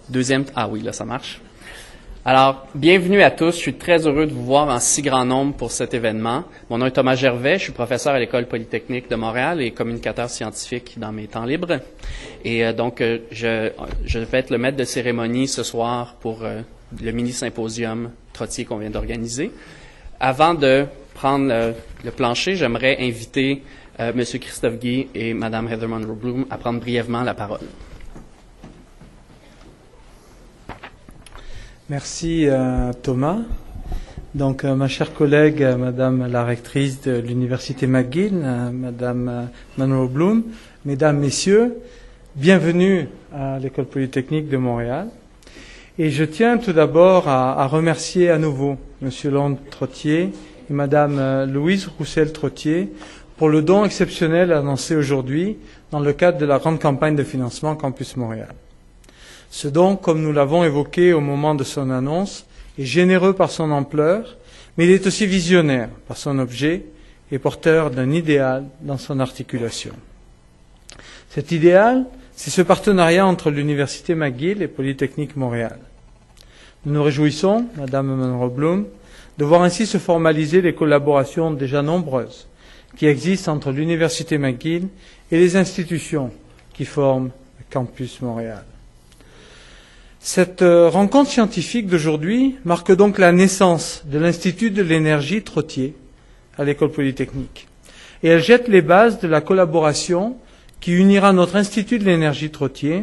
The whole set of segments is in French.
Ah oui, là, ça marche. Alors, bienvenue à tous. Je suis très heureux de vous voir en si grand nombre pour cet événement. Mon nom est Thomas Gervais. Je suis professeur à l'École polytechnique de Montréal et communicateur scientifique dans mes temps libres. Et donc, je vais être le maître de cérémonie ce soir pour le mini-symposium Trottier qu'on vient d'organiser. Avant de prendre le plancher, j'aimerais inviter M. Christophe Guy et Mme Heather Monroe Bloom à prendre brièvement la parole. Merci Thomas. Donc ma chère collègue, Madame la rectrice de l'Université McGill, Madame Monroe Bloom, Mesdames, Messieurs, bienvenue à l'École polytechnique de Montréal. Et je tiens tout d'abord à remercier à nouveau Monsieur Lorne Trottier et Madame Louise Roussel-Trottier pour le don exceptionnel annoncé aujourd'hui dans le cadre de la grande campagne de financement Campus Montréal. Ce don, comme nous l'avons évoqué au moment de son annonce, est généreux par son ampleur, mais il est aussi visionnaire par son objet et porteur d'un idéal dans son articulation. Cet idéal, c'est ce partenariat entre l'Université McGill et Polytechnique Montréal. Nous nous réjouissons, Madame Monroe Bloom, de voir ainsi se formaliser les collaborations déjà nombreuses qui existent entre l'Université McGill et les institutions qui forment le Campus Montréal. Cette rencontre scientifique d'aujourd'hui marque donc la naissance de l'Institut de l'énergie Trottier à l'École polytechnique. Et elle jette les bases de la collaboration qui unira notre Institut de l'énergie Trottier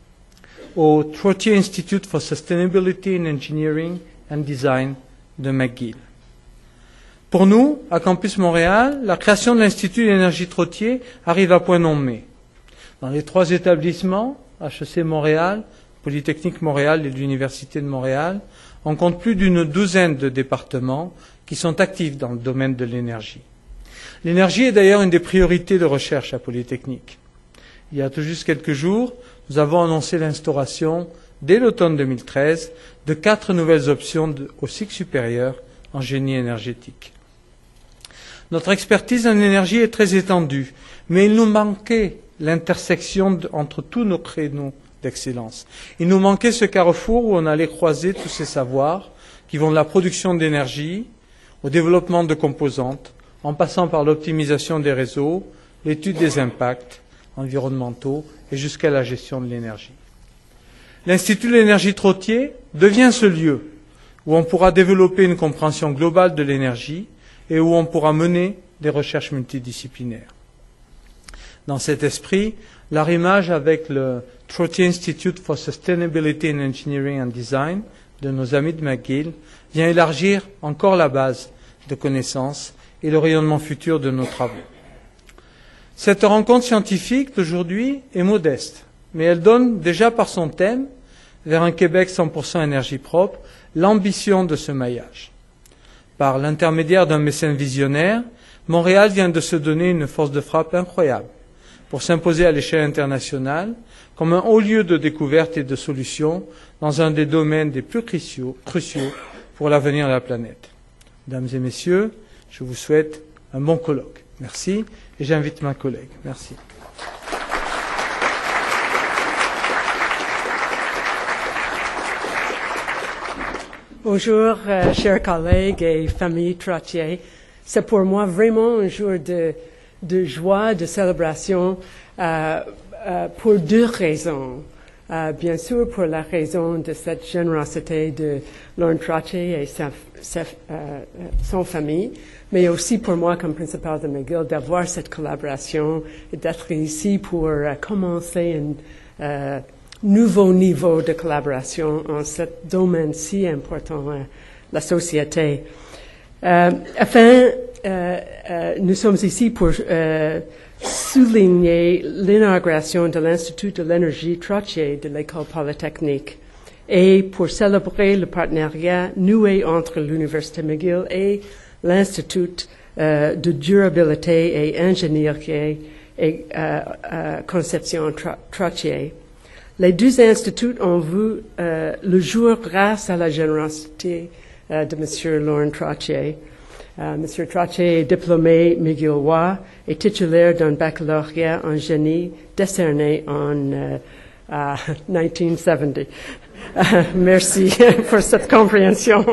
au Trottier Institute for Sustainability in Engineering and Design de McGill. Pour nous, à Campus Montréal, la création de l'Institut de l'énergie Trottier arrive à point nommé. Dans les 3 établissements, HEC Montréal, Polytechnique Montréal et l'Université de Montréal, on compte plus d'une douzaine de départements qui sont actifs dans le domaine de l'énergie. L'énergie est d'ailleurs une des priorités de recherche à Polytechnique. Il y a tout juste quelques jours, nous avons annoncé l'instauration, dès l'automne 2013, de 4 nouvelles options au cycle supérieur en génie énergétique. Notre expertise en énergie est très étendue, mais il nous manquait l'intersection entre tous nos créneaux d'excellence. Il nous manquait ce carrefour où on allait croiser tous ces savoirs qui vont de la production d'énergie au développement de composantes, en passant par l'optimisation des réseaux, l'étude des impacts environnementaux et jusqu'à la gestion de l'énergie. L'Institut de l'énergie Trottier devient ce lieu où on pourra développer une compréhension globale de l'énergie et où on pourra mener des recherches multidisciplinaires. Dans cet esprit, l'arrimage avec le Trottier Institute for Sustainability in Engineering and Design de nos amis de McGill vient élargir encore la base de connaissances et le rayonnement futur de nos travaux. Cette rencontre scientifique d'aujourd'hui est modeste, mais elle donne déjà par son thème, vers un Québec 100% énergie propre, l'ambition de ce maillage. Par l'intermédiaire d'un mécène visionnaire, Montréal vient de se donner une force de frappe incroyable pour s'imposer à l'échelle internationale comme un haut lieu de découverte et de solutions dans un des domaines les plus cruciaux pour l'avenir de la planète. Mesdames et messieurs, je vous souhaite un bon colloque. Merci et j'invite ma collègue. Merci. Bonjour, chers collègues et famille Trottier. C'est pour moi vraiment un jour de joie, de célébration pour 2 raisons. Bien sûr, pour la raison de cette générosité de Lorne Trottier et son famille, mais aussi pour moi, comme principal de McGill, d'avoir cette collaboration et d'être ici pour commencer un nouveau niveau de collaboration en ce domaine si important, la société. Nous sommes ici pour souligner l'inauguration de l'Institut de l'énergie Trottier de l'École polytechnique et pour célébrer le partenariat noué entre l'Université McGill et l'Institut de durabilité et ingénierie et conception Trottier. Les 2 instituts ont vu le jour grâce à la générosité de M. Lorne Trottier. M. Trottier est diplômé McGillois et titulaire d'un baccalauréat en génie décerné en 1970. Merci pour cette compréhension.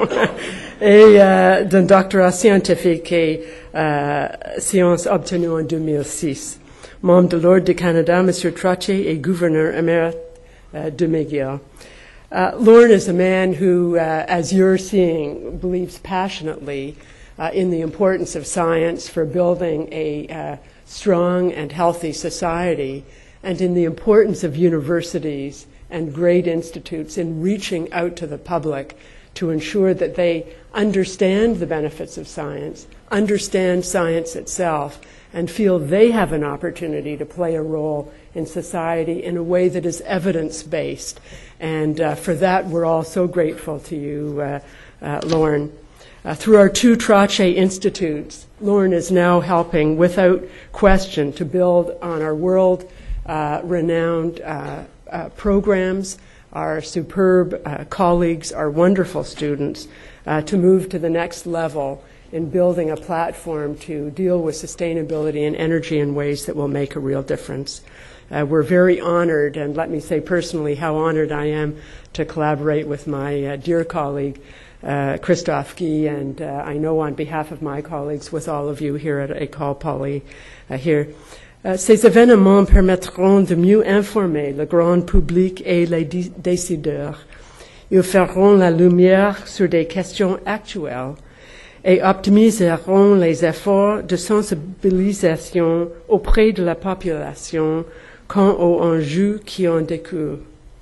Et d'un doctorat scientifique et sciences obtenues en 2006. Membre de l'Ordre du Canada, M. Trottier est gouverneur émérite de McGill. Lorne is a man who, as you're seeing, believes passionately in the importance of science for building a strong and healthy society, and in the importance of universities and great institutes in reaching out to the public to ensure that they understand the benefits of science, understand science itself, and feel they have an opportunity to play a role in society in a way that is evidence-based. And for that, we're all so grateful to you, Lorne. Through our two Trottier Institutes, Lorne is now helping, without question, to build on our world-renowned programs, our superb colleagues, our wonderful students, to move to the next level in building a platform to deal with sustainability and energy in ways that will make a real difference. We're very honored, and let me say personally how honored I am to collaborate with my dear colleague, Christophe Guy, and I know on behalf of my colleagues with all of you here at École Poly here. Ces événements permettront de mieux informer le grand public et les décideurs. Ils feront la lumière sur des questions actuelles et optimiseront les efforts de sensibilisation auprès de la population quant aux enjeux qui en découlent.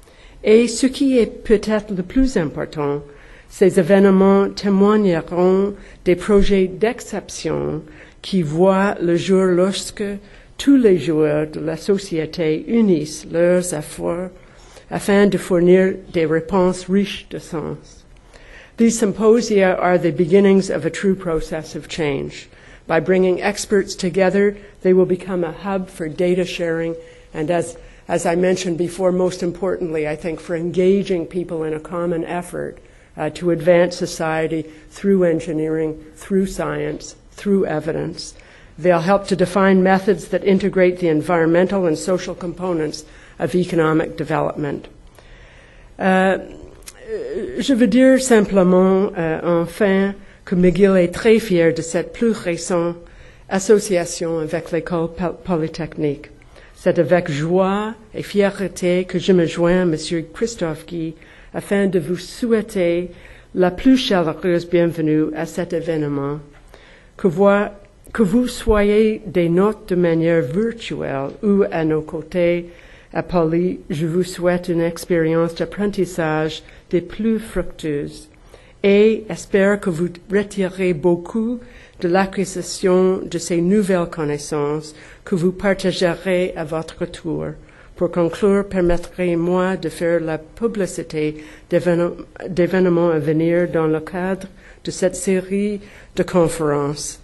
Et ce qui est peut-être le plus important, ces événements témoigneront des projets d'exception qui voient le jour lorsque tous les joueurs de la société unissent leurs efforts afin de fournir des réponses riches de sens. These symposia are the beginnings of a true process of change. By bringing experts together, they will become a hub for data sharing and, as I mentioned before, most importantly, I think, for engaging people in a common effort to advance society through engineering, through science, through evidence. They'll help to define methods that integrate the environmental and social components of economic development. Je veux dire simplement, enfin, que McGill est très fier de cette plus récente association avec l'École Polytechnique. C'est avec joie et fierté que je me joins à M. Christophe Guy afin de vous souhaiter la plus chaleureuse bienvenue à cet événement. Que vous soyez des nôtres de manière virtuelle ou à nos côtés, à Poly, je vous souhaite une expérience d'apprentissage des plus fructueuses et espère que vous retirerez beaucoup de l'acquisition de ces nouvelles connaissances que vous partagerez à votre tour. Pour conclure, permettez-moi de faire la publicité d'événements à venir dans le cadre de cette série de conférences.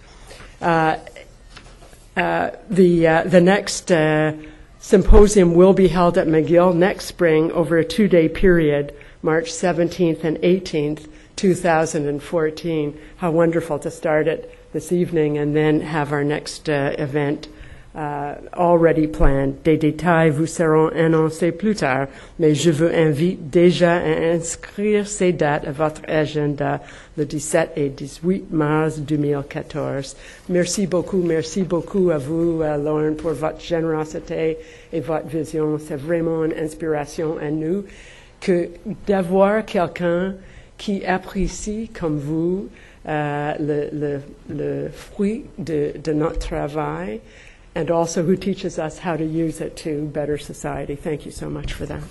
The next symposium will be held at McGill next spring over a 2-day period, March 17th and 18th, 2014. How wonderful to start it this evening and then have our next event already planned. Des détails vous seront annoncés plus tard, mais je vous invite déjà à inscrire ces dates à votre agenda le 17 et 18 mars 2014. Merci beaucoup à vous, Lorne, pour votre générosité et votre vision. C'est vraiment une inspiration à nous que d'avoir quelqu'un qui apprécie comme vous le fruit de notre travail, and also who teaches us how to use it to better society. Thank you so much for that.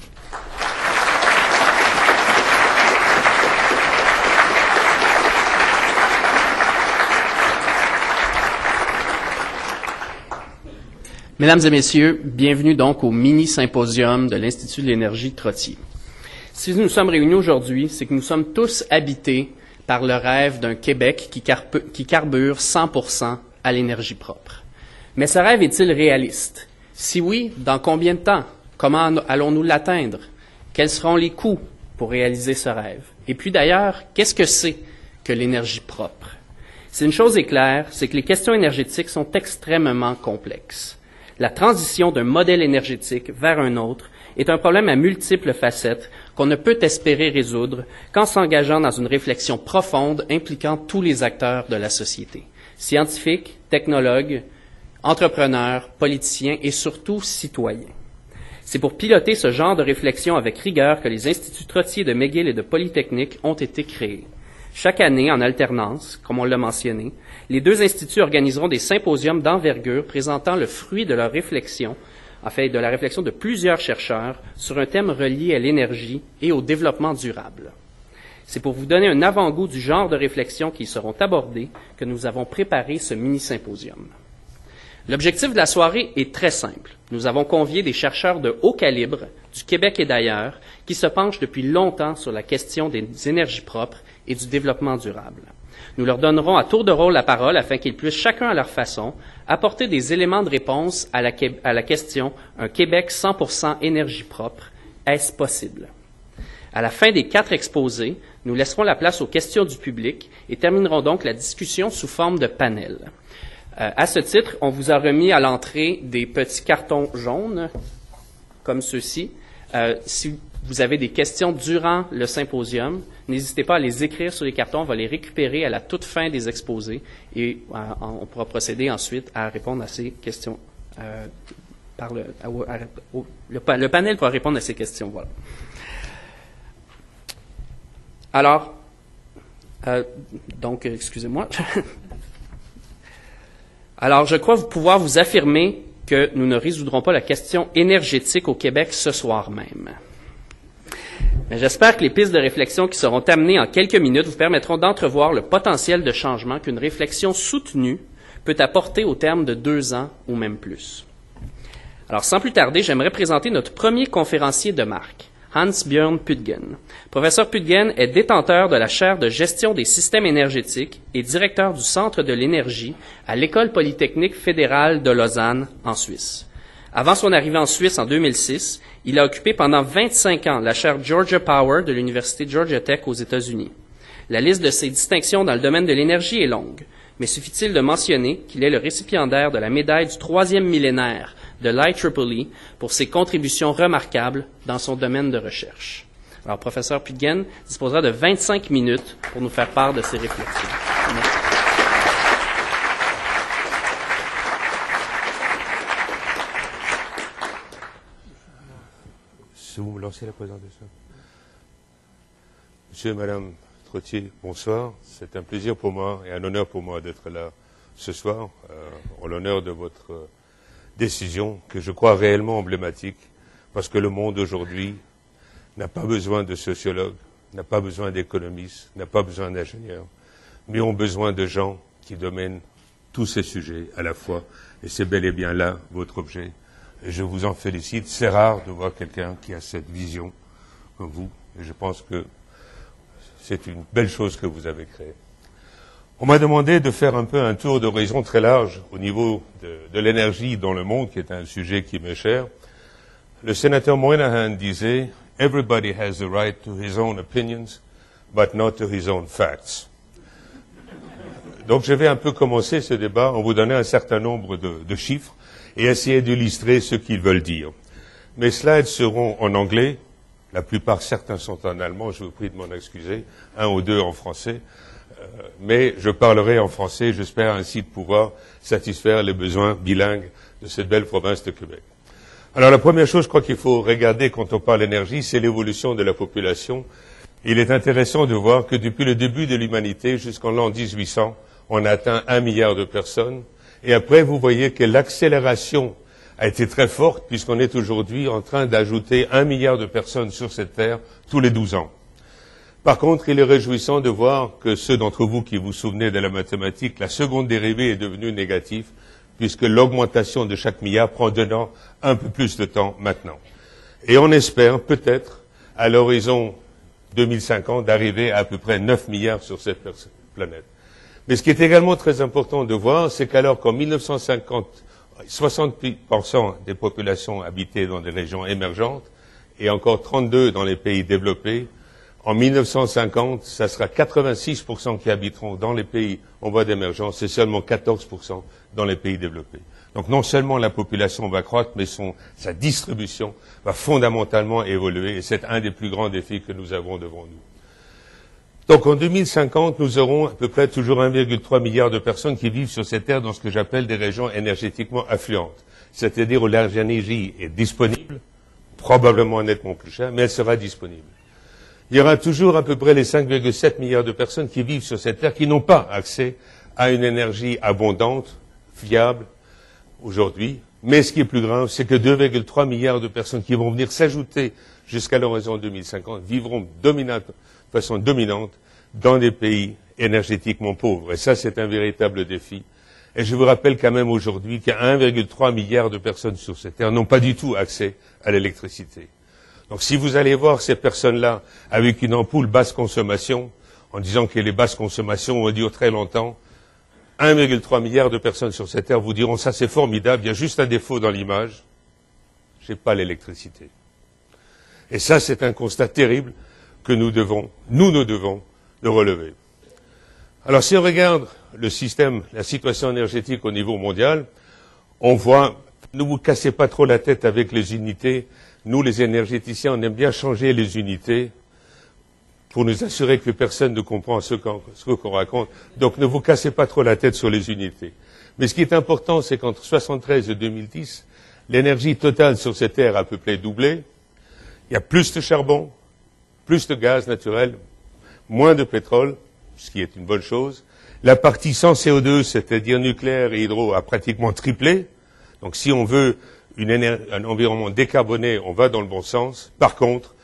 Mesdames et messieurs, bienvenue donc au mini-symposium de l'Institut de l'énergie Trottier. Si nous sommes réunis aujourd'hui, c'est que nous sommes tous habités par le rêve d'un Québec qui carbure 100% à l'énergie propre. Mais ce rêve est-il réaliste? Si oui, dans combien de temps? Comment allons-nous l'atteindre? Quels seront les coûts pour réaliser ce rêve? Et puis d'ailleurs, qu'est-ce que c'est que l'énergie propre? Si une chose est claire, c'est que les questions énergétiques sont extrêmement complexes. La transition d'un modèle énergétique vers un autre est un problème à multiples facettes qu'on ne peut espérer résoudre qu'en s'engageant dans une réflexion profonde impliquant tous les acteurs de la société, scientifiques, technologues, entrepreneurs, politiciens et surtout citoyens. C'est pour piloter ce genre de réflexion avec rigueur que les instituts Trottier de McGill et de Polytechnique ont été créés. Chaque année, en alternance, comme on l'a mentionné, les deux instituts organiseront des symposiums d'envergure présentant le fruit de leur réflexion, en fait de la réflexion de plusieurs chercheurs sur un thème relié à l'énergie et au développement durable. C'est pour vous donner un avant-goût du genre de réflexion qui y seront abordées que nous avons préparé ce mini-symposium. L'objectif de la soirée est très simple. Nous avons convié des chercheurs de haut calibre, du Québec et d'ailleurs, qui se penchent depuis longtemps sur la question des énergies propres et du développement durable. Nous leur donnerons à tour de rôle la parole afin qu'ils puissent chacun à leur façon apporter des éléments de réponse à la question « Un Québec 100% énergie propre, est-ce possible ?» À la fin des 4 exposés, nous laisserons la place aux questions du public et terminerons donc la discussion sous forme de panel. À ce titre, on vous a remis à l'entrée des petits cartons jaunes, comme ceux-ci. Si vous avez des questions durant le symposium, n'hésitez pas à les écrire sur les cartons. On va les récupérer à la toute fin des exposés et on pourra procéder ensuite à répondre à ces questions. Le panel pourra répondre à ces questions. Voilà. Alors, donc, excusez-moi. Alors, je crois pouvoir vous affirmer que nous ne résoudrons pas la question énergétique au Québec ce soir même. Mais j'espère que les pistes de réflexion qui seront amenées en quelques minutes vous permettront d'entrevoir le potentiel de changement qu'une réflexion soutenue peut apporter au terme de 2 ans ou même plus. Alors, sans plus tarder, j'aimerais présenter notre premier conférencier de marque, Hans-Björn Püttgen. Professeur Püttgen est détenteur de la chaire de gestion des systèmes énergétiques et directeur du Centre de l'énergie à l'École polytechnique fédérale de Lausanne, en Suisse. Avant son arrivée en Suisse en 2006, il a occupé pendant 25 ans la chaire Georgia Power de l'Université Georgia Tech aux États-Unis. La liste de ses distinctions dans le domaine de l'énergie est longue, mais suffit-il de mentionner qu'il est le récipiendaire de la médaille du 3e millénaire de l'IEEE pour ses contributions remarquables dans son domaine de recherche. Alors, professeur Püttgen disposera de 25 minutes pour nous faire part de ses réflexions. Merci. Si vous me lancez la présentation. Monsieur et Madame Trottier, bonsoir. C'est un plaisir pour moi et un honneur pour moi d'être là ce soir, en l'honneur de votre décision que je crois réellement emblématique, parce que le monde aujourd'hui n'a pas besoin de sociologues, n'a pas besoin d'économistes, n'a pas besoin d'ingénieurs, mais ont besoin de gens qui dominent tous ces sujets à la fois, et c'est bel et bien là votre objet. Et je vous en félicite. C'est rare de voir quelqu'un qui a cette vision comme vous, et je pense que c'est une belle chose que vous avez créée. On m'a demandé de faire un peu un tour d'horizon très large au niveau de l'énergie dans le monde, qui est un sujet qui m'est cher. Le sénateur Moynihan disait « Everybody has the right to his own opinions, but not to his own facts ». Donc je vais un peu commencer ce débat en vous donnant un certain nombre de chiffres et essayer d'illustrer ce qu'ils veulent dire. Mes slides seront en anglais, la plupart, certains sont en allemand, je vous prie de m'en excuser, 1 ou 2 en français, mais je parlerai en français, j'espère ainsi de pouvoir satisfaire les besoins bilingues de cette belle province de Québec. Alors la première chose, je crois qu'il faut regarder quand on parle d'énergie, c'est l'évolution de la population. Il est intéressant de voir que depuis le début de l'humanité jusqu'en l'an 1800, on a atteint 1 milliard de personnes. Et après, vous voyez que l'accélération a été très forte, puisqu'on est aujourd'hui en train d'ajouter 1 milliard de personnes sur cette terre tous les 12 ans. Par contre, il est réjouissant de voir que ceux d'entre vous qui vous souvenez de la mathématique, la seconde dérivée est devenue négative, puisque l'augmentation de chaque milliard prend dedans un peu plus de temps maintenant. Et on espère peut-être, à l'horizon 2050, d'arriver à peu près 9 milliards sur cette planète. Mais ce qui est également très important de voir, c'est qu'alors qu'en 1950, 60% des populations habitaient dans des régions émergentes et encore 32% dans les pays développés, En 1950, ça sera 86% qui habiteront dans les pays en voie d'émergence et seulement 14% dans les pays développés. Donc non seulement la population va croître, mais sa distribution va fondamentalement évoluer et c'est un des plus grands défis que nous avons devant nous. Donc en 2050, nous aurons à peu près toujours 1,3 milliard de personnes qui vivent sur cette terre dans ce que j'appelle des régions énergétiquement affluentes, c'est-à-dire où l'énergie est disponible, probablement nettement plus chère, mais elle sera disponible. Il y aura toujours à peu près les 5,7 milliards de personnes qui vivent sur cette terre qui n'ont pas accès à une énergie abondante, fiable, aujourd'hui. Mais ce qui est plus grave, c'est que 2,3 milliards de personnes qui vont venir s'ajouter jusqu'à l'horizon 2050 vivront de façon dominante dans des pays énergétiquement pauvres. Et ça, c'est un véritable défi. Et je vous rappelle quand même aujourd'hui qu'il y a 1,3 milliard de personnes sur cette terre n'ont pas du tout accès à l'électricité. Donc si vous allez voir ces personnes-là avec une ampoule basse consommation, en disant que les basses consommations vont durer très longtemps, 1,3 milliard de personnes sur cette terre vous diront ça c'est formidable, il y a juste un défaut dans l'image, j'ai pas l'électricité. Et ça c'est un constat terrible que nous devons de relever. Alors si on regarde le système, la situation énergétique au niveau mondial, on voit, ne vous cassez pas trop la tête avec les unités. Nous, les énergéticiens, on aime bien changer les unités pour nous assurer que personne ne comprend ce qu'on raconte. Donc ne vous cassez pas trop la tête sur les unités. Mais ce qui est important, c'est qu'entre 1973 et 2010, l'énergie totale sur cette terre a à peu près doublé. Il y a plus de charbon, plus de gaz naturel, moins de pétrole, ce qui est une bonne chose. La partie sans CO2, c'est-à-dire nucléaire et hydro, a pratiquement triplé. Donc si on veut un environnement décarboné, on va dans le bon sens. Par contre,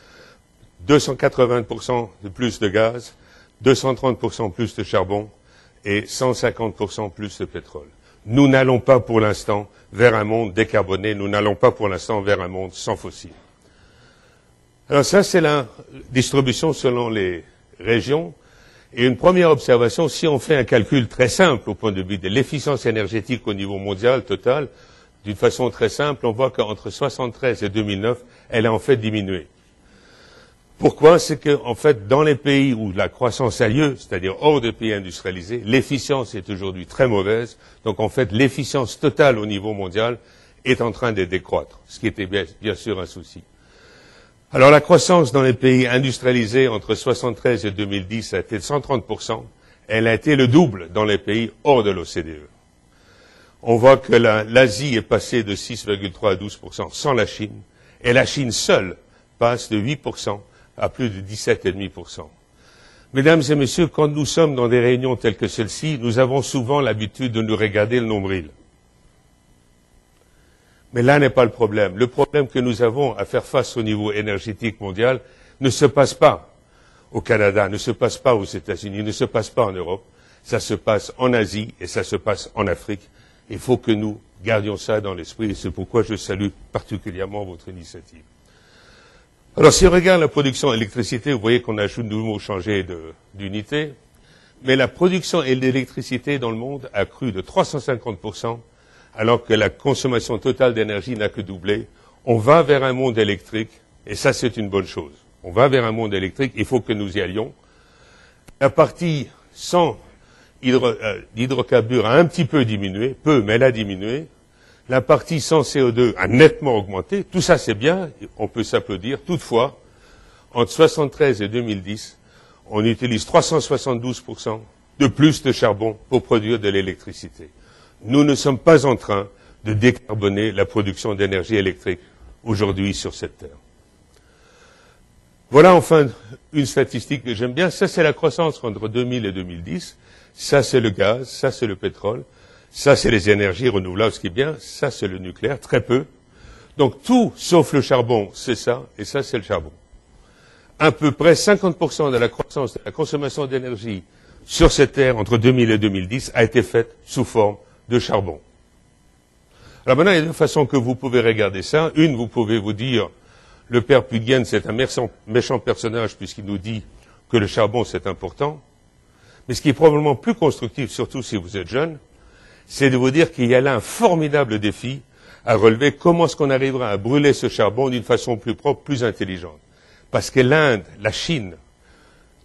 280% de plus de gaz, 230% plus de charbon et 150% plus de pétrole. Nous n'allons pas pour l'instant vers un monde décarboné, nous n'allons pas pour l'instant vers un monde sans fossiles. Alors ça, c'est la distribution selon les régions. Et une première observation, si on fait un calcul très simple au point de vue de l'efficience énergétique au niveau mondial total, d'une façon très simple, on voit qu'entre 1973 et 2009, elle a en fait diminué. Pourquoi? C'est que, en fait, dans les pays où la croissance a lieu, c'est-à-dire hors des pays industrialisés, l'efficience est aujourd'hui très mauvaise. Donc, en fait, l'efficience totale au niveau mondial est en train de décroître, ce qui était bien sûr un souci. Alors, la croissance dans les pays industrialisés entre 1973 et 2010 a été de 130%. Elle a été le double dans les pays hors de l'OCDE. On voit que l'Asie est passée de 6,3 à 12% sans la Chine, et la Chine seule passe de 8% à plus de 17,5%. Mesdames et messieurs, quand nous sommes dans des réunions telles que celle-ci, nous avons souvent l'habitude de nous regarder le nombril. Mais là n'est pas le problème. Le problème que nous avons à faire face au niveau énergétique mondial ne se passe pas au Canada, ne se passe pas aux États-Unis, ne se passe pas en Europe. Ça se passe en Asie et ça se passe en Afrique. Il faut que nous gardions ça dans l'esprit et c'est pourquoi je salue particulièrement votre initiative. Alors, si on regarde la production d'électricité, vous voyez qu'on a de nouveau changé d'unité, mais la production d'électricité dans le monde a cru de 350%, alors que la consommation totale d'énergie n'a que doublé. On va vers un monde électrique, et ça c'est une bonne chose. On va vers un monde électrique, il faut que nous y allions. La partie sans d'hydrocarbures a un petit peu diminué, peu, mais elle a diminué. La partie sans CO2 a nettement augmenté. Tout ça, c'est bien, on peut s'applaudir. Toutefois, entre 1973 et 2010, on utilise 372% de plus de charbon pour produire de l'électricité. Nous ne sommes pas en train de décarboner la production d'énergie électrique aujourd'hui sur cette terre. Voilà enfin une statistique que j'aime bien. Ça, c'est la croissance entre 2000 et 2010. Ça, c'est le gaz, ça, c'est le pétrole, ça, c'est les énergies renouvelables, ce qui est bien, ça, c'est le nucléaire, très peu. Donc, tout, sauf le charbon, c'est ça, et ça, c'est le charbon. À peu près 50% de la croissance de la consommation d'énergie sur cette terre entre 2000 et 2010 a été faite sous forme de charbon. Alors maintenant, il y a deux façons que vous pouvez regarder ça. Une, vous pouvez vous dire, le père Puguen, c'est un méchant personnage puisqu'il nous dit que le charbon, c'est important. Mais ce qui est probablement plus constructif, surtout si vous êtes jeune, c'est de vous dire qu'il y a là un formidable défi à relever. Comment est-ce qu'on arrivera à brûler ce charbon d'une façon plus propre, plus intelligente? Parce que l'Inde, la Chine,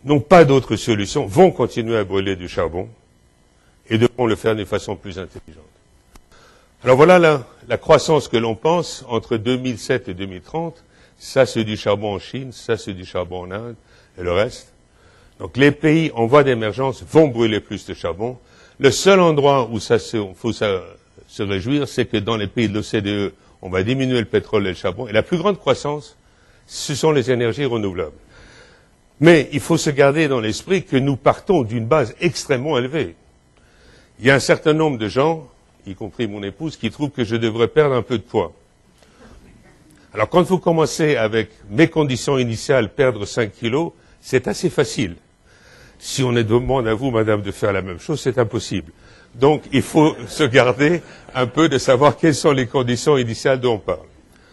n'ont pas d'autre solution, vont continuer à brûler du charbon et devront le faire d'une façon plus intelligente. Alors voilà la croissance que l'on pense entre 2007 et 2030. Ça, c'est du charbon en Chine, ça, c'est du charbon en Inde, et le reste. Donc les pays en voie d'émergence vont brûler plus de charbon. Le seul endroit où faut se réjouir, c'est que dans les pays de l'OCDE, on va diminuer le pétrole et le charbon. Et la plus grande croissance, ce sont les énergies renouvelables. Mais il faut se garder dans l'esprit que nous partons d'une base extrêmement élevée. Il y a un certain nombre de gens, y compris mon épouse, qui trouvent que je devrais perdre un peu de poids. Alors quand vous commencez avec mes conditions initiales, perdre 5 kilos, c'est assez facile. Si on demande à vous, madame, de faire la même chose, c'est impossible. Donc il faut se garder un peu de savoir quelles sont les conditions initiales dont on parle.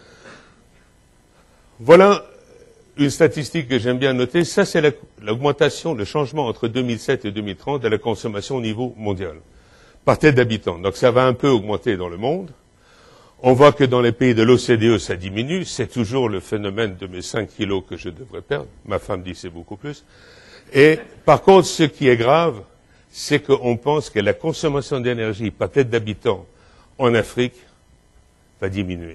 Voilà une statistique que j'aime bien noter. Ça, c'est l'augmentation, le changement entre 2007 et 2030 de la consommation au niveau mondial, par tête d'habitant. Donc ça va un peu augmenter dans le monde. On voit que dans les pays de l'OCDE, ça diminue. C'est toujours le phénomène de mes 5 kilos que je devrais perdre. Ma femme dit que c'est beaucoup plus. Et par contre, ce qui est grave, c'est qu'on pense que la consommation d'énergie par tête d'habitant en Afrique va diminuer.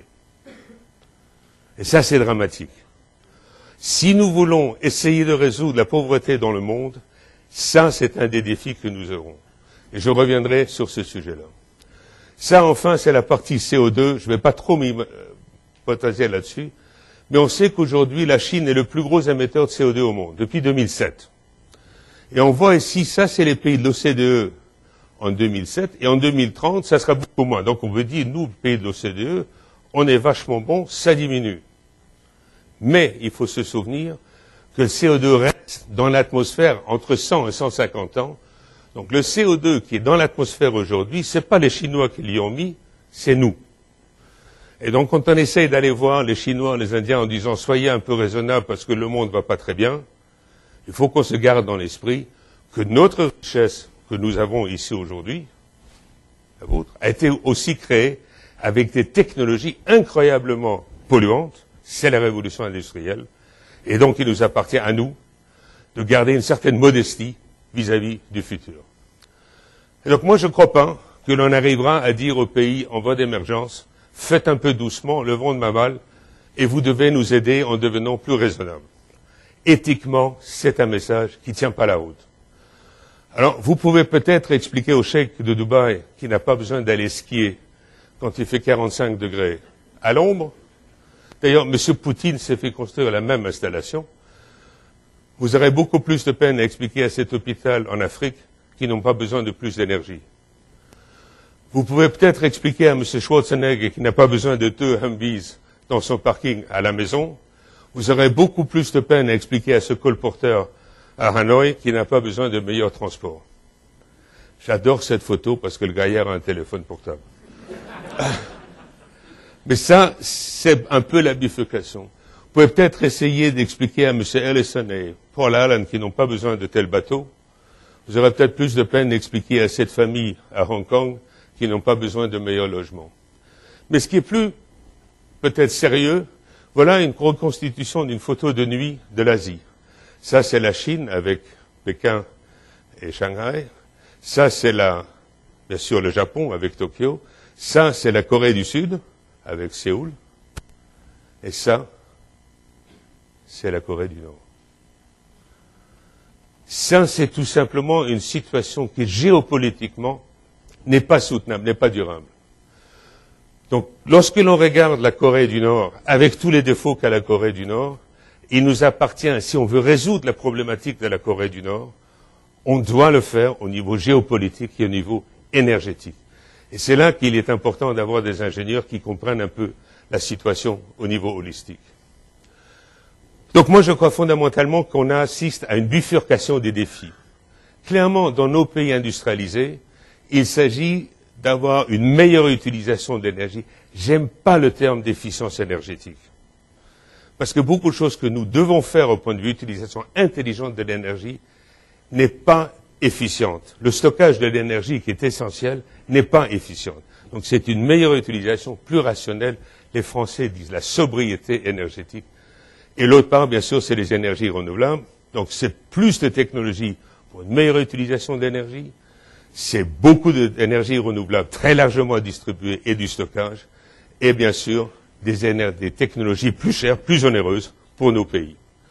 Et ça, c'est dramatique. Si nous voulons essayer de résoudre la pauvreté dans le monde, ça, c'est un des défis que nous aurons. Et je reviendrai sur ce sujet-là. Ça, enfin, c'est la partie CO2. Je ne vais pas trop m'y potasser là-dessus. Mais on sait qu'aujourd'hui, la Chine est le plus gros émetteur de CO2 au monde, depuis 2007. Et on voit ici, ça, c'est les pays de l'OCDE en 2007. Et en 2030, ça sera beaucoup moins. Donc, on veut dire, nous, pays de l'OCDE, on est vachement bon, ça diminue. Mais il faut se souvenir que le CO2 reste dans l'atmosphère entre 100 et 150 ans. Donc le CO2 qui est dans l'atmosphère aujourd'hui, ce n'est pas les Chinois qui l'y ont mis, c'est nous. Et donc quand on essaye d'aller voir les Chinois, les Indiens en disant « soyez un peu raisonnables parce que le monde ne va pas très bien », il faut qu'on se garde dans l'esprit que notre richesse que nous avons ici aujourd'hui, la vôtre, a été aussi créée avec des technologies incroyablement polluantes. C'est la révolution industrielle. Et donc, il nous appartient à nous de garder une certaine modestie vis-à-vis du futur. Et donc, moi, je ne crois pas que l'on arrivera à dire aux pays en voie d'émergence, faites un peu doucement, le vent de ma balle, et vous devez nous aider en devenant plus raisonnables. Éthiquement, c'est un message qui ne tient pas la route. Alors, vous pouvez peut-être expliquer au cheikh de Dubaï qu'il n'a pas besoin d'aller skier quand il fait 45 degrés à l'ombre. D'ailleurs, M. Poutine s'est fait construire la même installation. Vous aurez beaucoup plus de peine à expliquer à cet hôpital en Afrique qu'ils n'ont pas besoin de plus d'énergie. Vous pouvez peut-être expliquer à M. Schwarzenegger qu'il n'a pas besoin de 2 Humvees dans son parking à la maison. Vous aurez beaucoup plus de peine à expliquer à ce colporteur à Hanoï qu'il n'a pas besoin de meilleurs transports. J'adore cette photo parce que le gaillard a un téléphone portable. Mais ça, c'est un peu la bifurcation. Vous pouvez peut-être essayer d'expliquer à M. Ellison et Paul Allen qui n'ont pas besoin de tels bateaux. Vous aurez peut-être plus de peine d'expliquer à cette famille à Hong Kong qui n'ont pas besoin de meilleurs logements. Mais ce qui est plus peut-être sérieux, voilà une reconstitution d'une photo de nuit de l'Asie. Ça, c'est la Chine avec Pékin et Shanghai. Ça, c'est bien sûr le Japon avec Tokyo. Ça, c'est la Corée du Sud avec Séoul. Et ça, c'est la Corée du Nord. Ça, c'est tout simplement une situation qui, géopolitiquement, n'est pas soutenable, n'est pas durable. Donc, lorsque l'on regarde la Corée du Nord, avec tous les défauts qu'a la Corée du Nord, il nous appartient, si on veut résoudre la problématique de la Corée du Nord, on doit le faire au niveau géopolitique et au niveau énergétique. Et c'est là qu'il est important d'avoir des ingénieurs qui comprennent un peu la situation au niveau holistique. Donc moi, je crois fondamentalement qu'on assiste à une bifurcation des défis. Clairement, dans nos pays industrialisés, il s'agit d'avoir une meilleure utilisation de l'énergie. J'aime pas le terme d'efficience énergétique. Parce que beaucoup de choses que nous devons faire au point de vue d'utilisation intelligente de l'énergie n'est pas efficiente. Le stockage de l'énergie qui est essentiel n'est pas efficiente. Donc c'est une meilleure utilisation, plus rationnelle. Les Français disent la sobriété énergétique. Et l'autre part, bien sûr, c'est les énergies renouvelables. Donc c'est plus de technologie pour une meilleure utilisation de l'énergie, c'est beaucoup d'énergie renouvelable très largement distribuée et du stockage, et bien sûr des technologies plus chères, plus onéreuses pour nos pays.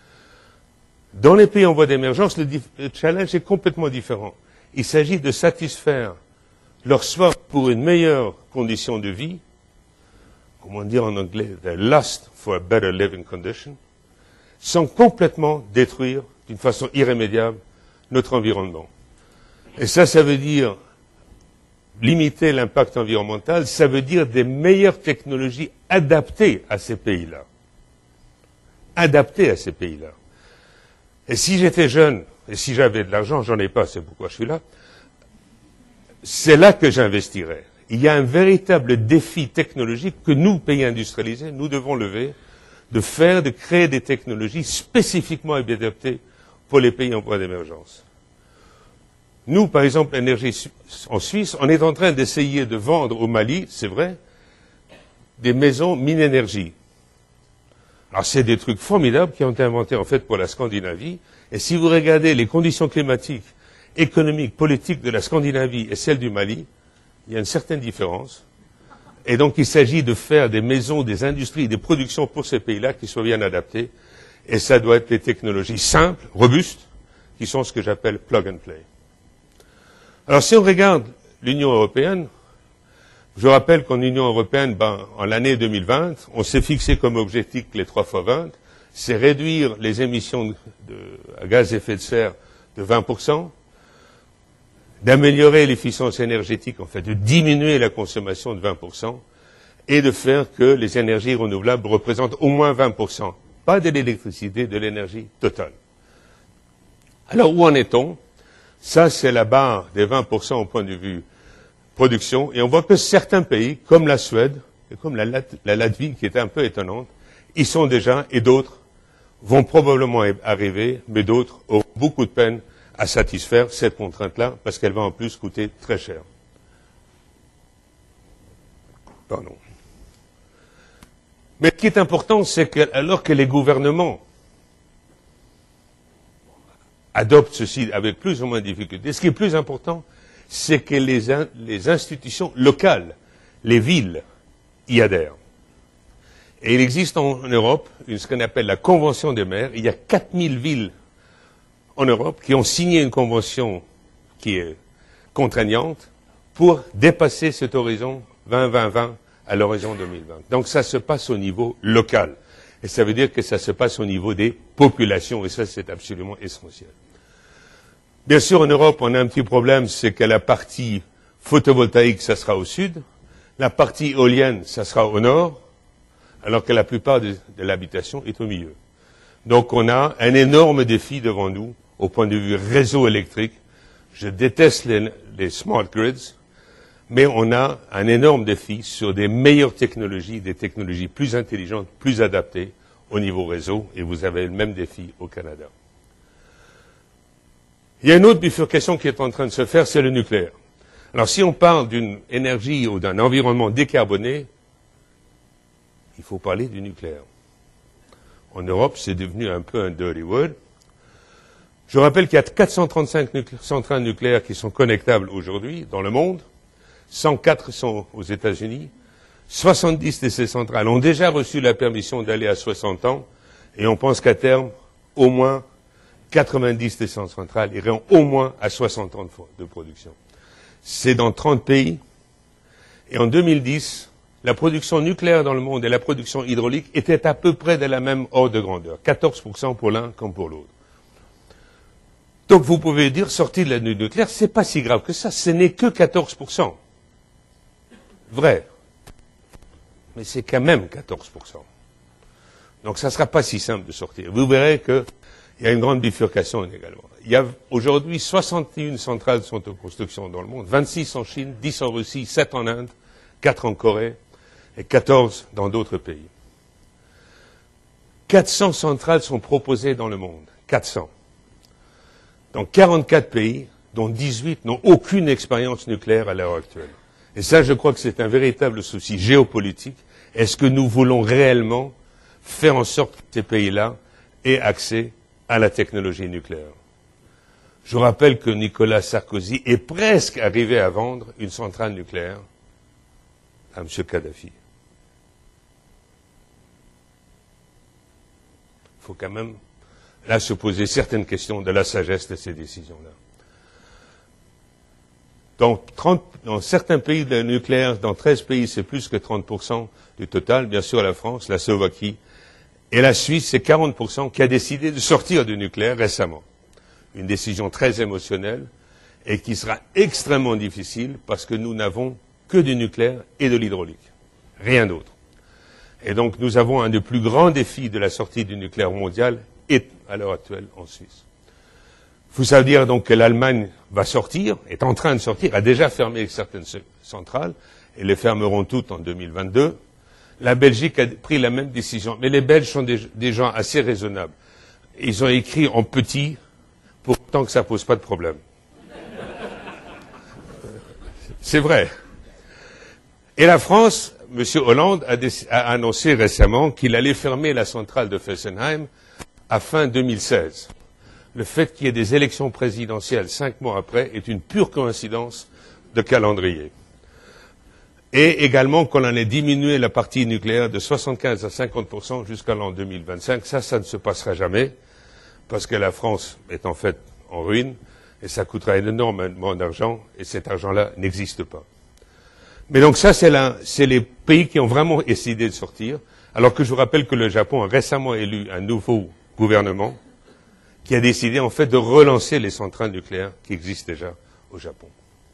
Dans les pays en voie d'émergence, le challenge est complètement différent. Il s'agit de satisfaire leur soif pour une meilleure condition de vie, comment dire en anglais, their lust for a better living condition, sans complètement détruire d'une façon irrémédiable notre environnement. Et ça veut dire limiter l'impact environnemental, ça veut dire des meilleures technologies adaptées à ces pays-là. Adaptées à ces pays-là. Et si j'étais jeune, et si j'avais de l'argent, j'en ai pas, c'est pourquoi je suis là, c'est là que j'investirais. Il y a un véritable défi technologique que nous, pays industrialisés, nous devons lever, de créer des technologies spécifiquement adaptées pour les pays en voie d'émergence. Nous, par exemple, l'énergie en Suisse, on est en train d'essayer de vendre au Mali, c'est vrai, des maisons mine-énergie. Alors c'est des trucs formidables qui ont été inventés en fait pour la Scandinavie. Et si vous regardez les conditions climatiques, économiques, politiques de la Scandinavie et celles du Mali, il y a une certaine différence. Et donc il s'agit de faire des maisons, des industries, des productions pour ces pays-là qui soient bien adaptées. Et ça doit être des technologies simples, robustes, qui sont ce que j'appelle plug and play. Alors si on regarde l'Union européenne, je rappelle qu'en Union européenne, en l'année 2020, on s'est fixé comme objectif les 3 fois 20, c'est réduire les émissions de gaz à effet de serre de 20%, d'améliorer l'efficience énergétique, en fait, de diminuer la consommation de 20%, et de faire que les énergies renouvelables représentent au moins 20%, pas de l'électricité, de l'énergie totale. Alors où en est-on? Ça, c'est la barre des 20% au point de vue production, et on voit que certains pays, comme la Suède, et comme la Latvie, qui est un peu étonnante, y sont déjà, et d'autres vont probablement arriver, mais d'autres auront beaucoup de peine à satisfaire cette contrainte-là, parce qu'elle va en plus coûter très cher. Pardon. Mais ce qui est important, c'est que, alors que les gouvernements adoptent ceci avec plus ou moins de difficultés, ce qui est plus important, c'est que les institutions locales, les villes, y adhèrent. Et il existe en Europe ce qu'on appelle la Convention des maires. Il y a 4000 villes en Europe qui ont signé une convention qui est contraignante pour dépasser cet horizon 20-20-20 à l'horizon 2020. Donc ça se passe au niveau local. Et ça veut dire que ça se passe au niveau des populations. Et ça, c'est absolument essentiel. Bien sûr, en Europe, on a un petit problème, c'est que la partie photovoltaïque, ça sera au sud. La partie éolienne, ça sera au nord. Alors que la plupart de l'habitation est au milieu. Donc on a un énorme défi devant nous au point de vue réseau électrique. Je déteste les smart grids, mais on a un énorme défi sur des meilleures technologies, des technologies plus intelligentes, plus adaptées au niveau réseau, et vous avez le même défi au Canada. Il y a une autre bifurcation qui est en train de se faire, c'est le nucléaire. Alors si on parle d'une énergie ou d'un environnement décarboné, il faut parler du nucléaire. En Europe, c'est devenu un peu un dirty word. Je rappelle qu'il y a 435 centrales nucléaires qui sont connectables aujourd'hui dans le monde. 104 sont aux États-Unis. 70 de ces centrales ont déjà reçu la permission d'aller à 60 ans. Et on pense qu'à terme, au moins 90 de ces centrales iront au moins à 60 ans de production. C'est dans 30 pays. Et en 2010, la production nucléaire dans le monde et la production hydraulique étaient à peu près de la même ordre de grandeur. 14% pour l'un comme pour l'autre. Donc vous pouvez dire, sortir de la nucléaire, c'est pas si grave que ça. Ce n'est que 14%. Vrai. Mais c'est quand même 14%. Donc ça ne sera pas si simple de sortir. Vous verrez qu'il y a une grande bifurcation également. Il y a aujourd'hui 61 centrales sont en construction dans le monde. 26 en Chine, 10 en Russie, 7 en Inde, 4 en Corée et 14 dans d'autres pays. 400 centrales sont proposées dans le monde. 400. Dans 44 pays, dont 18 n'ont aucune expérience nucléaire à l'heure actuelle. Et ça, je crois que c'est un véritable souci géopolitique. Est-ce que nous voulons réellement faire en sorte que ces pays-là aient accès à la technologie nucléaire. Je vous rappelle que Nicolas Sarkozy est presque arrivé à vendre une centrale nucléaire à M. Kadhafi. Il faut quand même, là, se poser certaines questions de la sagesse de ces décisions-là. Dans certains pays, le nucléaire, dans 13 pays, c'est plus que 30% du total. Bien sûr, la France, la Slovaquie et la Suisse, c'est 40% qui a décidé de sortir du nucléaire récemment. Une décision très émotionnelle et qui sera extrêmement difficile parce que nous n'avons que du nucléaire et de l'hydraulique. Rien d'autre. Et donc, nous avons un des plus grands défis de la sortie du nucléaire mondial et, à l'heure actuelle, en Suisse. Vous savez dire donc que l'Allemagne va sortir, est en train de sortir, a déjà fermé certaines centrales, et les fermeront toutes en 2022. La Belgique a pris la même décision. Mais les Belges sont des gens assez raisonnables. Ils ont écrit en petit, pour autant que ça pose pas de problème. C'est vrai. Et la France, M. Hollande a annoncé récemment qu'il allait fermer la centrale de Fessenheim à fin 2016. Le fait qu'il y ait des élections présidentielles 5 mois après est une pure coïncidence de calendrier. Et également qu'on en ait diminué la partie nucléaire de 75 à 50% jusqu'à l'an 2025. Ça ne se passera jamais, parce que la France est en fait en ruine, et ça coûtera énormément d'argent, et cet argent-là n'existe pas. Mais donc ça, c'est les pays qui ont vraiment décidé de sortir, alors que je vous rappelle que le Japon a récemment élu un nouveau gouvernement qui a décidé en fait de relancer les centrales nucléaires qui existent déjà au Japon.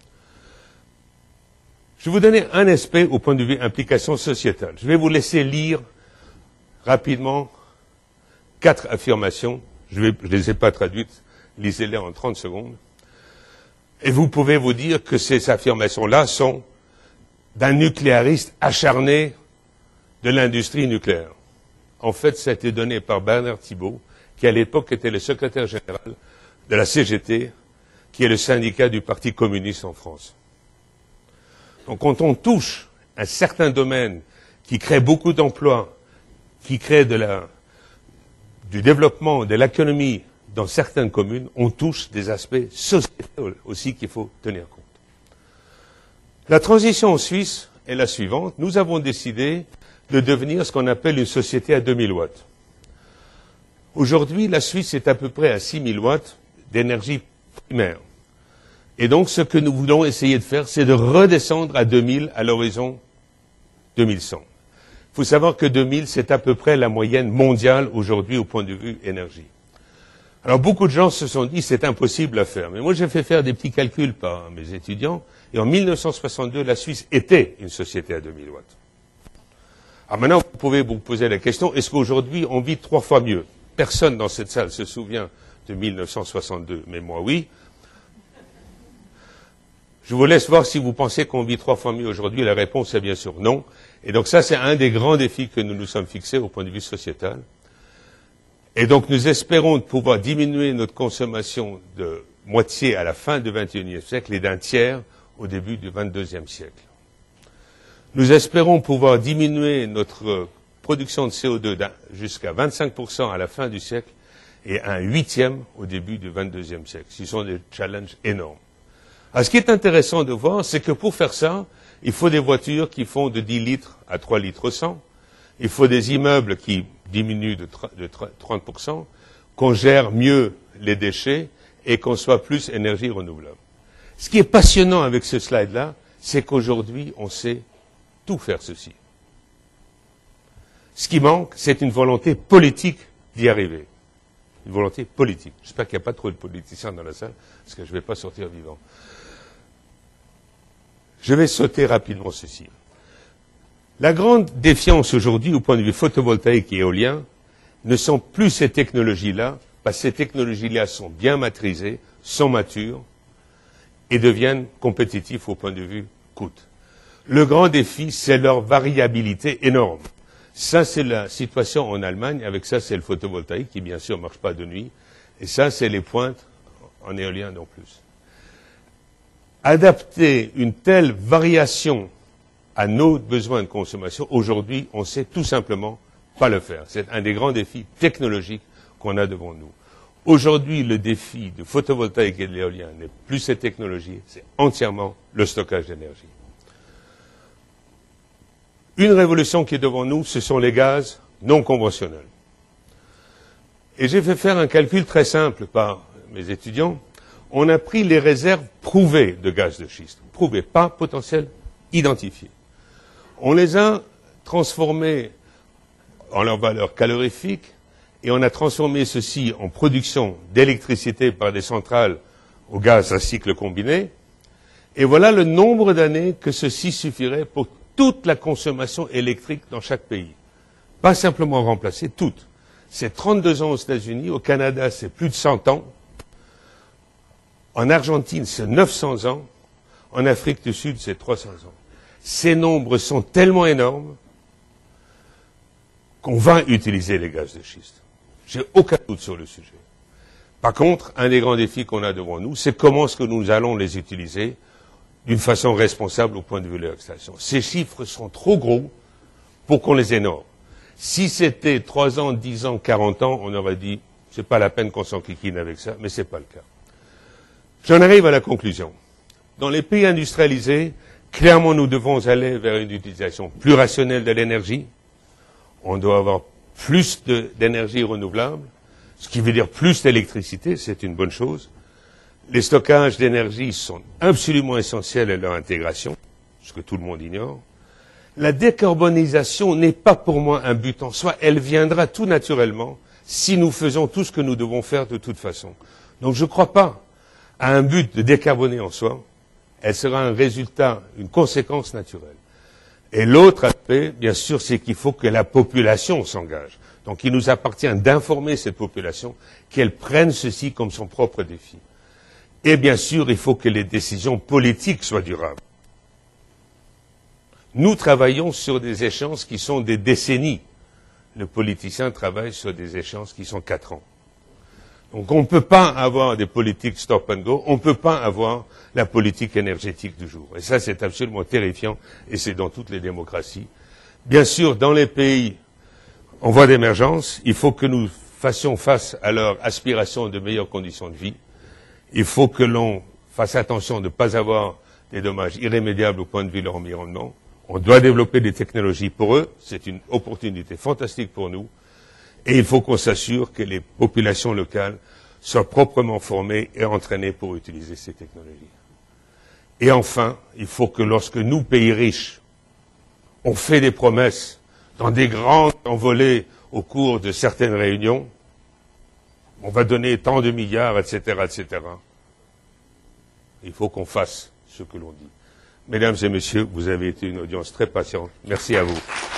Je vais vous donner un aspect au point de vue implication sociétale. Je vais vous laisser lire rapidement 4 affirmations. Je ne les ai pas traduites, lisez-les en 30 secondes. Et vous pouvez vous dire que ces affirmations-là sont d'un nucléariste acharné de l'industrie nucléaire. En fait, ça a été donné par Bernard Thibault, qui à l'époque était le secrétaire général de la CGT, qui est le syndicat du Parti communiste en France. Donc quand on touche un certain domaine qui crée beaucoup d'emplois, qui crée du développement, de l'économie dans certaines communes, on touche des aspects sociétaux aussi qu'il faut tenir compte. La transition en Suisse est la suivante. Nous avons décidé de devenir ce qu'on appelle une société à 2000 watts. Aujourd'hui, la Suisse est à peu près à 6000 watts d'énergie primaire. Et donc, ce que nous voulons essayer de faire, c'est de redescendre à 2000 à l'horizon 2100. Il faut savoir que 2000, c'est à peu près la moyenne mondiale aujourd'hui au point de vue énergie. Alors, beaucoup de gens se sont dit, c'est impossible à faire. Mais moi, j'ai fait faire des petits calculs par mes étudiants. Et en 1962, la Suisse était une société à 2000 watts. Alors maintenant, vous pouvez vous poser la question, est-ce qu'aujourd'hui, on vit 3 fois mieux? Personne dans cette salle se souvient de 1962, mais moi, oui. Je vous laisse voir si vous pensez qu'on vit 3 fois mieux aujourd'hui. La réponse est bien sûr non. Et donc ça, c'est un des grands défis que nous nous sommes fixés au point de vue sociétal. Et donc nous espérons pouvoir diminuer notre consommation de moitié à la fin du XXIe siècle et d'un tiers au début du XXIIe siècle. Nous espérons pouvoir diminuer notre production de CO2 jusqu'à 25% à la fin du siècle et un 8e au début du XXIe siècle. Ce sont des challenges énormes. Alors, ce qui est intéressant de voir, c'est que pour faire ça, il faut des voitures qui font de 10 litres à 3 litres 100. Il faut des immeubles qui diminuent de 30%, qu'on gère mieux les déchets et qu'on soit plus énergie renouvelable. Ce qui est passionnant avec ce slide-là, c'est qu'aujourd'hui, on sait tout faire ceci. Ce qui manque, c'est une volonté politique d'y arriver. Une volonté politique. J'espère qu'il n'y a pas trop de politiciens dans la salle, parce que je ne vais pas sortir vivant. Je vais sauter rapidement ceci. La grande défiance aujourd'hui, au point de vue photovoltaïque et éolien, ne sont plus ces technologies-là, parce que ces technologies-là sont bien maîtrisées, sont matures, et deviennent compétitifs au point de vue coût. Le grand défi, c'est leur variabilité énorme. Ça, c'est la situation en Allemagne. Avec ça, c'est le photovoltaïque, qui bien sûr ne marche pas de nuit. Et ça, c'est les pointes en éolien non plus. Adapter une telle variation à nos besoins de consommation, aujourd'hui, on ne sait tout simplement pas le faire. C'est un des grands défis technologiques qu'on a devant nous. Aujourd'hui, le défi du photovoltaïque et de l'éolien n'est plus cette technologie, c'est entièrement le stockage d'énergie. Une révolution qui est devant nous, ce sont les gaz non conventionnels. Et j'ai fait faire un calcul très simple par mes étudiants. On a pris les réserves prouvées de gaz de schiste, prouvées, pas potentielles, identifiées. On les a transformées en leur valeur calorifique et on a transformé ceci en production d'électricité par des centrales au gaz à cycle combiné. Et voilà le nombre d'années que ceci suffirait pour toute la consommation électrique dans chaque pays. Pas simplement remplacer, toute. C'est 32 ans aux États-Unis, au Canada c'est plus de 100 ans, en Argentine c'est 900 ans, en Afrique du Sud c'est 300 ans. Ces nombres sont tellement énormes qu'on va utiliser les gaz de schiste. J'ai aucun doute sur le sujet. Par contre, un des grands défis qu'on a devant nous, c'est comment est-ce que nous allons les utiliser d'une façon responsable au point de vue de leur extraction. Ces chiffres sont trop gros pour qu'on les énorme. Si c'était 3 ans, 10 ans, 40 ans, on aurait dit, c'est pas la peine qu'on s'enquiquine avec ça, mais c'est pas le cas. J'en arrive à la conclusion. Dans les pays industrialisés, clairement, nous devons aller vers une utilisation plus rationnelle de l'énergie. On doit avoir plus d'énergie renouvelable, ce qui veut dire plus d'électricité, c'est une bonne chose. Les stockages d'énergie sont absolument essentiels à leur intégration, ce que tout le monde ignore. La décarbonisation n'est pas pour moi un but en soi, elle viendra tout naturellement si nous faisons tout ce que nous devons faire de toute façon. Donc je ne crois pas à un but de décarboner en soi, elle sera un résultat, une conséquence naturelle. Et l'autre aspect, bien sûr, c'est qu'il faut que la population s'engage. Donc il nous appartient d'informer cette population qu'elle prenne ceci comme son propre défi. Et bien sûr, il faut que les décisions politiques soient durables. Nous travaillons sur des échéances qui sont des décennies. Le politicien travaille sur des échéances qui sont 4 ans. Donc on ne peut pas avoir des politiques stop and go, on ne peut pas avoir la politique énergétique du jour. Et ça, c'est absolument terrifiant, et c'est dans toutes les démocraties. Bien sûr, dans les pays en voie d'émergence, il faut que nous fassions face à leur aspiration de meilleures conditions de vie. Il faut que l'on fasse attention de ne pas avoir des dommages irrémédiables au point de vue de leur environnement. On doit développer des technologies pour eux, c'est une opportunité fantastique pour nous. Et il faut qu'on s'assure que les populations locales soient proprement formées et entraînées pour utiliser ces technologies. Et enfin, il faut que lorsque nous, pays riches, on fait des promesses dans des grandes envolées au cours de certaines réunions, on va donner tant de milliards, etc., etc. Il faut qu'on fasse ce que l'on dit. Mesdames et messieurs, vous avez été une audience très patiente. Merci à vous.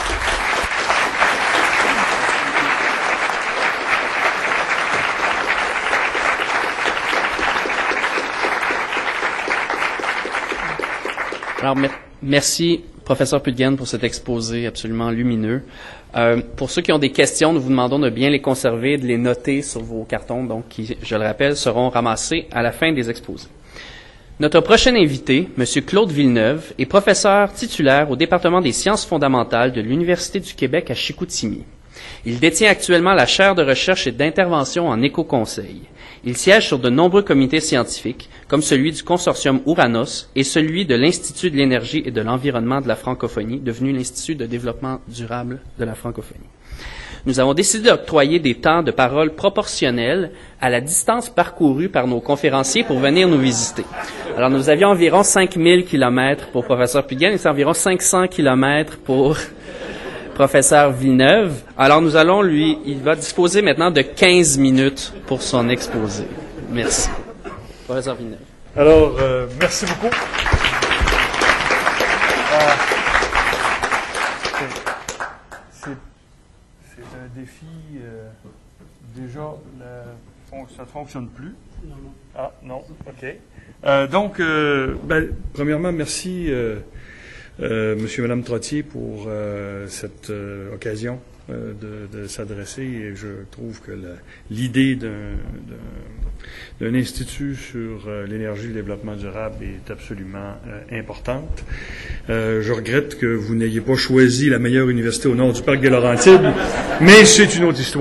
Alors, merci, professeur Pudgen, pour cet exposé absolument lumineux. Pour ceux qui ont des questions, nous vous demandons de bien les conserver, de les noter sur vos cartons, donc qui, je le rappelle, seront ramassés à la fin des exposés. Notre prochain invité, M. Claude Villeneuve, est professeur titulaire au département des sciences fondamentales de l'Université du Québec à Chicoutimi. Il détient actuellement la chaire de recherche et d'intervention en éco-conseil. Il siège sur de nombreux comités scientifiques, comme celui du consortium Ouranos et celui de l'Institut de l'énergie et de l'environnement de la francophonie, devenu l'Institut de développement durable de la francophonie. Nous avons décidé d'octroyer des temps de parole proportionnels à la distance parcourue par nos conférenciers pour venir nous visiter. Alors, nous avions environ 5000 kilomètres pour professeur Pudgen et c'est environ 500 kilomètres pour professeur Villeneuve. Alors, il va disposer maintenant de 15 minutes pour son exposé. Merci. Professeur Villeneuve. Alors, merci beaucoup. C'est un défi. Déjà, ça ne fonctionne plus. Non. Ah, non, OK. Donc, premièrement, merci, Monsieur et Madame Trottier, pour cette occasion de s'adresser. Et je trouve que l'idée d'un institut sur l'énergie et le développement durable est absolument importante. Je regrette que vous n'ayez pas choisi la meilleure université au nord du parc des Laurentides, mais c'est une autre histoire.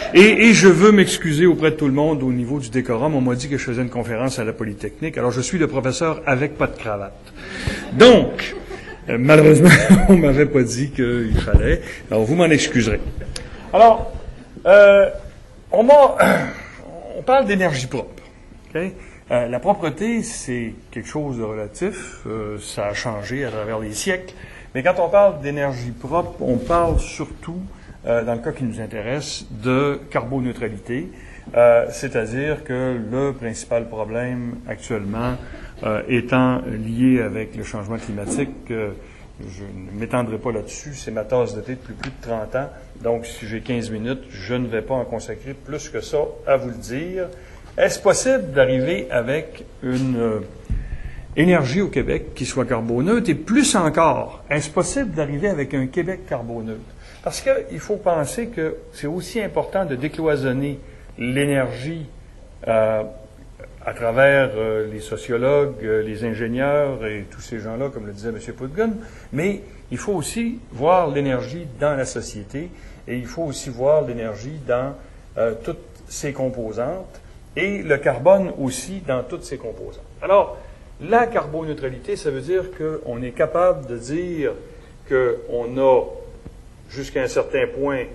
Et je veux m'excuser auprès de tout le monde au niveau du décorum. On m'a dit que je faisais une conférence à la Polytechnique. Alors, je suis le professeur avec pas de cravate. Donc, malheureusement, on m'avait pas dit qu'il fallait. Alors, vous m'en excuserez. Alors, on parle d'énergie propre. Okay? La propreté, c'est quelque chose de relatif. Ça a changé à travers les siècles. Mais quand on parle d'énergie propre, on parle surtout, dans le cas qui nous intéresse, de carboneutralité. C'est-à-dire que le principal problème actuellement étant lié avec le changement climatique, je ne m'étendrai pas là-dessus, c'est ma tasse de thé depuis plus de 30 ans, donc si j'ai 15 minutes, je ne vais pas en consacrer plus que ça à vous le dire. Est-ce possible d'arriver avec une énergie au Québec qui soit carboneutre, et plus encore, est-ce possible d'arriver avec un Québec carboneutre? Parce qu'il faut penser que c'est aussi important de décloisonner l'énergie à travers les sociologues, les ingénieurs et tous ces gens-là, comme le disait M. Poutgun, mais il faut aussi voir l'énergie dans la société et il faut aussi voir l'énergie dans toutes ses composantes et le carbone aussi dans toutes ses composantes. Alors, la carboneutralité, ça veut dire qu'on est capable de dire qu'on a, jusqu'à un certain point,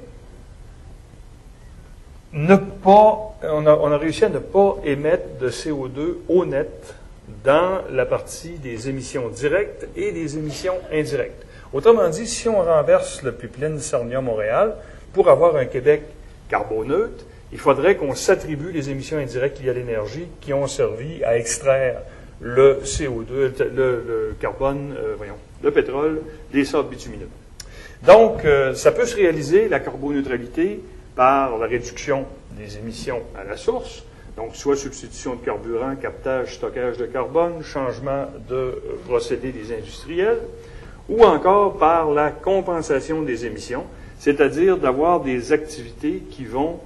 on a réussi à ne pas émettre de CO2 au net dans la partie des émissions directes et des émissions indirectes. Autrement dit, si on renverse le pipeline Sarnia-Montréal, pour avoir un Québec carboneutre, il faudrait qu'on s'attribue les émissions indirectes liées à l'énergie qui ont servi à extraire le CO2, le carbone, le pétrole, des sables bitumineux. Donc, ça peut se réaliser, la carboneutralité, par la réduction des émissions à la source, donc soit substitution de carburant, captage, stockage de carbone, changement de procédé des industriels, ou encore par la compensation des émissions, c'est-à-dire d'avoir des activités qui vont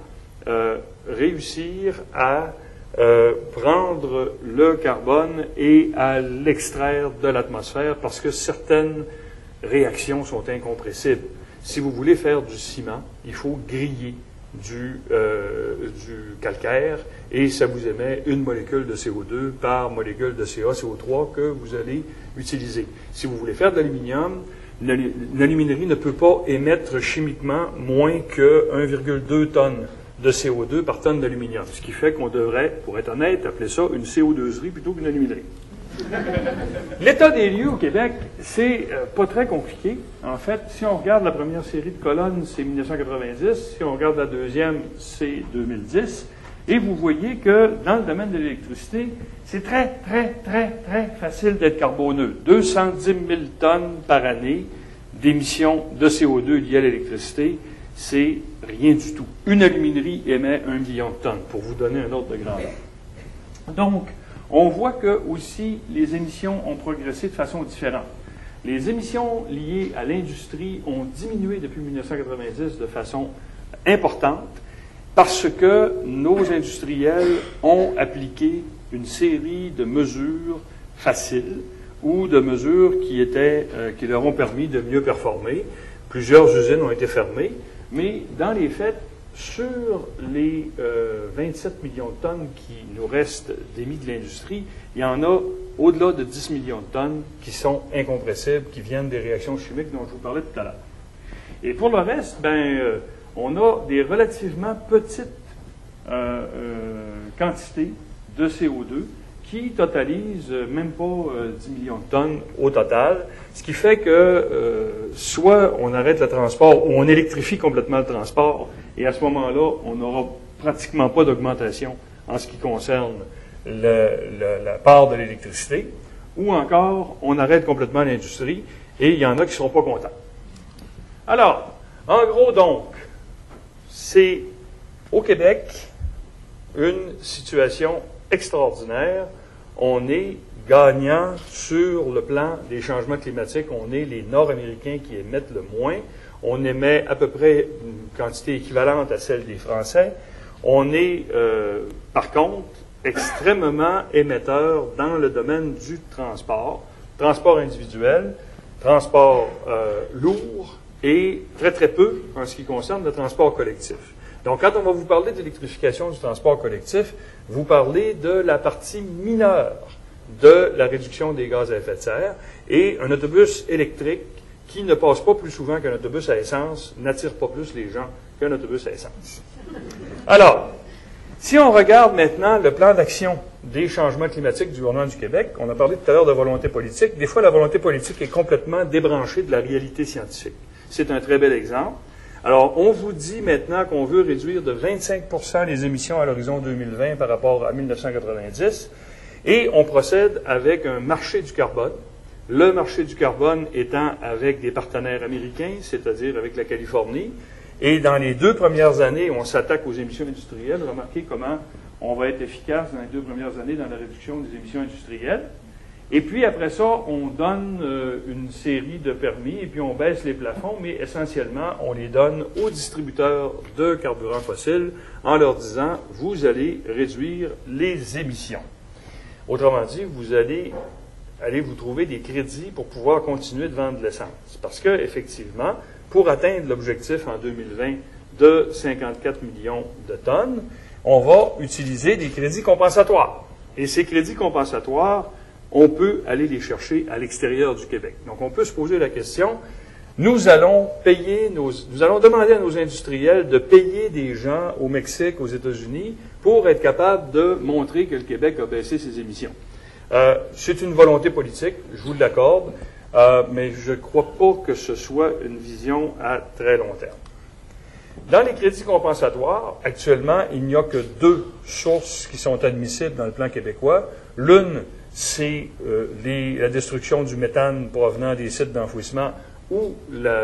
réussir à prendre le carbone et à l'extraire de l'atmosphère parce que certaines réactions sont incompressibles. Si vous voulez faire du ciment, il faut griller du calcaire et ça vous émet une molécule de CO2 par molécule de CaCO3 que vous allez utiliser. Si vous voulez faire de l'aluminium, l'aluminium ne peut pas émettre chimiquement moins que 1,2 tonnes de CO2 par tonne d'aluminium, ce qui fait qu'on devrait, pour être honnête, appeler ça une CO2serie plutôt qu'une aluminerie. L'état des lieux au Québec, c'est pas très compliqué. En fait, si on regarde la première série de colonnes, c'est 1990. Si on regarde la deuxième, c'est 2010. Et vous voyez que dans le domaine de l'électricité, c'est très, très, très, très facile d'être carboneux. 210 000 tonnes par année d'émissions de CO2 liées à l'électricité, c'est rien du tout. Une aluminerie émet 1 million de tonnes, pour vous donner un ordre de grandeur. Donc, on voit que aussi les émissions ont progressé de façon différente. Les émissions liées à l'industrie ont diminué depuis 1990 de façon importante parce que nos industriels ont appliqué une série de mesures faciles ou de mesures qui leur ont permis de mieux performer. Plusieurs usines ont été fermées, mais dans les faits, sur les 27 millions de tonnes qui nous restent d'émis de l'industrie, il y en a au-delà de 10 millions de tonnes qui sont incompressibles, qui viennent des réactions chimiques dont je vous parlais tout à l'heure. Et pour le reste, on a des relativement petites quantités de CO2 qui totalisent même pas 10 millions de tonnes au total, ce qui fait que soit on arrête le transport ou on électrifie complètement le transport, et à ce moment-là, on n'aura pratiquement pas d'augmentation en ce qui concerne la part de l'électricité, ou encore on arrête complètement l'industrie, et il y en a qui ne seront pas contents. Alors, en gros donc, c'est au Québec une situation extraordinaire. On est gagnant sur le plan des changements climatiques. On est les Nord-Américains qui émettent le moins. On émet à peu près une quantité équivalente à celle des Français. On est, par contre, extrêmement émetteur dans le domaine du transport individuel, transport lourd et très, très peu en ce qui concerne le transport collectif. Donc, quand on va vous parler d'électrification du transport collectif, vous parlez de la partie mineure de la réduction des gaz à effet de serre, et un autobus électrique qui ne passe pas plus souvent qu'un autobus à essence n'attire pas plus les gens qu'un autobus à essence. Alors, si on regarde maintenant le plan d'action des changements climatiques du gouvernement du Québec, on a parlé tout à l'heure de volonté politique. Des fois, la volonté politique est complètement débranchée de la réalité scientifique. C'est un très bel exemple. Alors, on vous dit maintenant qu'on veut réduire de 25% les émissions à l'horizon 2020 par rapport à 1990, et on procède avec un marché du carbone. Le marché du carbone étant avec des partenaires américains, c'est-à-dire avec la Californie. Et dans les 2 premières années, on s'attaque aux émissions industrielles. Remarquez comment on va être efficace dans les 2 premières années dans la réduction des émissions industrielles. Et puis après ça, on donne une série de permis et puis on baisse les plafonds, mais essentiellement, on les donne aux distributeurs de carburants fossiles en leur disant « vous allez réduire les émissions ». Autrement dit, vous allez vous trouver des crédits pour pouvoir continuer de vendre de l'essence. Parce que, effectivement, pour atteindre l'objectif en 2020 de 54 millions de tonnes, on va utiliser des crédits compensatoires. Et ces crédits compensatoires, on peut aller les chercher à l'extérieur du Québec. Donc, on peut se poser la question, nous allons demander à nos industriels de payer des gens au Mexique, aux États-Unis, pour être capables de montrer que le Québec a baissé ses émissions. C'est une volonté politique, je vous l'accorde, mais je ne crois pas que ce soit une vision à très long terme. Dans les crédits compensatoires, actuellement, il n'y a que 2 sources qui sont admissibles dans le plan québécois. L'une, c'est la destruction du méthane provenant des sites d'enfouissement ou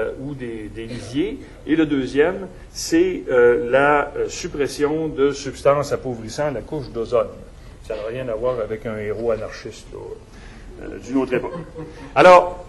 des lisiers. Et le deuxième, c'est la suppression de substances appauvrissant la couche d'ozone. Ça n'a rien à voir avec un héros anarchiste d'une autre époque. Alors,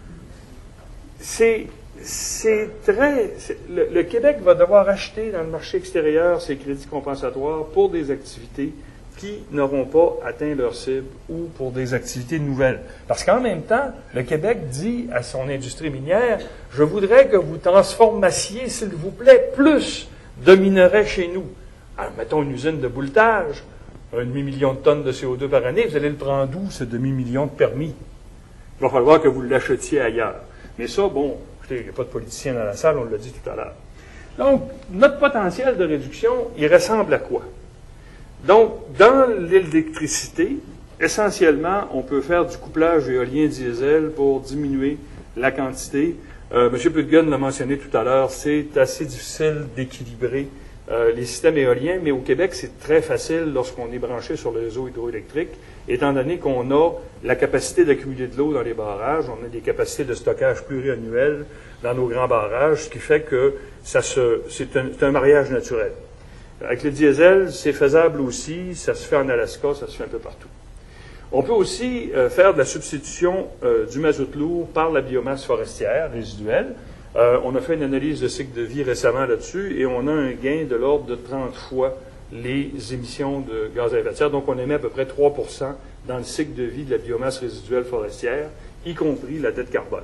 le Québec va devoir acheter dans le marché extérieur ces crédits compensatoires pour des activités qui n'auront pas atteint leur cible ou pour des activités nouvelles. Parce qu'en même temps, le Québec dit à son industrie minière, je voudrais que vous transformassiez, s'il vous plaît, plus de minerais chez nous. Alors, mettons une usine de bouletage, 1,5 million de tonnes de CO2 par année, vous allez le prendre d'où, ce demi-million de permis? Il va falloir que vous l'achetiez ailleurs. Mais ça, bon, écoutez, il n'y a pas de politicien dans la salle, on l'a dit tout à l'heure. Donc, notre potentiel de réduction, il ressemble à quoi? Donc, dans l'électricité, essentiellement, on peut faire du couplage éolien-diesel pour diminuer la quantité. M. Plutgen l'a mentionné tout à l'heure, c'est assez difficile d'équilibrer les systèmes éoliens, mais au Québec, c'est très facile lorsqu'on est branché sur le réseau hydroélectrique, étant donné qu'on a la capacité d'accumuler de l'eau dans les barrages, on a des capacités de stockage pluriannuelles dans nos grands barrages, ce qui fait que c'est un mariage naturel. Avec le diesel, c'est faisable aussi, ça se fait en Alaska, ça se fait un peu partout. On peut aussi faire de la substitution du mazout lourd par la biomasse forestière résiduelle. On a fait une analyse de cycle de vie récemment là-dessus et on a un gain de l'ordre de 30 fois les émissions de gaz à effet de serre. Donc, on émet à peu près 3 % dans le cycle de vie de la biomasse résiduelle forestière, y compris la dette carbone.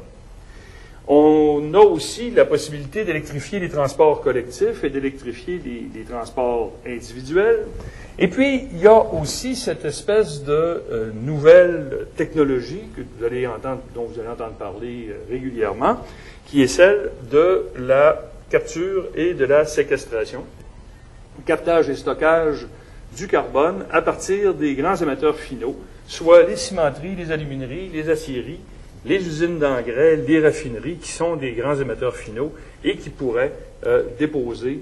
On a aussi la possibilité d'électrifier les transports collectifs et d'électrifier les transports individuels. Et puis, il y a aussi cette espèce de nouvelle technologie dont vous allez entendre parler régulièrement, qui est celle de la capture et de la séquestration, captage et stockage du carbone à partir des grands émetteurs finaux, soit les cimenteries, les alumineries, les aciéries, les usines d'engrais, les raffineries, qui sont des grands émetteurs finaux et qui pourraient déposer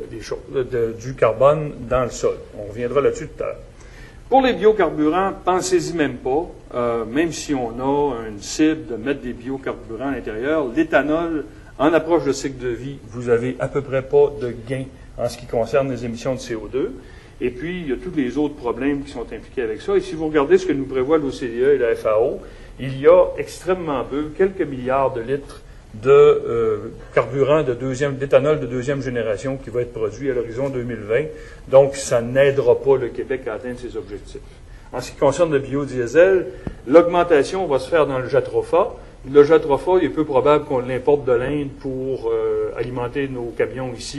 du carbone dans le sol. On reviendra là-dessus tout à l'heure. Pour les biocarburants, pensez-y même pas, même si on a une cible de mettre des biocarburants à l'intérieur, l'éthanol, en approche de cycle de vie, vous avez à peu près pas de gain en ce qui concerne les émissions de CO2. Et puis, il y a tous les autres problèmes qui sont impliqués avec ça. Et si vous regardez ce que nous prévoit l'OCDE et la FAO, il y a extrêmement peu, quelques milliards de litres de carburant d'éthanol de deuxième génération qui va être produit à l'horizon 2020. Donc, ça n'aidera pas le Québec à atteindre ses objectifs. En ce qui concerne le biodiesel, l'augmentation va se faire dans le jatropha. Le jatropha, il est peu probable qu'on l'importe de l'Inde pour alimenter nos camions ici.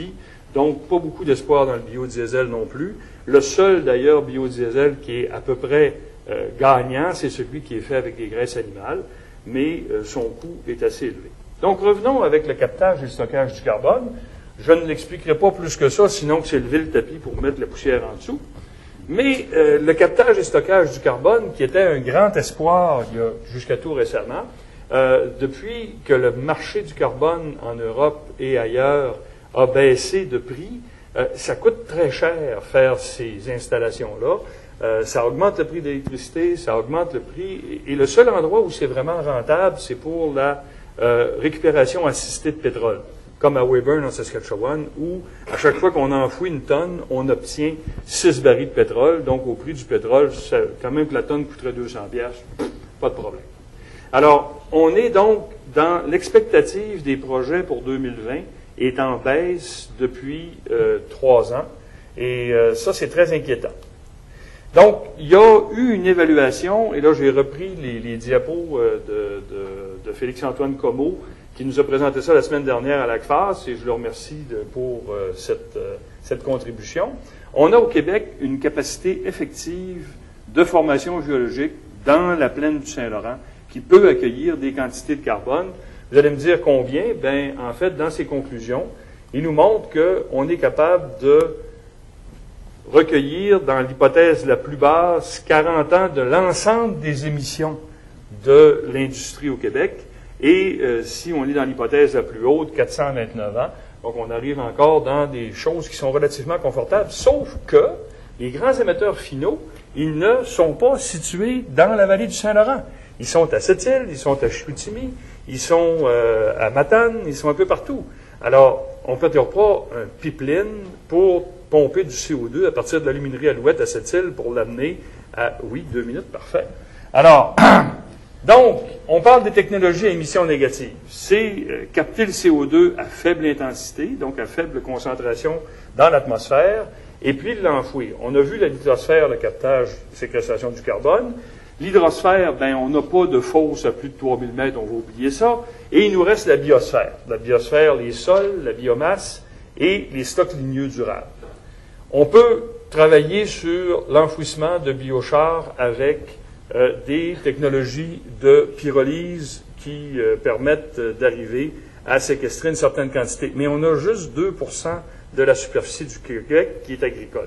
Donc, pas beaucoup d'espoir dans le biodiesel non plus. Le seul, d'ailleurs, biodiesel qui est à peu près gagnant, c'est celui qui est fait avec des graisses animales, mais son coût est assez élevé. Donc, revenons avec le captage et le stockage du carbone. Je ne l'expliquerai pas plus que ça, sinon que c'est lever le tapis pour mettre la poussière en dessous. Mais le captage et le stockage du carbone, qui était un grand espoir il y a jusqu'à tout récemment, depuis que le marché du carbone en Europe et ailleurs a baissé de prix, ça coûte très cher faire ces installations-là. Ça augmente le prix de l'électricité, ça augmente le prix. Et le seul endroit où c'est vraiment rentable, c'est pour la récupération assistée de pétrole, comme à Weyburn en Saskatchewan, où à chaque fois qu'on enfouit une tonne, on obtient 6 barils de pétrole. Donc au prix du pétrole, quand même que la tonne coûterait 200$, pas de problème. Alors, on est donc dans l'expectative des projets pour 2020 est en baisse depuis 3 ans. Et ça, c'est très inquiétant. Donc, il y a eu une évaluation, et là, j'ai repris les diapos de Félix-Antoine Comeau, qui nous a présenté ça la semaine dernière à l'ACFAS, et je le remercie pour cette contribution. On a au Québec une capacité effective de formation géologique dans la plaine du Saint-Laurent qui peut accueillir des quantités de carbone. Vous allez me dire combien? Bien, en fait, dans ses conclusions, il nous montre qu'on est capable de recueillir, dans l'hypothèse la plus basse, 40 ans de l'ensemble des émissions de l'industrie au Québec. Et si on est dans l'hypothèse la plus haute, 429 ans. Donc, on arrive encore dans des choses qui sont relativement confortables, sauf que les grands émetteurs finaux, ils ne sont pas situés dans la vallée du Saint-Laurent. Ils sont à Sept-Îles, ils sont à Chicoutimi, ils sont à Matane, ils sont un peu partout. Alors, on ne fait pas un pipeline pour pomper du CO2 à partir de la luminerie Alouette à Sept-Îles pour l'amener à... Oui, 2 minutes, parfait. Alors, donc, on parle des technologies à émissions négatives. C'est capter le CO2 à faible intensité, donc à faible concentration dans l'atmosphère, et puis l'enfouir. On a vu la lithosphère, le captage, séquestration du carbone. L'hydrosphère, ben, on n'a pas de fosse à plus de 3000 mètres, on va oublier ça. Et il nous reste la biosphère. La biosphère, les sols, la biomasse et les stocks ligneux durables. On peut travailler sur l'enfouissement de biochars avec des technologies de pyrolyse qui permettent d'arriver à séquestrer une certaine quantité. Mais on a juste 2% de la superficie du Québec qui est agricole.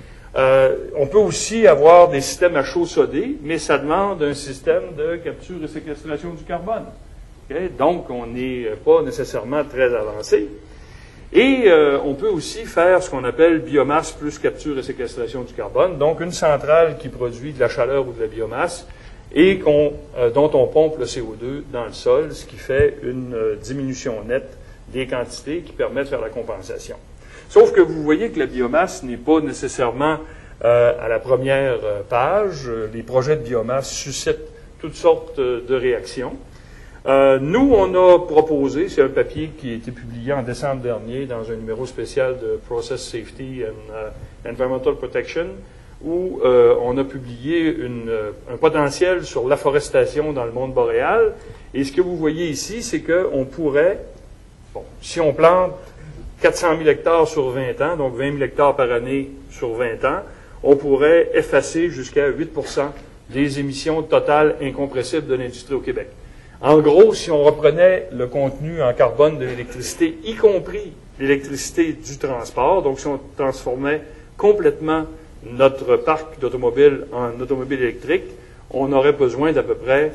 On peut aussi avoir des systèmes à chaud sodé, mais ça demande un système de capture et séquestration du carbone. Okay? Donc, on n'est pas nécessairement très avancé. Et on peut aussi faire ce qu'on appelle biomasse plus capture et séquestration du carbone, donc une centrale qui produit de la chaleur ou de la biomasse et dont on pompe le CO2 dans le sol, ce qui fait une diminution nette des quantités qui permet de faire la compensation. Sauf que vous voyez que la biomasse n'est pas nécessairement à la première page. Les projets de biomasse suscitent toutes sortes de réactions. Nous, on a proposé, c'est un papier qui a été publié en décembre dernier dans un numéro spécial de Process Safety and Environmental Protection, où on a publié un potentiel sur l'afforestation dans le monde boréal. Et ce que vous voyez ici, c'est qu'on pourrait, si on plante 400 000 hectares sur 20 ans, donc 20 000 hectares par année sur 20 ans, on pourrait effacer jusqu'à 8% des émissions totales incompressibles de l'industrie au Québec. En gros, si on reprenait le contenu en carbone de l'électricité, y compris l'électricité du transport, donc si on transformait complètement notre parc d'automobiles en automobile électrique, on aurait besoin d'à peu près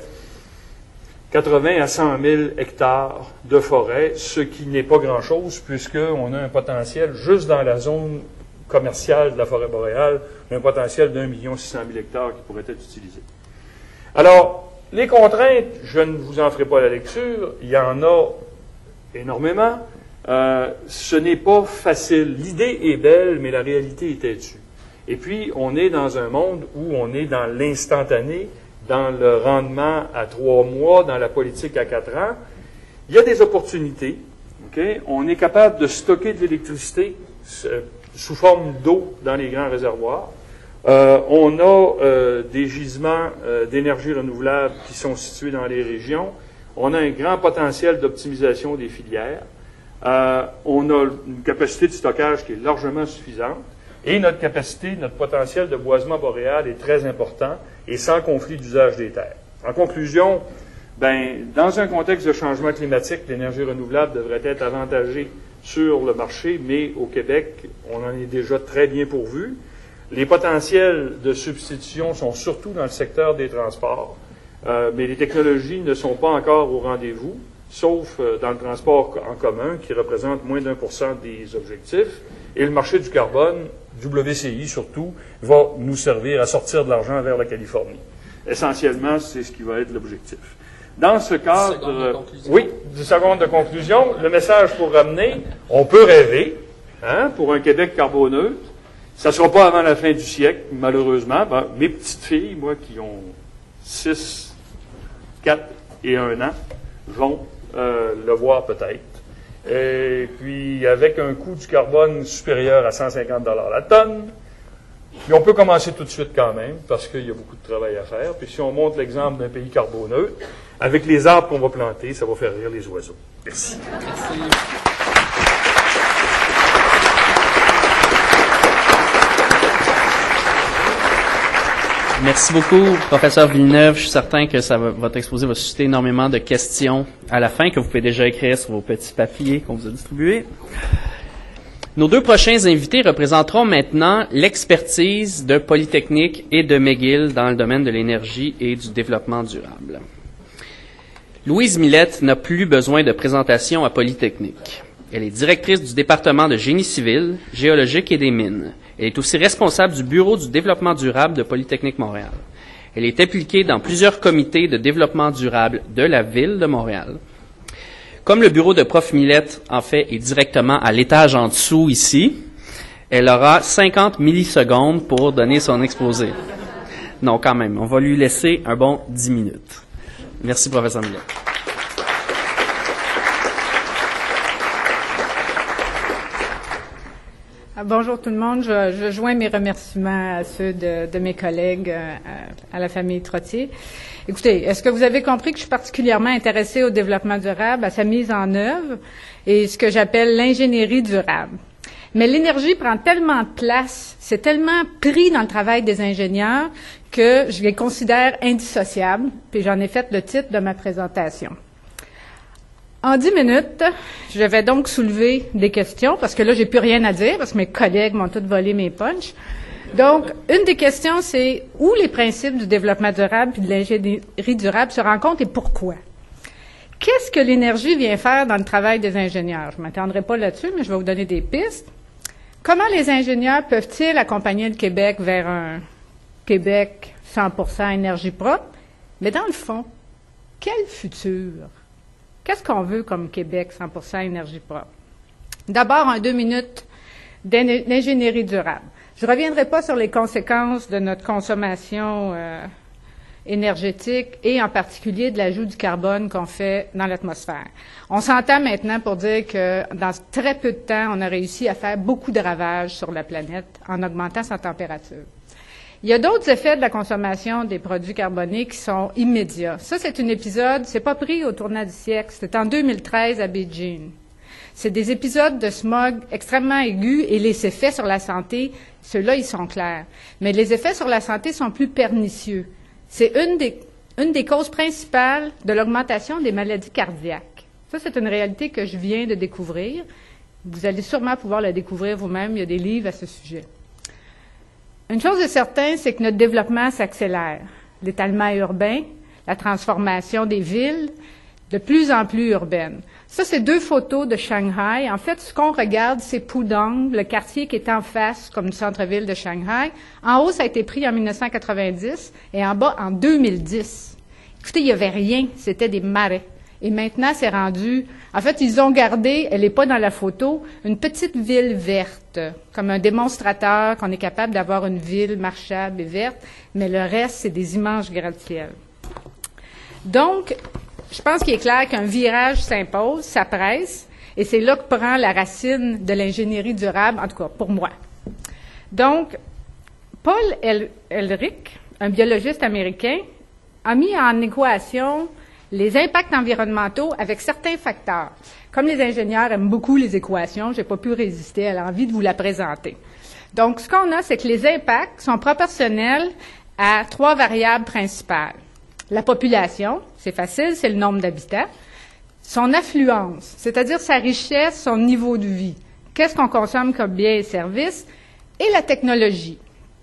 80 à 100 000 hectares de forêt, ce qui n'est pas grand-chose puisqu'on a un potentiel juste dans la zone commerciale de la forêt boréale, un potentiel d'1 600 000 hectares qui pourrait être utilisé. Alors, les contraintes, je ne vous en ferai pas la lecture, il y en a énormément. Ce n'est pas facile. L'idée est belle, mais la réalité est têtue. Et puis, on est dans un monde où on est dans l'instantané, dans le rendement à 3 mois, dans la politique à 4 ans. Il y a des opportunités. Okay? On est capable de stocker de l'électricité sous forme d'eau dans les grands réservoirs. On a des gisements d'énergie renouvelable qui sont situés dans les régions. On a un grand potentiel d'optimisation des filières. On a une capacité de stockage qui est largement suffisante et notre potentiel de boisement boréal est très important et sans conflit d'usage des terres. En conclusion, dans un contexte de changement climatique, l'énergie renouvelable devrait être avantagée sur le marché, mais au Québec, on en est déjà très bien pourvu. Les potentiels de substitution sont surtout dans le secteur des transports, mais les technologies ne sont pas encore au rendez-vous, sauf dans le transport en commun, qui représente moins d'1% des objectifs. Et le marché du carbone, WCI surtout, va nous servir à sortir de l'argent vers la Californie. Essentiellement, c'est ce qui va être l'objectif. Dans ce cadre, oui, 10 secondes de conclusion. Le message pour ramener, on peut rêver, pour un Québec carboneutre. Ça ne sera pas avant la fin du siècle, malheureusement. Mes petites filles, moi, qui ont 6, 4 et 1 an, vont le voir peut-être. Et puis, avec un coût du carbone supérieur à 150 $ la tonne, puis on peut commencer tout de suite quand même, parce qu'il y a beaucoup de travail à faire. Puis si on montre l'exemple d'un pays carboneutre, avec les arbres qu'on va planter, ça va faire rire les oiseaux. Merci. Merci. Merci beaucoup, professeur Villeneuve. Je suis certain que votre exposé va susciter énormément de questions à la fin, que vous pouvez déjà écrire sur vos petits papiers qu'on vous a distribués. Nos deux prochains invités représenteront maintenant l'expertise de Polytechnique et de McGill dans le domaine de l'énergie et du développement durable. Louise Millette n'a plus besoin de présentation à Polytechnique. Elle est directrice du département de génie civil, géologique et des mines. Elle est aussi responsable du Bureau du développement durable de Polytechnique Montréal. Elle est impliquée dans plusieurs comités de développement durable de la Ville de Montréal. Comme le bureau de Prof Millette, en fait, est directement à l'étage en dessous ici, elle aura 50 millisecondes pour donner son exposé. Non, quand même, on va lui laisser un bon 10 minutes. Merci, professeur Millette. Bonjour tout le monde. Je joins mes remerciements à ceux de mes collègues à la famille Trottier. Écoutez, est-ce que vous avez compris que je suis particulièrement intéressée au développement durable, à sa mise en œuvre et ce que j'appelle l'ingénierie durable? Mais l'énergie prend tellement de place, c'est tellement pris dans le travail des ingénieurs que je les considère indissociables, puis j'en ai fait le titre de ma présentation. En 10 minutes, je vais donc soulever des questions, parce que là, j'ai plus rien à dire, parce que mes collègues m'ont tous volé mes punchs. Donc, une des questions, c'est où les principes du développement durable et de l'ingénierie durable se rencontrent et pourquoi? Qu'est-ce que l'énergie vient faire dans le travail des ingénieurs? Je ne m'attendrai pas là-dessus, mais je vais vous donner des pistes. Comment les ingénieurs peuvent-ils accompagner le Québec vers un Québec 100% énergie propre? Mais dans le fond, quel futur? Qu'est-ce qu'on veut comme Québec 100% énergie propre? D'abord, en 2 minutes d'ingénierie durable. Je ne reviendrai pas sur les conséquences de notre consommation énergétique et en particulier de l'ajout du carbone qu'on fait dans l'atmosphère. On s'entend maintenant pour dire que dans très peu de temps, on a réussi à faire beaucoup de ravages sur la planète en augmentant sa température. Il y a d'autres effets de la consommation des produits carbonés qui sont immédiats. Ça, c'est un épisode, c'est pas pris au tournant du siècle, c'était en 2013 à Beijing. C'est des épisodes de smog extrêmement aigus et les effets sur la santé, ceux-là, ils sont clairs. Mais les effets sur la santé sont plus pernicieux. C'est une des causes principales de l'augmentation des maladies cardiaques. Ça, c'est une réalité que je viens de découvrir. Vous allez sûrement pouvoir la découvrir vous-même. Il y a des livres à ce sujet. Une chose est certaine, c'est que notre développement s'accélère. L'étalement urbain, la transformation des villes, de plus en plus urbaines. Ça, c'est 2 photos de Shanghai. En fait, ce qu'on regarde, c'est Pudong, le quartier qui est en face, comme le centre-ville de Shanghai. En haut, ça a été pris en 1990 et en bas, en 2010. Écoutez, il n'y avait rien, c'était des marais. Et maintenant, c'est rendu... En fait, ils ont gardé, elle n'est pas dans la photo, une petite ville verte, comme un démonstrateur qu'on est capable d'avoir une ville marchable et verte, mais le reste, c'est des immenses gratte-ciel. Donc, je pense qu'il est clair qu'un virage s'impose, ça presse, et c'est là que prend la racine de l'ingénierie durable, en tout cas pour moi. Donc, Paul Ehrlich, un biologiste américain, a mis en équation les impacts environnementaux avec certains facteurs. Comme les ingénieurs aiment beaucoup les équations, je n'ai pas pu résister à l'envie de vous la présenter. Donc, ce qu'on a, c'est que les impacts sont proportionnels à 3 variables principales. La population, c'est facile, c'est le nombre d'habitants. Son affluence, c'est-à-dire sa richesse, son niveau de vie. Qu'est-ce qu'on consomme comme biens et services? Et la technologie.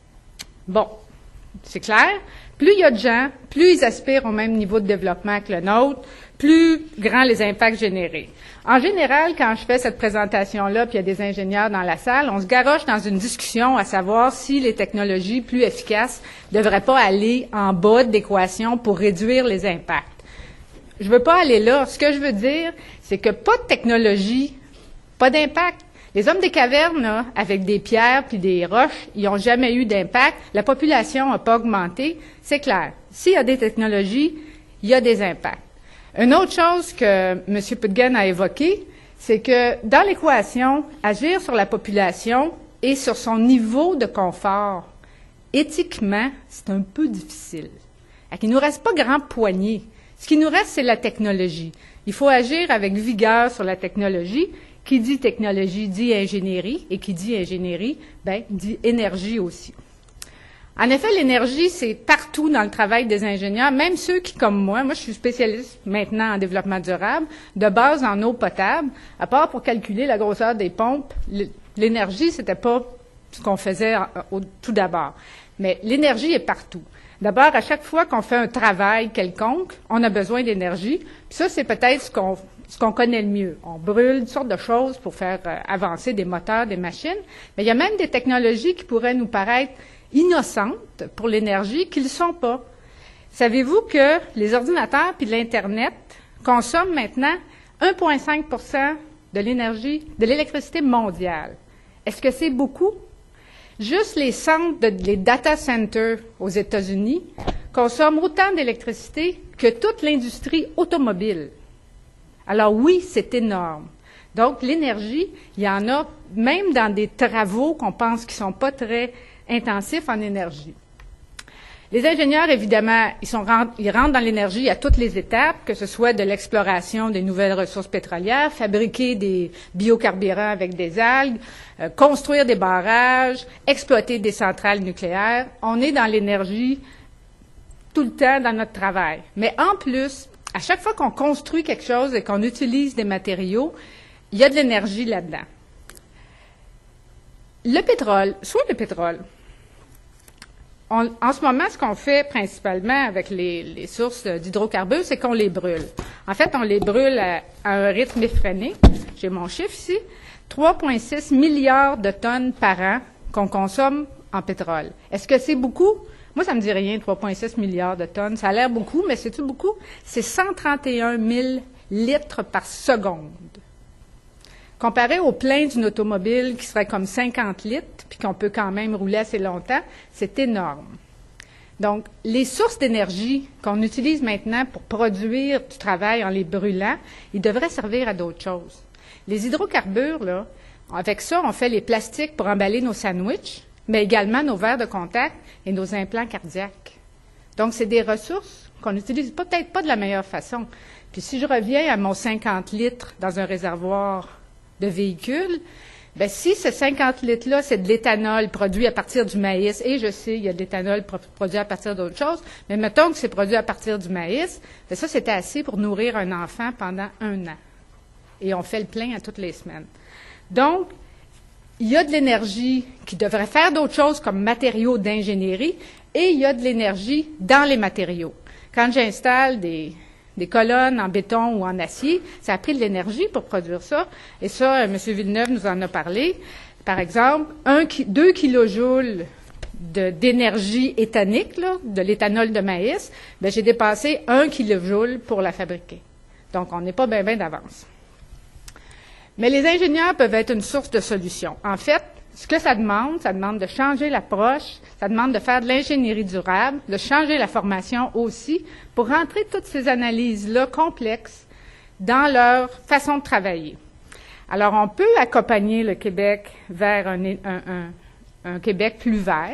Bon, c'est clair. Plus il y a de gens, plus ils aspirent au même niveau de développement que le nôtre, plus grands les impacts générés. En général, quand je fais cette présentation-là, puis il y a des ingénieurs dans la salle, on se garoche dans une discussion à savoir si les technologies plus efficaces ne devraient pas aller en bas de l'équation pour réduire les impacts. Je ne veux pas aller là. Ce que je veux dire, c'est que pas de technologie, pas d'impact. Les hommes des cavernes, là, avec des pierres puis des roches, ils n'ont jamais eu d'impact. La population n'a pas augmenté. C'est clair. S'il y a des technologies, il y a des impacts. Une autre chose que M. Putgen a évoquée, c'est que dans l'équation, agir sur la population et sur son niveau de confort, éthiquement, c'est un peu difficile. Il ne nous reste pas grand poignée. Ce qui nous reste, c'est la technologie. Il faut agir avec vigueur sur la technologie. Qui dit technologie dit ingénierie, et qui dit ingénierie, dit énergie aussi. En effet, l'énergie, c'est partout dans le travail des ingénieurs, même ceux qui, comme moi je suis spécialiste maintenant en développement durable, de base en eau potable, à part pour calculer la grosseur des pompes, l'énergie, c'était pas ce qu'on faisait tout d'abord. Mais l'énergie est partout. D'abord, à chaque fois qu'on fait un travail quelconque, on a besoin d'énergie. Puis ça, c'est peut-être ce qu'on connaît le mieux. On brûle toutes sortes de choses pour faire avancer des moteurs, des machines. Mais il y a même des technologies qui pourraient nous paraître innocentes pour l'énergie qui ne le sont pas. Savez-vous que les ordinateurs puis l'Internet consomment maintenant 1,5 % de l'énergie, de l'électricité mondiale? Est-ce que c'est beaucoup? Juste les centres, les data centers aux États-Unis consomment autant d'électricité que toute l'industrie automobile. Alors oui, c'est énorme. Donc l'énergie, il y en a même dans des travaux qu'on pense qui ne sont pas très intensifs en énergie. Les ingénieurs, évidemment, ils rentrent dans l'énergie à toutes les étapes, que ce soit de l'exploration des nouvelles ressources pétrolières, fabriquer des biocarburants avec des algues, construire des barrages, exploiter des centrales nucléaires. On est dans l'énergie tout le temps dans notre travail. Mais en plus, à chaque fois qu'on construit quelque chose et qu'on utilise des matériaux, il y a de l'énergie là-dedans. Le pétrole, en ce moment, ce qu'on fait principalement avec les sources d'hydrocarbures, c'est qu'on les brûle. En fait, on les brûle à un rythme effréné. J'ai mon chiffre ici. 3,6 milliards de tonnes par an qu'on consomme en pétrole. Est-ce que c'est beaucoup? Moi, ça ne me dit rien, 3,6 milliards de tonnes. Ça a l'air beaucoup, mais c'est-tu beaucoup? C'est 131 000 litres par seconde. Comparé au plein d'une automobile qui serait comme 50 litres, puis qu'on peut quand même rouler assez longtemps, c'est énorme. Donc, les sources d'énergie qu'on utilise maintenant pour produire du travail en les brûlant, ils devraient servir à d'autres choses. Les hydrocarbures, là, avec ça, on fait les plastiques pour emballer nos sandwichs, mais également nos verres de contact et nos implants cardiaques. Donc, c'est des ressources qu'on n'utilise peut-être pas de la meilleure façon. Puis, si je reviens à mon 50 litres dans un réservoir de véhicule, bien, si ce 50 litres-là, c'est de l'éthanol produit à partir du maïs, et je sais, il y a de l'éthanol produit à partir d'autres choses, mais mettons que c'est produit à partir du maïs, bien, ça, c'était assez pour nourrir un enfant pendant 1 an. Et on fait le plein à toutes les semaines. Donc, il y a de l'énergie qui devrait faire d'autres choses comme matériaux d'ingénierie, et il y a de l'énergie dans les matériaux. Quand j'installe des colonnes en béton ou en acier, ça a pris de l'énergie pour produire ça. Et ça, M. Villeneuve nous en a parlé. Par exemple, 2 kilojoules d'énergie éthanique, là, de l'éthanol de maïs, bien, j'ai dépassé 1 kilojoule pour la fabriquer. Donc, on n'est pas bien d'avance. Mais les ingénieurs peuvent être une source de solution. En fait, ce que ça demande de changer l'approche, ça demande de faire de l'ingénierie durable, de changer la formation aussi, pour rentrer toutes ces analyses-là complexes dans leur façon de travailler. Alors, on peut accompagner le Québec vers un Québec plus vert.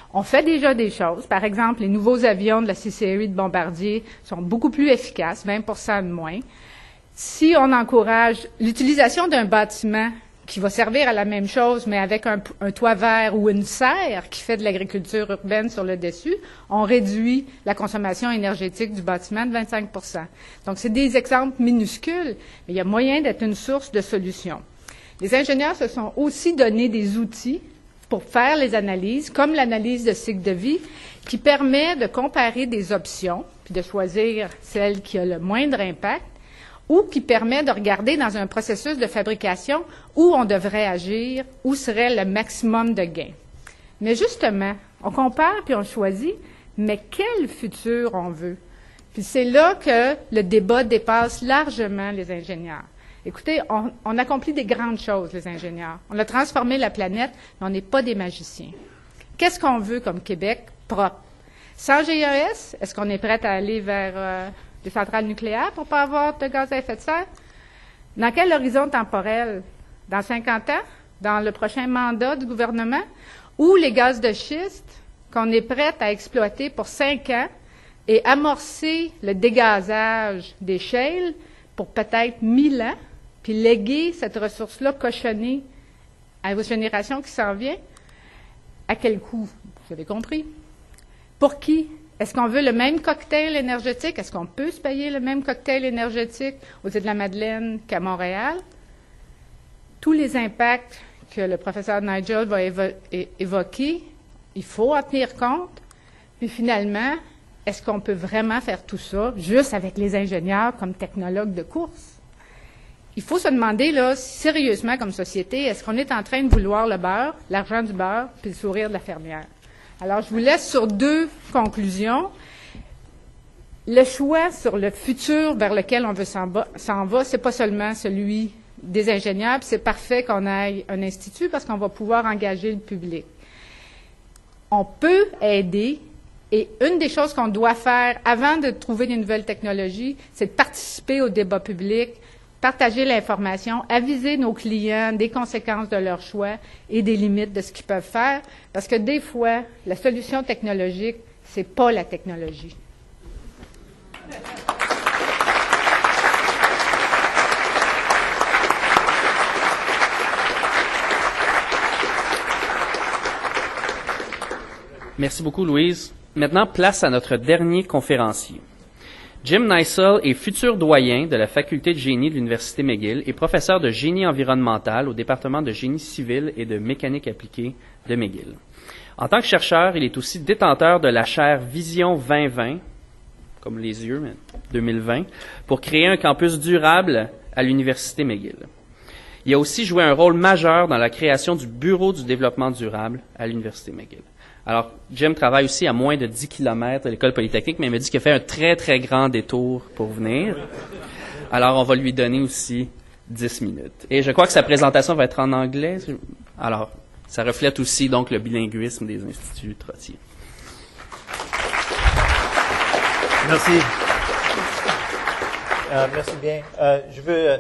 On fait déjà des choses. Par exemple, les nouveaux avions de la C-Series de Bombardier sont beaucoup plus efficaces, 20% de moins. Si on encourage l'utilisation d'un bâtiment qui va servir à la même chose, mais avec un toit vert ou une serre qui fait de l'agriculture urbaine sur le dessus, on réduit la consommation énergétique du bâtiment de 25%. Donc, c'est des exemples minuscules, mais il y a moyen d'être une source de solutions. Les ingénieurs se sont aussi donné des outils pour faire les analyses, comme l'analyse de cycle de vie, qui permet de comparer des options, puis de choisir celle qui a le moindre impact, ou qui permet de regarder dans un processus de fabrication où on devrait agir, où serait le maximum de gains. Mais justement, on compare puis on choisit, mais quel futur on veut? Puis c'est là que le débat dépasse largement les ingénieurs. Écoutez, on accomplit des grandes choses, les ingénieurs. On a transformé la planète, mais on n'est pas des magiciens. Qu'est-ce qu'on veut comme Québec propre? Sans GES, est-ce qu'on est prêt à aller vers des centrales nucléaires pour ne pas avoir de gaz à effet de serre? Dans quel horizon temporel? Dans 50 ans? Dans le prochain mandat du gouvernement? Ou les gaz de schiste qu'on est prêt à exploiter pour 5 ans et amorcer le dégazage des shales pour peut-être 1000 ans, puis léguer cette ressource-là cochonnée à vos générations qui s'en viennent? À quel coût? Vous avez compris. Pour qui? Est-ce qu'on veut le même cocktail énergétique? Est-ce qu'on peut se payer le même cocktail énergétique aux Îles-de-la-Madeleine qu'à Montréal? Tous les impacts que le professeur Nigel va évoquer, il faut en tenir compte. Puis finalement, est-ce qu'on peut vraiment faire tout ça juste avec les ingénieurs comme technologues de course? Il faut se demander, là, sérieusement comme société, est-ce qu'on est en train de vouloir le beurre, l'argent du beurre, puis le sourire de la fermière? Alors, je vous laisse sur 2 conclusions. Le choix sur le futur vers lequel on veut s'en va, c'est pas seulement celui des ingénieurs, puis c'est parfait qu'on aille un institut parce qu'on va pouvoir engager le public. On peut aider, et une des choses qu'on doit faire avant de trouver des nouvelles technologies, c'est de participer au débat public, partager l'information, aviser nos clients des conséquences de leur choix et des limites de ce qu'ils peuvent faire, parce que des fois, la solution technologique, c'est pas la technologie. Merci beaucoup, Louise. Maintenant, place à notre dernier conférencier. Jim Nysel est futur doyen de la faculté de génie de l'Université McGill et professeur de génie environnemental au département de génie civil et de mécanique appliquée de McGill. En tant que chercheur, il est aussi détenteur de la chaire Vision 2020, comme les yeux, mais 2020, pour créer un campus durable à l'Université McGill. Il a aussi joué un rôle majeur dans la création du Bureau du développement durable à l'Université McGill. Alors, Jim travaille aussi à moins de 10 km de l'École polytechnique, mais il m'a dit qu'il a fait un très, très grand détour pour venir. Alors, on va lui donner aussi 10 minutes. Et je crois que sa présentation va être en anglais. Alors, ça reflète aussi donc le bilinguisme des instituts Trottier. Merci. Merci bien. Je veux...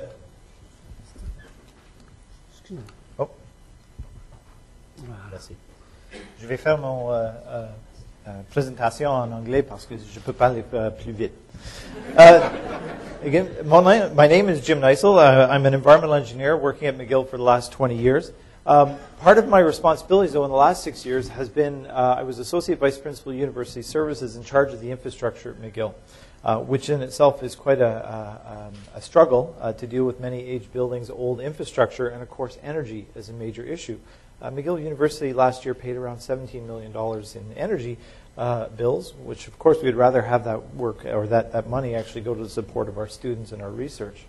Excuse-moi. Oh. Merci. Je vais faire mon présentation en anglais parce que je peux parler plus vite. Again, my name is Jim Nysel. I'm an environmental engineer working at McGill for the last 20 years. Part of my responsibilities, though, in the last 6 years has been I was Associate Vice Principal University Services in charge of the infrastructure at McGill, which in itself is quite a struggle to deal with many aged buildings, old infrastructure, and, of course, energy is a major issue. McGill University last year paid around $17 million in energy bills, which, of course, we'd rather have that work or that money actually go to the support of our students and our research.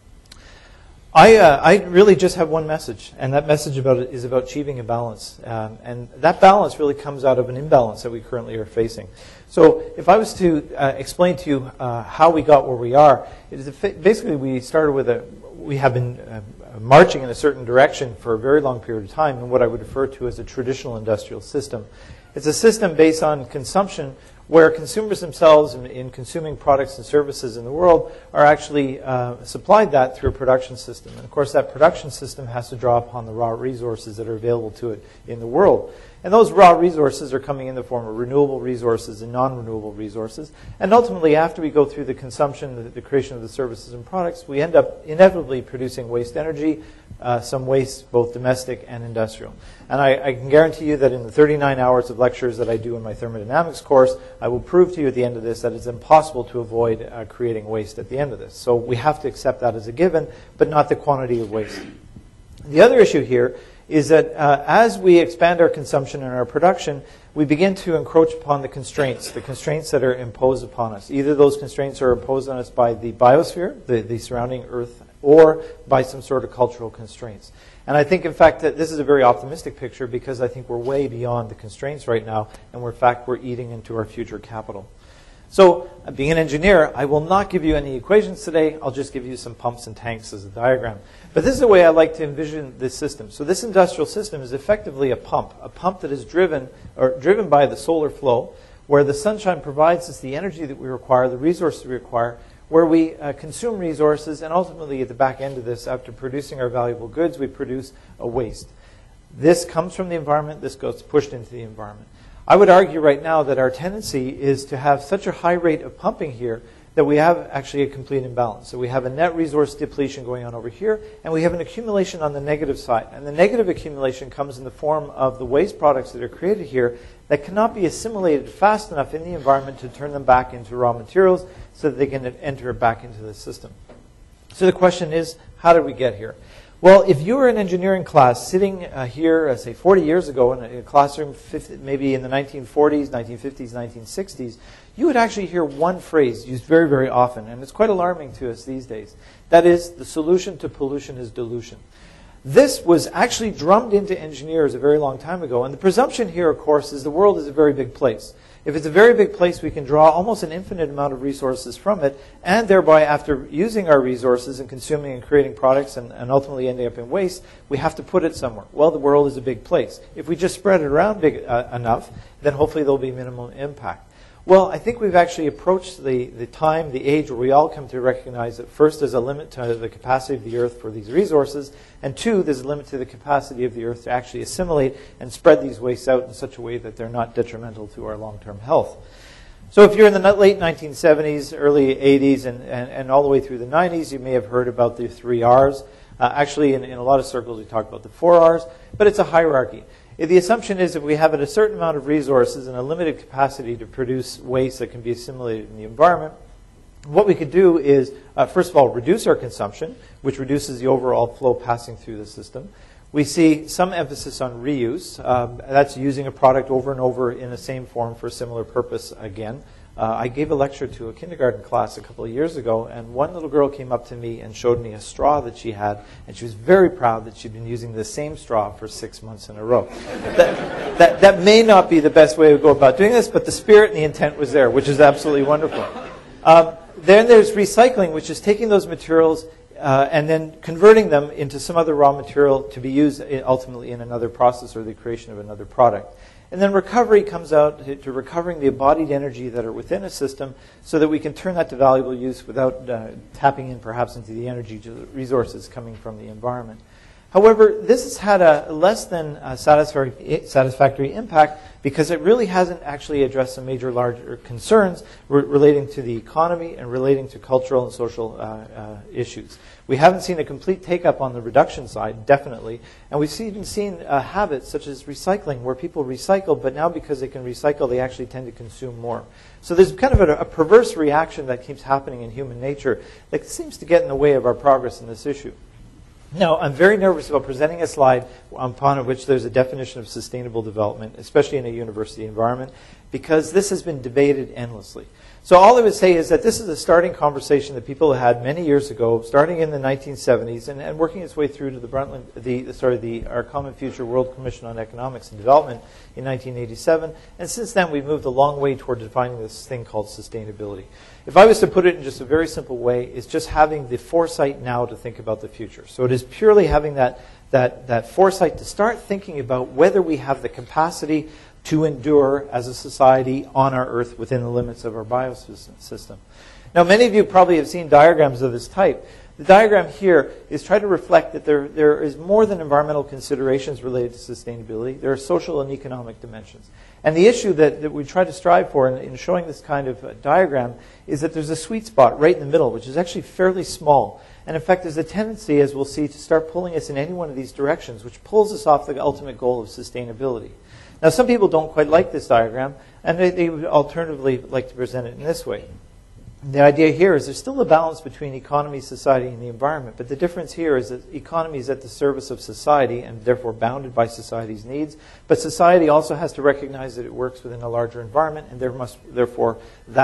I really just have one message, and that message is about achieving a balance. And that balance really comes out of an imbalance that we currently are facing. So if I was to explain to you how we got where we are, it is basically we started with we have been marching in a certain direction for a very long period of time in what I would refer to as a traditional industrial system. It's a system based on consumption where consumers themselves in consuming products and services in the world are actually supplied that through a production system. And of course that production system has to draw upon the raw resources that are available to it in the world. And those raw resources are coming in the form of renewable resources and non-renewable resources. And ultimately, after we go through the consumption, the creation of the services and products, we end up inevitably producing waste energy, some waste, both domestic and industrial. And I can guarantee you that in the 39 hours of lectures that I do in my thermodynamics course, I will prove to you at the end of this that it's impossible to avoid creating waste at the end of this. So we have to accept that as a given, but not the quantity of waste. The other issue here is that as we expand our consumption and our production, we begin to encroach upon the constraints that are imposed upon us. Either those constraints are imposed on us by the biosphere, the surrounding Earth, or by some sort of cultural constraints. And I think, in fact, that this is a very optimistic picture because I think we're way beyond the constraints right now, and in fact, we're eating into our future capital. So, being an engineer, I will not give you any equations today. I'll just give you some pumps and tanks as a diagram. But this is the way I like to envision this system. So this industrial system is effectively a pump that is driven by the solar flow, where the sunshine provides us the energy that we require, the resources we require, where we consume resources, and ultimately at the back end of this, after producing our valuable goods, we produce a waste. This comes from the environment. This goes pushed into the environment. I would argue right now that our tendency is to have such a high rate of pumping here that we have actually a complete imbalance. So we have a net resource depletion going on over here, and we have an accumulation on the negative side. And the negative accumulation comes in the form of the waste products that are created here that cannot be assimilated fast enough in the environment to turn them back into raw materials so that they can enter back into the system. So the question is, how did we get here? Well, if you were in engineering class sitting here, say 40 years ago in a classroom, maybe in the 1940s, 1950s, 1960s, you would actually hear one phrase used very, very often, and it's quite alarming to us these days. That is, the solution to pollution is dilution. This was actually drummed into engineers a very long time ago, and the presumption here, of course, is the world is a very big place. If it's a very big place, we can draw almost an infinite amount of resources from it, and thereby, after using our resources and consuming and creating products and ultimately ending up in waste, we have to put it somewhere. Well, the world is a big place. If we just spread it around big enough, then hopefully there'll be minimum impact. Well, I think we've actually approached the time, the age where we all come to recognize that first there's a limit to the capacity of the Earth for these resources, and two, there's a limit to the capacity of the Earth to actually assimilate and spread these wastes out in such a way that they're not detrimental to our long-term health. So if you're in the late 1970s, early 80s, and all the way through the 90s, you may have heard about the 3 Rs. Actually, in a lot of circles, we talk about the 4 Rs, but it's a hierarchy. The assumption is if we have a certain amount of resources and a limited capacity to produce waste that can be assimilated in the environment, what we could do is, first of all, reduce our consumption, which reduces the overall flow passing through the system. We see some emphasis on reuse. That's using a product over and over in the same form for a similar purpose again. I gave a lecture to a kindergarten class a couple of years ago, and one little girl came up to me and showed me a straw that she had, and she was very proud that she'd been using the same straw for 6 months in a row. That may not be the best way to go about doing this, but the spirit and the intent was there, which is absolutely wonderful. Then there's recycling, which is taking those materials and then converting them into some other raw material to be used ultimately in another process or the creation of another product. And then recovery comes out to recovering the embodied energy that are within a system so that we can turn that to valuable use without tapping in perhaps into the energy resources coming from the environment. However, this has had a less than satisfactory impact because it really hasn't actually addressed some major larger concerns relating to the economy and relating to cultural and social issues. We haven't seen a complete take-up on the reduction side, definitely, and we've even seen habits such as recycling, where people recycle, but now because they can recycle, they actually tend to consume more. So there's kind of a perverse reaction that keeps happening in human nature that seems to get in the way of our progress in this issue. Now, I'm very nervous about presenting a slide upon which there's a definition of sustainable development, especially in a university environment, because this has been debated endlessly. So all I would say is that this is a starting conversation that people had many years ago, starting in the 1970s, and working its way through to our Common Future World Commission on Economics and Development in 1987. And since then, we've moved a long way toward defining this thing called sustainability. If I was to put it in just a very simple way, it's just having the foresight now to think about the future. So it is purely having that foresight to start thinking about whether we have the capacity to endure as a society on our Earth within the limits of our biosystem. Now, many of you probably have seen diagrams of this type. The diagram here is trying to reflect that there is more than environmental considerations related to sustainability. There are social and economic dimensions. And the issue that we try to strive for in showing this kind of diagram is that there's a sweet spot right in the middle, which is actually fairly small. And in fact, there's a tendency, as we'll see, to start pulling us in any one of these directions, which pulls us off the ultimate goal of sustainability. Now, some people don't quite like this diagram, and they would alternatively like to present it in this way. The idea here is there's still a balance between economy, society, and the environment, but the difference here is that economy is at the service of society and therefore bounded by society's needs, but society also has to recognize that it works within a larger environment, and therefore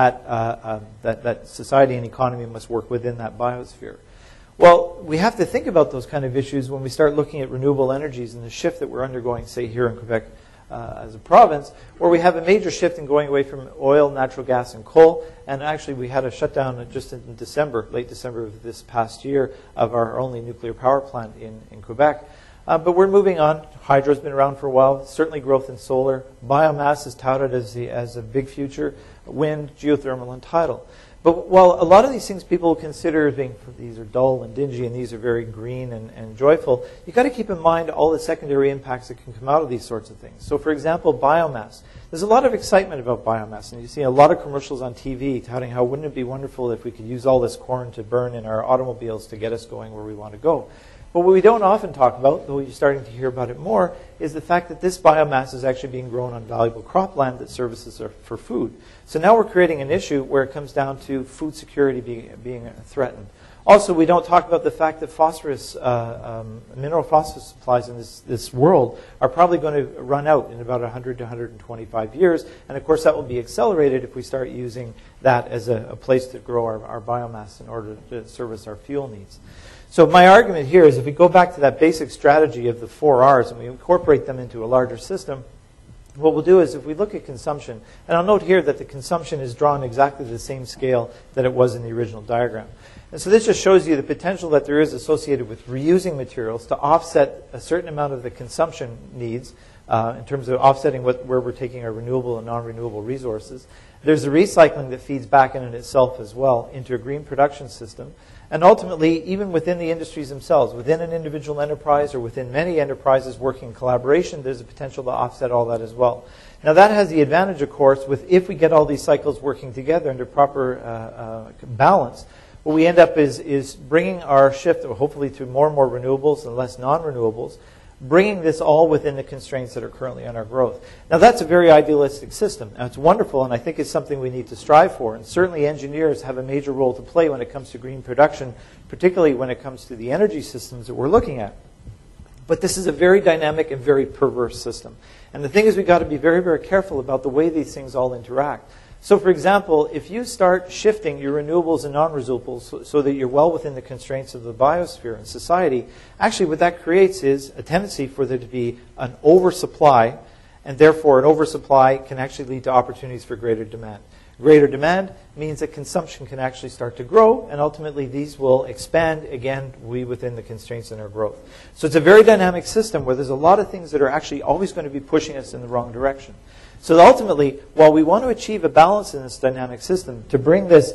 that society and economy must work within that biosphere. Well, we have to think about those kind of issues when we start looking at renewable energies and the shift that we're undergoing, say, here in Quebec as a province, where we have a major shift in going away from oil, natural gas, and coal. And actually, we had a shutdown just in December, late December of this past year, of our only nuclear power plant in Quebec. But we're moving on. Hydro's been around for a while. Certainly growth in solar. Biomass is touted as a big future. Wind, geothermal, and tidal. But while a lot of these things people consider as being, these are dull and dingy and these are very green and joyful, you've got to keep in mind all the secondary impacts that can come out of these sorts of things. So for example, biomass. There's a lot of excitement about biomass, and you see a lot of commercials on TV touting how wouldn't it be wonderful if we could use all this corn to burn in our automobiles to get us going where we want to go. But what we don't often talk about, though you're starting to hear about it more, is the fact that this biomass is actually being grown on valuable cropland that services for food. So now we're creating an issue where it comes down to food security being threatened. Also, we don't talk about the fact that phosphorus, mineral phosphorus supplies in this world are probably going to run out in about 100 to 125 years. And of course, that will be accelerated if we start using that as a place to grow our biomass in order to service our fuel needs. So my argument here is if we go back to that basic strategy of the 4 R's and we incorporate them into a larger system, what we'll do is if we look at consumption, and I'll note here that the consumption is drawn exactly the same scale that it was in the original diagram. And so this just shows you the potential that there is associated with reusing materials to offset a certain amount of the consumption needs in terms of offsetting where we're taking our renewable and non-renewable resources. There's the recycling that feeds back in itself as well into a green production system. And ultimately, even within the industries themselves, within an individual enterprise or within many enterprises working in collaboration, there's a potential to offset all that as well. Now that has the advantage, of course, if we get all these cycles working together under proper balance, what we end up is bringing our shift, hopefully, to more and more renewables and less non-renewables, bringing this all within the constraints that are currently on our growth. Now that's a very idealistic system. Now it's wonderful, and I think it's something we need to strive for. And certainly engineers have a major role to play when it comes to green production, particularly when it comes to the energy systems that we're looking at. But this is a very dynamic and very perverse system. And the thing is, we've got to be very, very careful about the way these things all interact. So for example, if you start shifting your renewables and non-renewables so that you're well within the constraints of the biosphere and society, actually what that creates is a tendency for there to be an oversupply, and therefore an oversupply can actually lead to opportunities for greater demand. Greater demand means that consumption can actually start to grow, and ultimately these will expand, again, within the constraints in our growth. So it's a very dynamic system where there's a lot of things that are actually always going to be pushing us in the wrong direction. So ultimately, while we want to achieve a balance in this dynamic system to bring this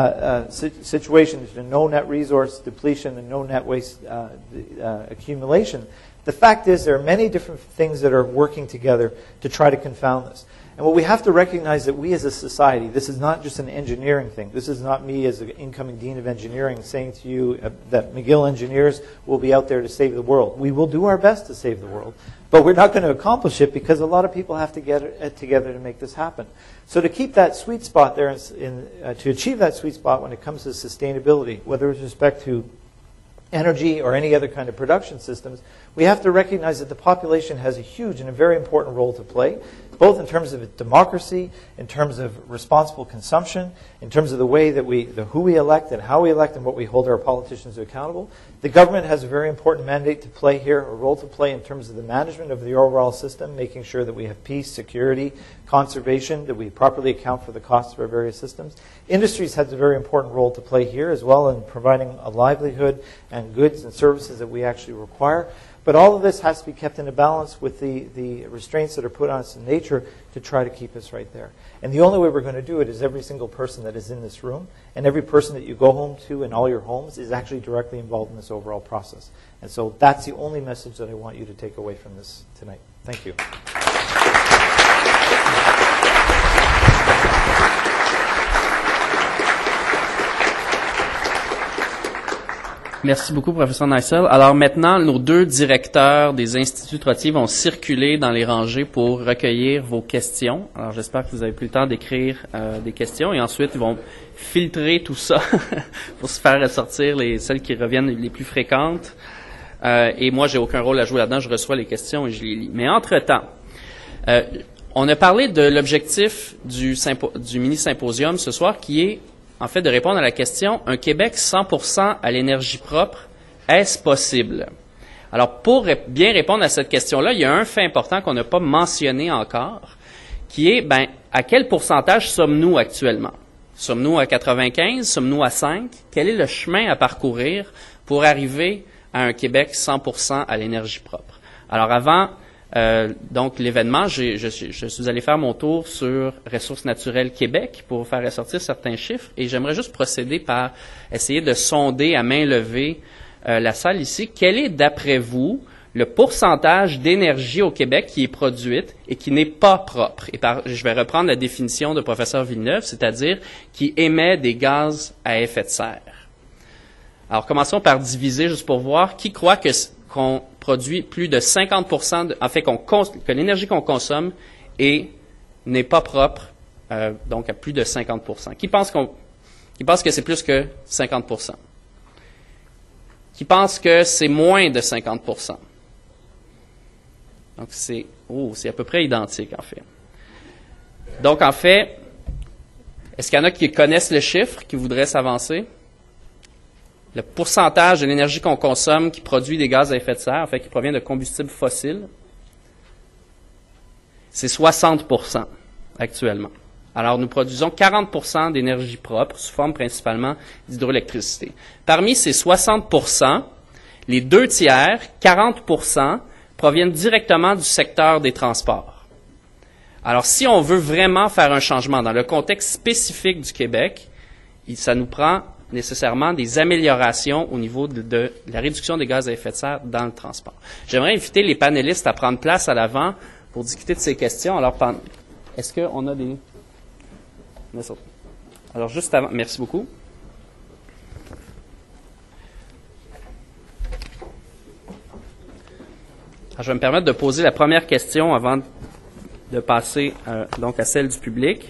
situation to no net resource depletion and no net waste accumulation, the fact is there are many different things that are working together to try to confound this. And what we have to recognize that we as a society, this is not just an engineering thing. This is not me as an incoming dean of engineering saying to you that McGill engineers will be out there to save the world. We will do our best to save the world, but we're not going to accomplish it because a lot of people have to get it together to make this happen. So to keep that sweet spot there, to achieve that sweet spot when it comes to sustainability, whether with respect to energy or any other kind of production systems, we have to recognize that the population has a huge and a very important role to play, both in terms of democracy, in terms of responsible consumption, in terms of the way that who we elect and how we elect and what we hold our politicians accountable. The government has a very important mandate to play here, a role to play in terms of the management of the overall system, making sure that we have peace, security, conservation, that we properly account for the costs of our various systems. Industries has a very important role to play here as well in providing a livelihood and goods and services that we actually require. But all of this has to be kept in a balance with the restraints that are put on us in nature to try to keep us right there. And the only way we're going to do it is every single person that is in this room and every person that you go home to in all your homes is actually directly involved in this overall process. And so that's the only message that I want you to take away from this tonight. Thank you. Merci beaucoup, professeur Neisel. Alors maintenant, nos deux directeurs des instituts Trottier vont circuler dans les rangées pour recueillir vos questions. Alors j'espère que vous avez pris le temps d'écrire des questions et ensuite ils vont filtrer tout ça pour se faire ressortir celles qui reviennent les plus fréquentes. Et moi, j'ai aucun rôle à jouer là-dedans. Je reçois les questions et je les lis. Mais entre-temps, on a parlé de l'objectif du mini-symposium ce soir qui est en fait, de répondre à la question, un Québec 100% à l'énergie propre, est-ce possible? Alors, pour bien répondre à cette question-là, il y a un fait important qu'on n'a pas mentionné encore, qui est, à quel pourcentage sommes-nous actuellement? Sommes-nous à 95? Sommes-nous à 5? Quel est le chemin à parcourir pour arriver à un Québec 100% à l'énergie propre? Alors, avant donc l'événement, je suis allé faire mon tour sur Ressources naturelles Québec pour faire ressortir certains chiffres et j'aimerais juste procéder par essayer de sonder à main levée la salle ici. Quel est, d'après vous, le pourcentage d'énergie au Québec qui est produite et qui n'est pas propre? Et je vais reprendre la définition de professeur Villeneuve, c'est-à-dire qui émet des gaz à effet de serre. Alors, commençons par diviser juste pour voir qui croit qu'on produit plus de 50%, que l'énergie qu'on consomme n'est pas propre, donc à plus de 50%. Qui pense que c'est plus que 50%? Qui pense que c'est moins de 50%? Donc c'est à peu près identique en fait. Donc en fait, est-ce qu'il y en a qui connaissent le chiffre, qui voudraient s'avancer? Le pourcentage de l'énergie qu'on consomme qui produit des gaz à effet de serre, en fait, qui provient de combustibles fossiles, c'est 60% actuellement. Alors, nous produisons 40% d'énergie propre, sous forme principalement d'hydroélectricité. Parmi ces 60%, les 2 tiers, 40%, proviennent directement du secteur des transports. Alors, si on veut vraiment faire un changement dans le contexte spécifique du Québec, ça nous prend nécessairement des améliorations au niveau de la réduction des gaz à effet de serre dans le transport. J'aimerais inviter les panélistes à prendre place à l'avant pour discuter de ces questions. Alors, est-ce qu'on a des... Alors, juste avant... Merci beaucoup. Alors, je vais me permettre de poser la première question avant de passer donc à celle du public.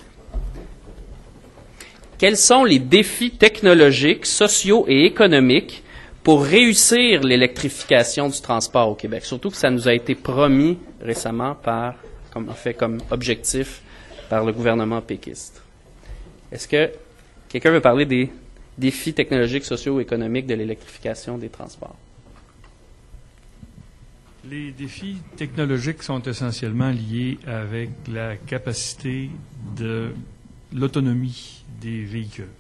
Quels sont les défis technologiques, sociaux et économiques pour réussir l'électrification du transport au Québec? Surtout que ça nous a été promis récemment comme objectif par le gouvernement péquiste. Est-ce que quelqu'un veut parler des défis technologiques, sociaux et économiques de l'électrification des transports? Les défis technologiques sont essentiellement liés avec la capacité de l'autonomie des véhicules.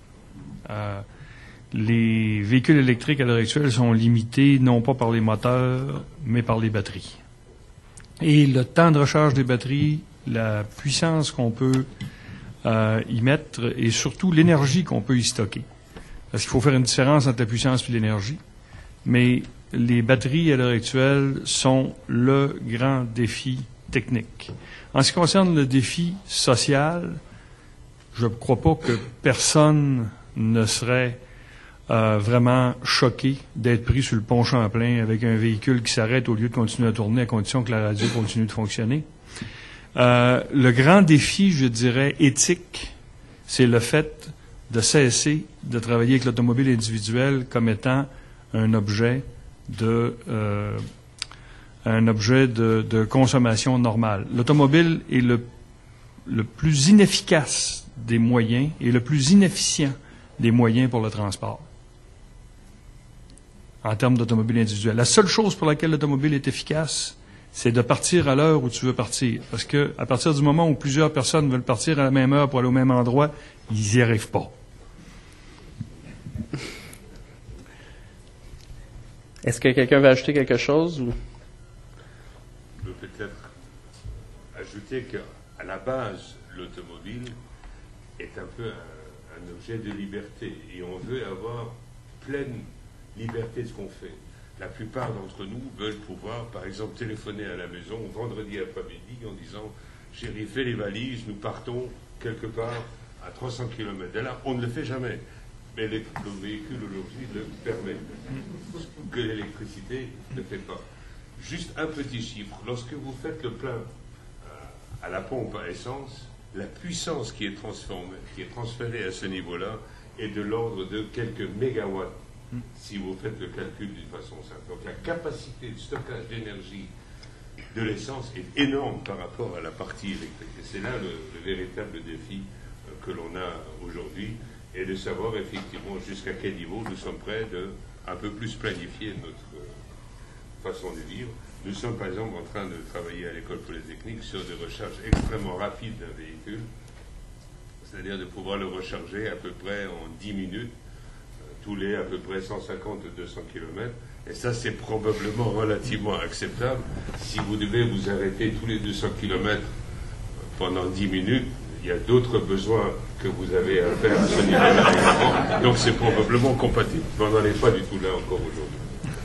Les véhicules électriques à l'heure actuelle sont limités non pas par les moteurs, mais par les batteries. Et le temps de recharge des batteries, la puissance qu'on peut y mettre et surtout l'énergie qu'on peut y stocker. Parce qu'il faut faire une différence entre la puissance et l'énergie. Mais les batteries à l'heure actuelle sont le grand défi technique. En ce qui concerne le défi social, je ne crois pas que personne ne serait vraiment choqué d'être pris sur le pont Champlain avec un véhicule qui s'arrête au lieu de continuer à tourner à condition que la radio continue de fonctionner. Le grand défi, je dirais, éthique, c'est le fait de cesser de travailler avec l'automobile individuelle comme étant un objet de consommation normale. L'automobile est le plus inefficace des moyens et le plus inefficient des moyens pour le transport en termes d'automobile individuelle. La seule chose pour laquelle l'automobile est efficace, c'est de partir à l'heure où tu veux partir. Parce que à partir du moment où plusieurs personnes veulent partir à la même heure pour aller au même endroit, ils n'y arrivent pas. Est-ce que quelqu'un veut ajouter quelque chose? Ou? Je peux peut-être ajouter qu'à la base, l'automobile est un peu un objet de liberté et on veut avoir pleine liberté de ce qu'on fait. La plupart d'entre nous veulent pouvoir, par exemple, téléphoner à la maison vendredi après-midi en disant « Chérie, fais les valises, nous partons quelque part à 300 km de là ». On ne le fait jamais, mais le véhicule aujourd'hui le permet, ce que l'électricité ne fait pas. Juste un petit chiffre, lorsque vous faites le plein à la pompe à essence, la puissance qui est transférée à ce niveau-là est de l'ordre de quelques mégawatts, si vous faites le calcul d'une façon simple. Donc la capacité de stockage d'énergie de l'essence est énorme par rapport à la partie électrique. Et c'est là le véritable défi que l'on a aujourd'hui, et de savoir effectivement jusqu'à quel niveau nous sommes prêts de un peu plus planifier notre façon de vivre. Nous sommes par exemple en train de travailler à l'école polytechnique sur des recharges extrêmement rapides d'un véhicule, c'est-à-dire de pouvoir le recharger à peu près en 10 minutes, tous les à peu près 150 ou 200 km. Et ça, c'est probablement relativement acceptable. Si vous devez vous arrêter tous les 200 km pendant 10 minutes, il y a d'autres besoins que vous avez à faire à ce niveau-là également. Donc c'est probablement compatible. Mais on n'en est pas du tout là encore aujourd'hui.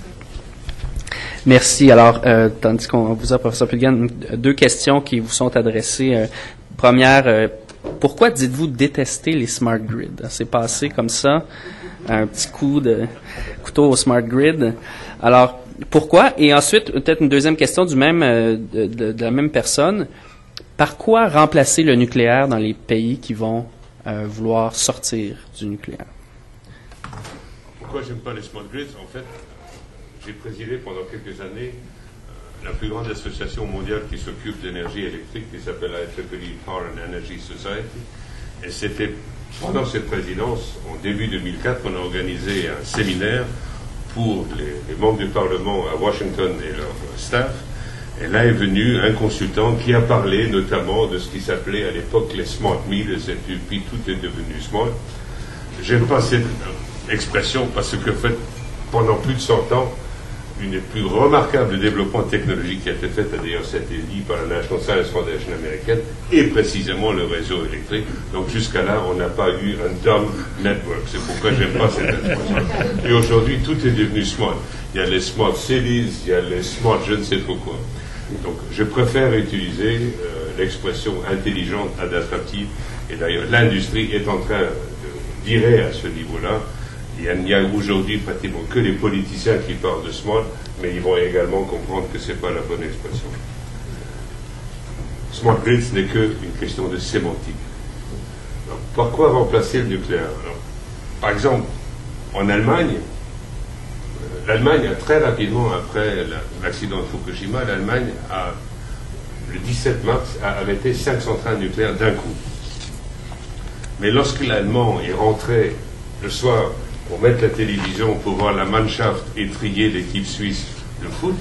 Merci. Alors, tandis qu'on vous a, professeur Pulguen, deux questions qui vous sont adressées. Première, pourquoi dites-vous détester les smart grids? C'est passé comme ça, un petit coup de couteau au smart grid. Alors, pourquoi? Et ensuite, peut-être une deuxième question du même, de la même personne. Par quoi remplacer le nucléaire dans les pays qui vont vouloir sortir du nucléaire? Pourquoi j'aime pas les smart grids? En fait, j'ai présidé pendant quelques années la plus grande association mondiale qui s'occupe d'énergie électrique, qui s'appelle IEEE Power and Energy Society. Et c'était pendant cette présidence, en début 2004, on a organisé un séminaire pour les membres du Parlement à Washington et leur staff. Et là est venu un consultant qui a parlé notamment de ce qui s'appelait à l'époque les smart meters, et puis tout est devenu smart. J'aime pas cette expression parce que, en fait, pendant plus de 100 ans, une des plus remarquables développements technologiques qui a été fait, d'ailleurs, ça a été dit par la National Science Foundation américaine, et précisément le réseau électrique. Donc jusqu'à là, on n'a pas eu un dumb network. C'est pourquoi j'aime pas cette expression. Et aujourd'hui, tout est devenu smart. Il y a les smart cities, il y a les smart je ne sais trop quoi. Donc je préfère utiliser l'expression intelligente, adaptative. Et d'ailleurs, l'industrie est en train d'irer à ce niveau-là. Il n'y a aujourd'hui pratiquement que les politiciens qui parlent de smart, mais ils vont également comprendre que ce n'est pas la bonne expression. Smart grid, ce n'est qu'une question de sémantique. Alors, pourquoi remplacer le nucléaire? Alors, par exemple, en Allemagne, l'Allemagne a très rapidement, après l'accident de Fukushima, l'Allemagne a, le 17 mars, a arrêté 5 centrales nucléaires d'un coup. Mais lorsque l'Allemand est rentré le soir pour mettre la télévision pour voir la Mannschaft étrier l'équipe suisse de foot,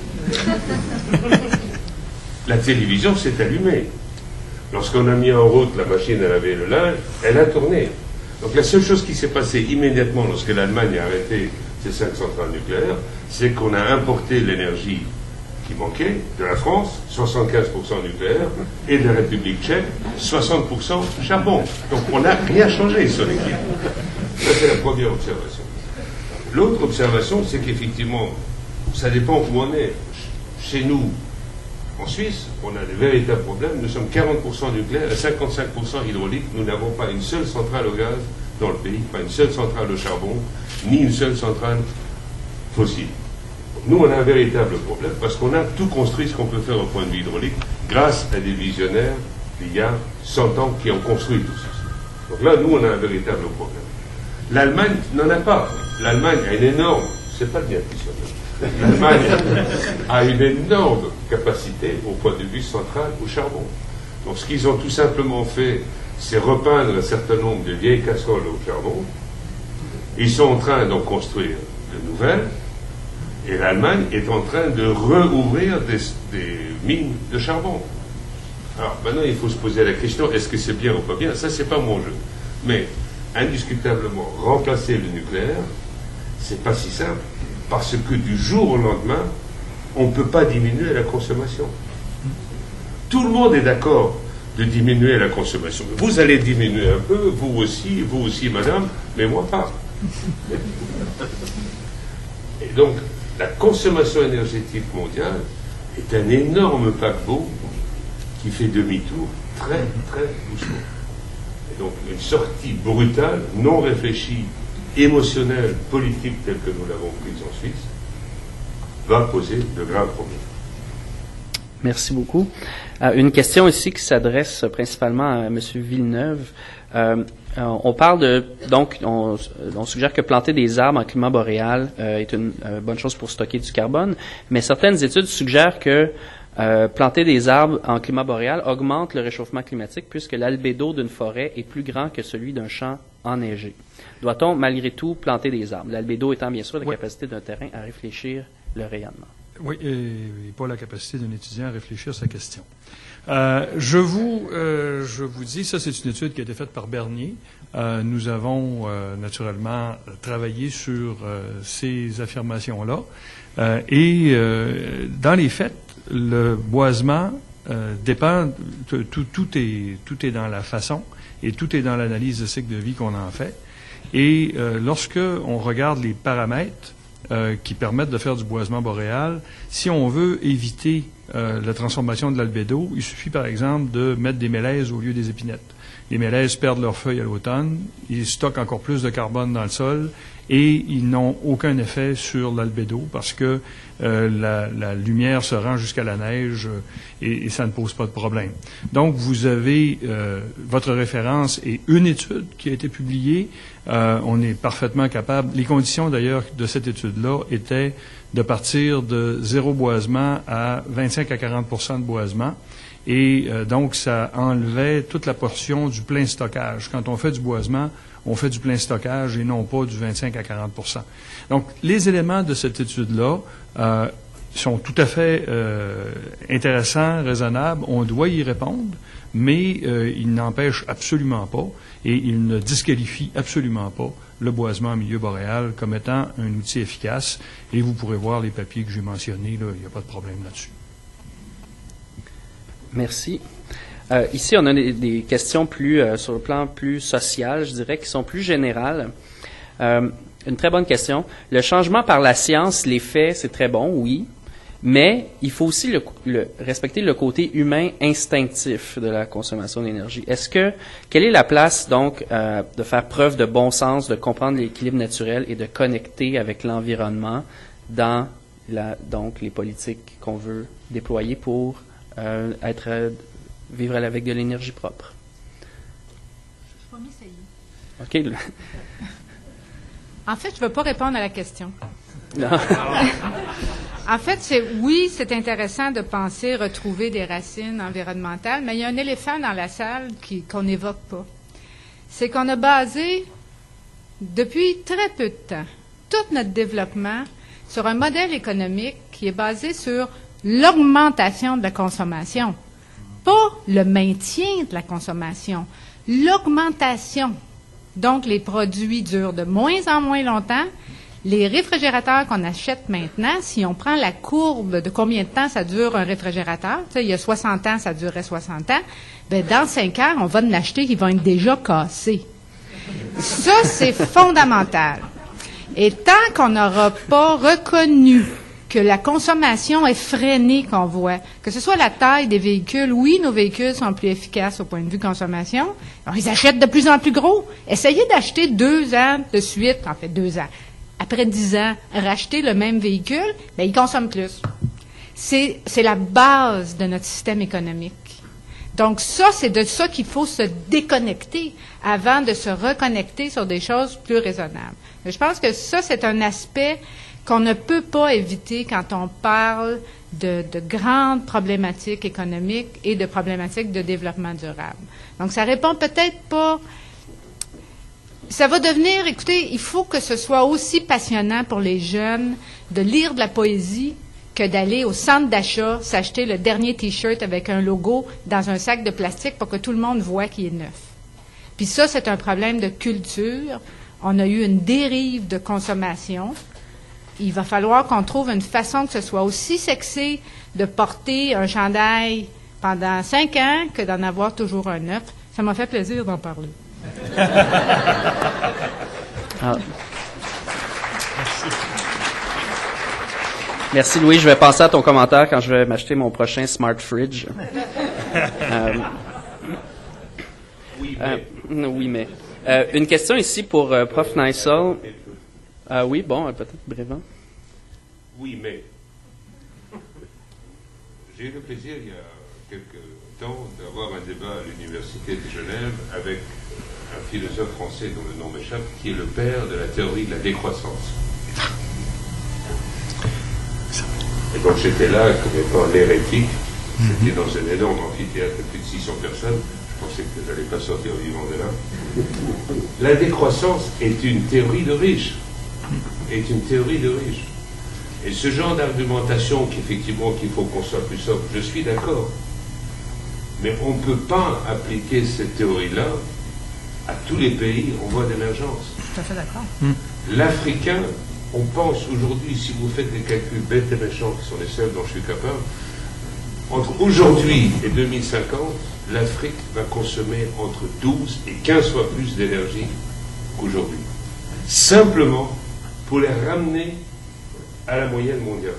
la télévision s'est allumée. Lorsqu'on a mis en route la machine à laver le linge, elle a tourné. Donc la seule chose qui s'est passée immédiatement lorsque l'Allemagne a arrêté ces 5 centrales nucléaires, c'est qu'on a importé l'énergie qui manquait de la France, 75% nucléaire, et de la République tchèque, 60% charbon. Donc on n'a rien changé sur l'équipe. Ça, c'est la première observation. L'autre observation, c'est qu'effectivement, ça dépend où on est. Chez nous, en Suisse, on a des véritables problèmes. Nous sommes 40% nucléaire et 55% hydraulique. Nous n'avons pas une seule centrale au gaz dans le pays, pas une seule centrale au charbon, ni une seule centrale fossile. Nous, on a un véritable problème parce qu'on a tout construit ce qu'on peut faire au point de vue hydraulique grâce à des visionnaires il y a 100 ans qui ont construit tout ceci. Donc là, nous, on a un véritable problème. L'Allemagne n'en a pas. L'Allemagne a une énorme, c'est pas bien qui soit. L'Allemagne a une énorme capacité au point de vue central au charbon. Donc ce qu'ils ont tout simplement fait, c'est repeindre un certain nombre de vieilles casseroles au charbon. Ils sont en train d'en construire de nouvelles. Et l'Allemagne est en train de rouvrir des mines de charbon. Alors maintenant, il faut se poser la question, est-ce que c'est bien ou pas bien? Ça, c'est pas mon jeu. Mais indiscutablement, remplacer le nucléaire, c'est pas si simple. parce que du jour au lendemain, on ne peut pas diminuer la consommation. Tout le monde est d'accord de diminuer la consommation. Vous allez diminuer un peu, vous aussi, madame, mais moi pas. Et donc, la consommation énergétique mondiale est un énorme paquebot qui fait demi-tour très, très doucement. Et donc, une sortie brutale, non réfléchie, émotionnelle, politique, telle que nous l'avons prise en Suisse, va poser de graves problèmes. Merci beaucoup. Une question ici qui s'adresse principalement à M. Villeneuve. On parle on suggère que planter des arbres en climat boréal est une bonne chose pour stocker du carbone, mais certaines études suggèrent que planter des arbres en climat boréal augmente le réchauffement climatique puisque l'albédo d'une forêt est plus grand que celui d'un champ enneigé. Doit-on malgré tout planter des arbres? L'albédo étant bien sûr la capacité d'un terrain à réfléchir le rayonnement. Oui, et pas la capacité d'un étudiant à réfléchir à sa question. Je vous dis, ça c'est une étude qui a été faite par Bernier. Nous avons naturellement travaillé sur ces affirmations-là. Et dans les faits, le boisement dépend, tout est dans la façon et tout est dans l'analyse de cycle de vie qu'on en fait. Et lorsque on regarde les paramètres qui permettent de faire du boisement boréal, si on veut éviter la transformation de l'albédo, il suffit par exemple de mettre des mélèzes au lieu des épinettes. Les mélèzes perdent leurs feuilles à l'automne, ils stockent encore plus de carbone dans le sol et ils n'ont aucun effet sur l'albédo parce que la lumière se rend jusqu'à la neige et ça ne pose pas de problème. Donc, vous avez votre référence et une étude qui a été publiée. On est parfaitement capable. Les conditions, d'ailleurs, de cette étude-là étaient de partir de 0 boisement à 25 à 40 de boisement. Et donc, ça enlevait toute la portion du plein stockage. Quand on fait du boisement, on fait du plein stockage et non pas du 25 à 40 %. Donc, les éléments de cette étude-là sont tout à fait intéressants, raisonnables. On doit y répondre, mais ils n'empêchent absolument pas et ils ne disqualifient absolument pas le boisement en milieu boréal comme étant un outil efficace. Et vous pourrez voir les papiers que j'ai mentionnés, là, il n'y a pas de problème là-dessus. Merci. Ici, on a des questions sur le plan plus social, je dirais, qui sont plus générales. Une très bonne question. Le changement par la science, les faits, c'est très bon, oui, mais il faut aussi respecter le côté humain instinctif de la consommation d'énergie. Quelle est la place, donc, de faire preuve de bon sens, de comprendre l'équilibre naturel et de connecter avec l'environnement dans donc les politiques qu'on veut déployer pour vivre avec de l'énergie propre? Je vais m'essayer. OK. En fait, je ne veux pas répondre à la question. Non. En fait, c'est intéressant de penser retrouver des racines environnementales, mais il y a un éléphant dans la salle qu'on n'évoque pas. C'est qu'on a basé, depuis très peu de temps, tout notre développement sur un modèle économique qui est basé sur l'augmentation de la consommation. Pas le maintien de la consommation, l'augmentation. Donc, les produits durent de moins en moins longtemps. Les réfrigérateurs qu'on achète maintenant, si on prend la courbe de combien de temps ça dure un réfrigérateur, il y a 60 ans, ça durerait 60 ans, bien, dans 5 ans, on va en acheter qui vont être déjà cassés. Ça, c'est fondamental. Et tant qu'on n'aura pas reconnu que la consommation est freinée qu'on voit, que ce soit la taille des véhicules, oui, nos véhicules sont plus efficaces au point de vue consommation, alors ils achètent de plus en plus gros. Essayez d'acheter 2 ans de suite, en fait 2 ans. Après 10 ans, racheter le même véhicule, bien, ils consomment plus. C'est la base de notre système économique. Donc ça, c'est de ça qu'il faut se déconnecter avant de se reconnecter sur des choses plus raisonnables. Mais je pense que ça, c'est un aspect qu'on ne peut pas éviter quand on parle de grandes problématiques économiques et de problématiques de développement durable. Donc, ça répond peut-être pas... Ça va devenir, écoutez, il faut que ce soit aussi passionnant pour les jeunes de lire de la poésie que d'aller au centre d'achat s'acheter le dernier T-shirt avec un logo dans un sac de plastique pour que tout le monde voit qu'il est neuf. Puis ça, c'est un problème de culture. On a eu une dérive de consommation. il va falloir qu'on trouve une façon que ce soit aussi sexy de porter un chandail pendant 5 ans que d'en avoir toujours un neuf. Ça m'a fait plaisir d'en parler. Merci Louis. Je vais penser à ton commentaire quand je vais m'acheter mon prochain Smart Fridge. Oui, mais. Une question ici pour Prof. Nysel. Oui, bon, peut-être brièvement. Oui, mais j'ai eu le plaisir il y a quelques temps d'avoir un débat à l'Université de Genève avec un philosophe français dont le nom m'échappe, qui est le père de la théorie de la décroissance. Et donc j'étais là comme étant l'hérétique. C'était dans un énorme amphithéâtre de plus de 600 personnes. Je pensais que je n'allais pas sortir vivant de là. La décroissance est une théorie de riche. Et ce genre d'argumentation qu'effectivement qu'il faut qu'on soit plus sobre, je suis d'accord. Mais on ne peut pas appliquer cette théorie-là à tous les pays en voie d'émergence. Tout à fait d'accord. L'Africain, on pense aujourd'hui, si vous faites des calculs bêtes et méchants, qui sont les seuls dont je suis capable, entre aujourd'hui et 2050, l'Afrique va consommer entre 12 et 15 fois plus d'énergie qu'aujourd'hui. Simplement pour les ramener à la moyenne mondiale.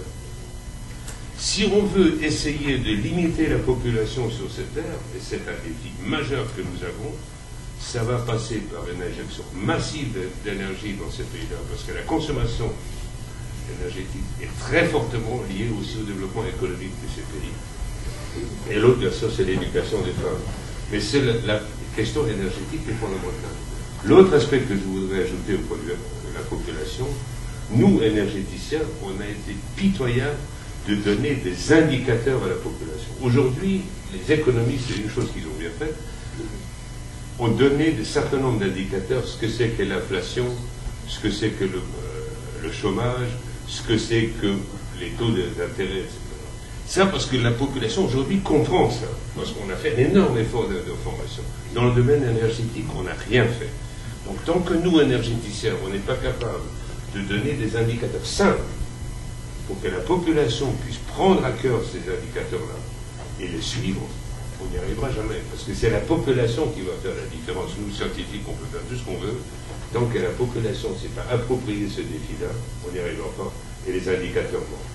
Si on veut essayer de limiter la population sur cette terre, et c'est un défi majeur que nous avons, ça va passer par une injection massive d'énergie dans ces pays-là, parce que la consommation énergétique est très fortement liée aussi au développement économique de ces pays. Et l'autre, bien sûr, c'est l'éducation des femmes. Mais c'est la question énergétique qui est fondamentale. L'autre aspect que je voudrais ajouter au point de vue de la population, nous, énergéticiens, on a été pitoyables de donner des indicateurs à la population. Aujourd'hui, les économistes, c'est une chose qu'ils ont bien faite, ont donné un certain nombre d'indicateurs, ce que c'est que l'inflation, ce que c'est que le chômage, ce que c'est que les taux d'intérêt, etc. Ça parce que la population aujourd'hui comprend ça, parce qu'on a fait un énorme effort de formation. Dans le domaine énergétique, on n'a rien fait. Donc tant que nous, énergéticiens, on n'est pas capable de donner des indicateurs simples pour que la population puisse prendre à cœur ces indicateurs-là et les suivre, on n'y arrivera jamais. Parce que c'est la population qui va faire la différence. Nous, scientifiques, on peut faire tout ce qu'on veut. Tant que la population ne s'est pas appropriée ce défi-là, on n'y arrivera pas. Et les indicateurs manquent.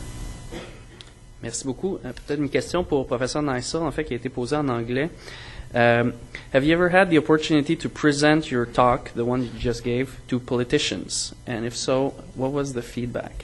Merci beaucoup. Peut-être une question pour le professeur Nysel, en fait, qui a été posée en anglais. Have you ever had the opportunity to present your talk, the one you just gave, to politicians? And if so, what was the feedback?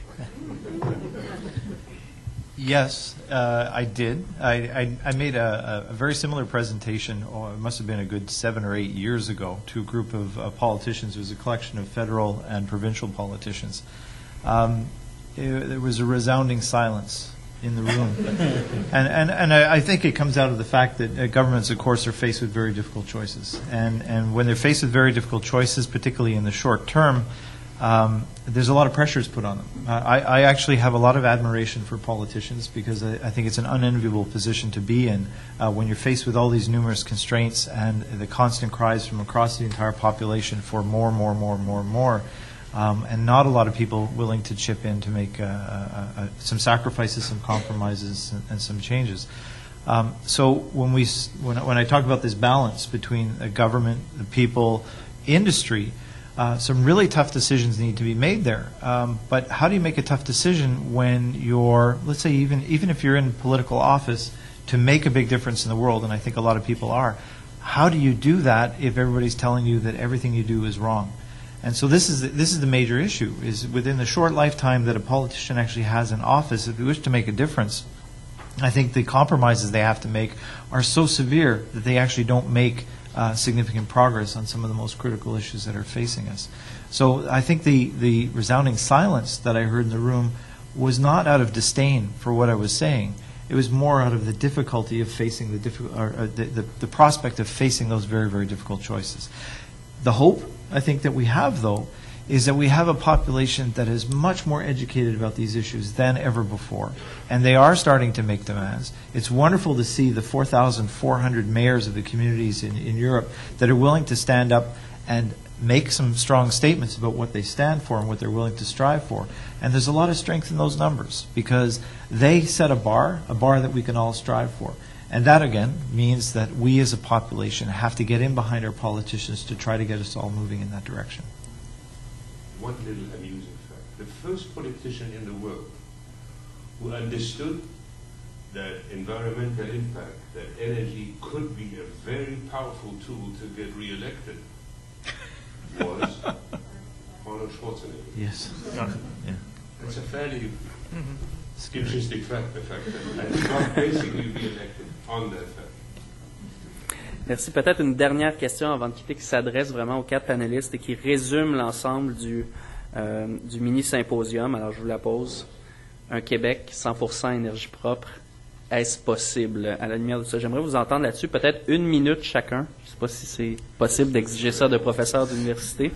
Yes, I did. I made a very similar presentation, it must have been a good 7 or 8 years ago, to a group of politicians. It was a collection of federal and provincial politicians. There was a resounding silence in the room. and I think it comes out of the fact that governments, of course, are faced with very difficult choices. And when they're faced with very difficult choices, particularly in the short term, there's a lot of pressures put on them. I actually have a lot of admiration for politicians because I think it's an unenviable position to be in when you're faced with all these numerous constraints and the constant cries from across the entire population for more, and not a lot of people willing to chip in to make some sacrifices, some compromises, and some changes. So when I talk about this balance between the government, the people, industry, some really tough decisions need to be made there. But how do you make a tough decision when you're, let's say, even if you're in political office, to make a big difference in the world, and I think a lot of people are, how do you do that if everybody's telling you that everything you do is wrong? And so this is the major issue, is within the short lifetime that a politician actually has in office, if they wish to make a difference, I think the compromises they have to make are so severe that they actually don't make significant progress on some of the most critical issues that are facing us. So I think the resounding silence that I heard in the room was not out of disdain for what I was saying. It was more out of the difficulty of facing the prospect of facing those very, very difficult choices. The hope, I think, that we have, though, is that we have a population that is much more educated about these issues than ever before. And they are starting to make demands. It's wonderful to see the 4,400 mayors of the communities in Europe that are willing to stand up and make some strong statements about what they stand for and what they're willing to strive for. And there's a lot of strength in those numbers because they set a bar that we can all strive for. And that, again, means that we as a population have to get in behind our politicians to try to get us all moving in that direction. One little amusing fact. The first politician in the world who understood that environmental impact, that energy could be a very powerful tool to get re-elected was Arnold Schwarzenegger. Yes. Ah. Yeah. It's a fairly interesting fact, the fact that he got basically re-elected on that fact. Merci. Peut-être une dernière question avant de quitter qui s'adresse vraiment aux 4 panélistes et qui résume l'ensemble du mini-symposium. Alors, je vous la pose. Un Québec 100% énergie propre. Est-ce possible à la lumière de ça? J'aimerais vous entendre là-dessus. Peut-être 1 minute chacun. Je ne sais pas si c'est possible d'exiger ça de professeurs d'université.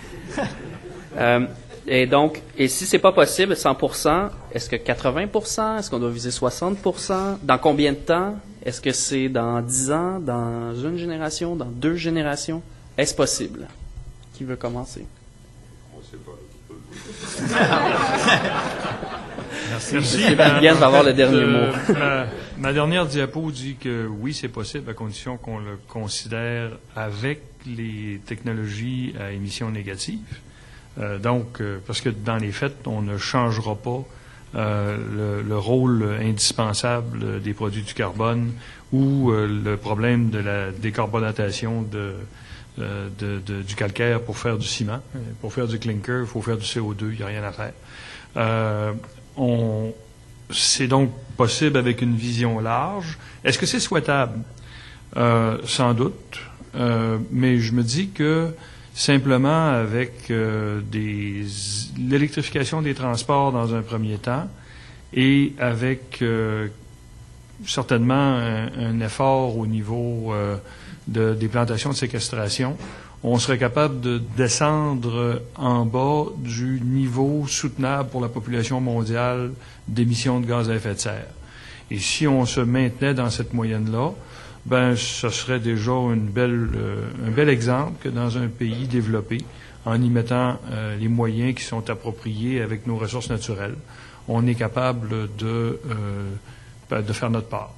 Et donc, et si c'est pas possible, 100%, est-ce que 80%? Est-ce qu'on doit viser 60%? Dans combien de temps? Est-ce que c'est dans 10 ans? Dans une génération? Dans 2 générations? Est-ce possible? Qui veut commencer? On ne sait pas. Merci. Bien va avoir le dernier mot. Ma dernière diapo dit que oui, c'est possible à condition qu'on le considère avec les technologies à émissions négatives. Parce que dans les faits, on ne changera pas le rôle indispensable des produits du carbone ou le problème de la décarbonatation du calcaire pour faire du ciment. Pour faire du clinker, il faut faire du CO2, il n'y a rien à faire. C'est donc possible avec une vision large. Est-ce que c'est souhaitable? Sans doute. Mais je me dis que simplement avec l'électrification des transports dans un premier temps et avec certainement un effort au niveau des plantations de séquestration, on serait capable de descendre en bas du niveau soutenable pour la population mondiale d'émissions de gaz à effet de serre. Et si on se maintenait dans cette moyenne-là, ben, ce serait déjà un bel exemple que dans un pays développé, en y mettant les moyens qui sont appropriés avec nos ressources naturelles, on est capable de faire notre part.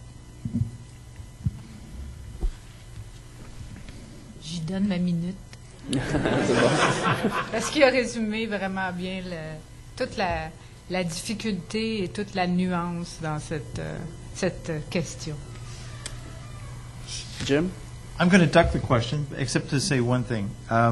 J'y donne ma minute. Parce qu'il a résumé vraiment bien toute la difficulté et toute la nuance dans cette question. Jim? I'm going to duck the question, except to say one thing.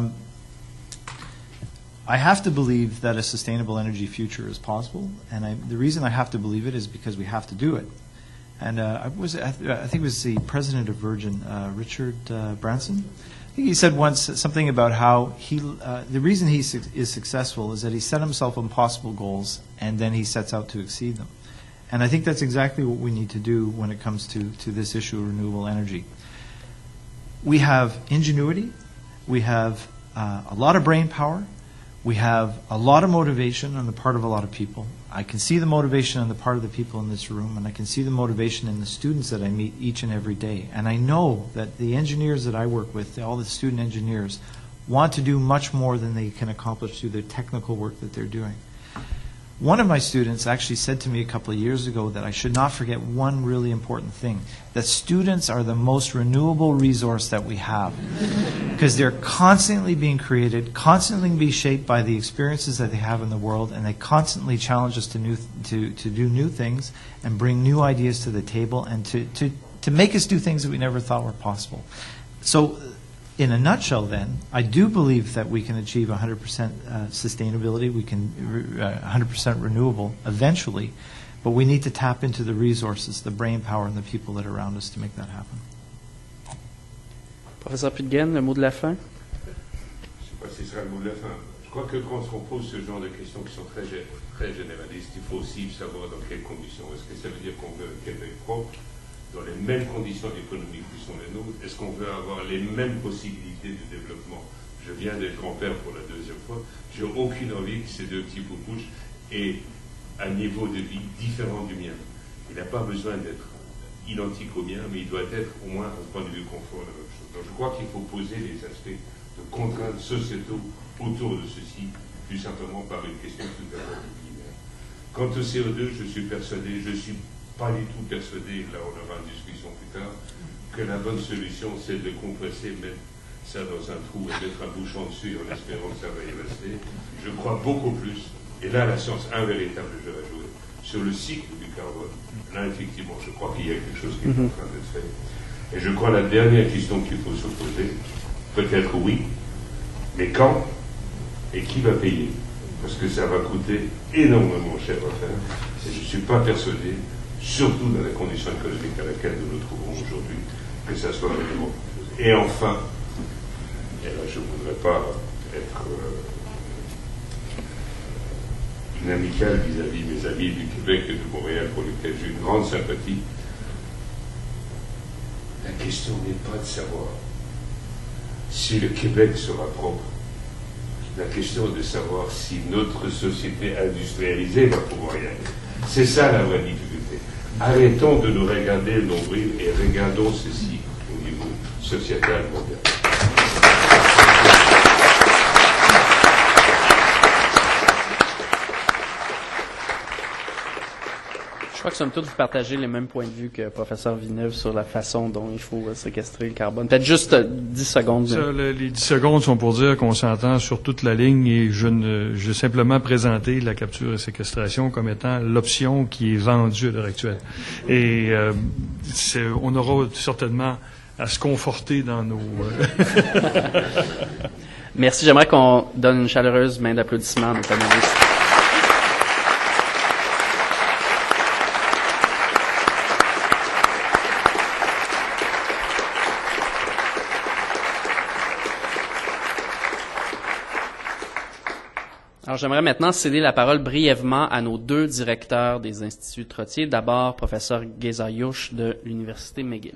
I have to believe that a sustainable energy future is possible, and the reason I have to believe it is because we have to do it. And I think it was the president of Virgin, Richard Branson. I think he said once something about how the reason he is successful is that he set himself impossible goals and then he sets out to exceed them. And I think that's exactly what we need to do when it comes to this issue of renewable energy. We have ingenuity, we have a lot of brain power, we have a lot of motivation on the part of a lot of people. I can see the motivation on the part of the people in this room, and I can see the motivation in the students that I meet each and every day. And I know that the engineers that I work with, all the student engineers, want to do much more than they can accomplish through the technical work that they're doing. One of my students actually said to me a couple of years ago that I should not forget one really important thing, that students are the most renewable resource that we have because they're constantly being created, constantly being shaped by the experiences that they have in the world, and they constantly challenge us to do new things and bring new ideas to the table and to make us do things that we never thought were possible. So in a nutshell, then, I do believe that we can achieve 100% sustainability, we can 100% renewable eventually, but we need to tap into the resources, the brain power, and the people that are around us to make that happen. Professeur Pudgen, le mot de la fin? Je ne sais pas si ce sera le mot de la fin. Je crois que quand on pose ce genre de questions qui sont très généralistes, il faut aussi savoir dans quelles conditions. Est-ce que ça veut dire qu'on veut un Québec propre, dans les mêmes conditions économiques qui sont les nôtres? Est-ce qu'on veut avoir les mêmes possibilités de développement? Je viens d'être grand-père pour la deuxième fois. J'ai aucune envie que ces deux petits poupouches aient un niveau de vie différent du mien. Il n'a pas besoin d'être identique au mien, mais il doit être au moins, au point de vue confort, la même chose. Donc je crois qu'il faut poser les aspects de contraintes sociétaux autour de ceci, plus simplement par une question tout à fait primaire. Quant au CO2, je suis pas du tout persuadé, là on aura une discussion plus tard, que la bonne solution c'est de compresser, mettre ça dans un trou et mettre un bouchon dessus en espérant que ça va y rester. Je crois beaucoup plus, et là la science a un véritable jeu à jouer, sur le cycle du carbone. Là effectivement, je crois qu'il y a quelque chose qui est en train d'être fait. Et je crois la dernière question qu'il faut se poser, peut-être oui, mais quand et qui va payer? Parce que ça va coûter énormément cher à faire, et je ne suis pas persuadé, surtout dans la condition économique à laquelle nous nous trouvons aujourd'hui, que ça soit vraiment possible. Et enfin, et là je ne voudrais pas être inamical vis-à-vis mes amis du Québec et de Montréal pour lesquels j'ai une grande sympathie, la question n'est pas de savoir si le Québec sera propre. La question est de savoir si notre société industrialisée va pouvoir y aller. C'est ça la vraie difficulté. Arrêtons de nous regarder le nombril et regardons ceci au niveau sociétal mondial. Je crois que somme toute, vous partagez les mêmes points de vue que le professeur Villeneuve sur la façon dont il faut séquestrer le carbone. Peut-être juste 10 secondes. Ça, les 10 secondes sont pour dire qu'on s'entend sur toute la ligne et j'ai simplement présenté la capture et séquestration comme étant l'option qui est vendue à l'heure actuelle. Et on aura certainement à se conforter dans nos... Merci. J'aimerais qu'on donne une chaleureuse main d'applaudissement à nos panélistes. Alors, j'aimerais maintenant céder la parole brièvement à nos deux directeurs des Instituts Trottier. D'abord, professeur Geza Youch de l'Université McGill.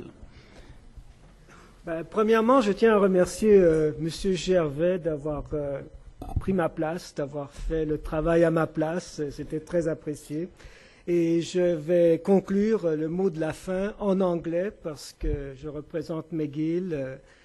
Premièrement, je tiens à remercier M. Gervais d'avoir pris ma place, d'avoir fait le travail à ma place. C'était très apprécié. Et je vais conclure le mot de la fin en anglais parce que je représente McGill,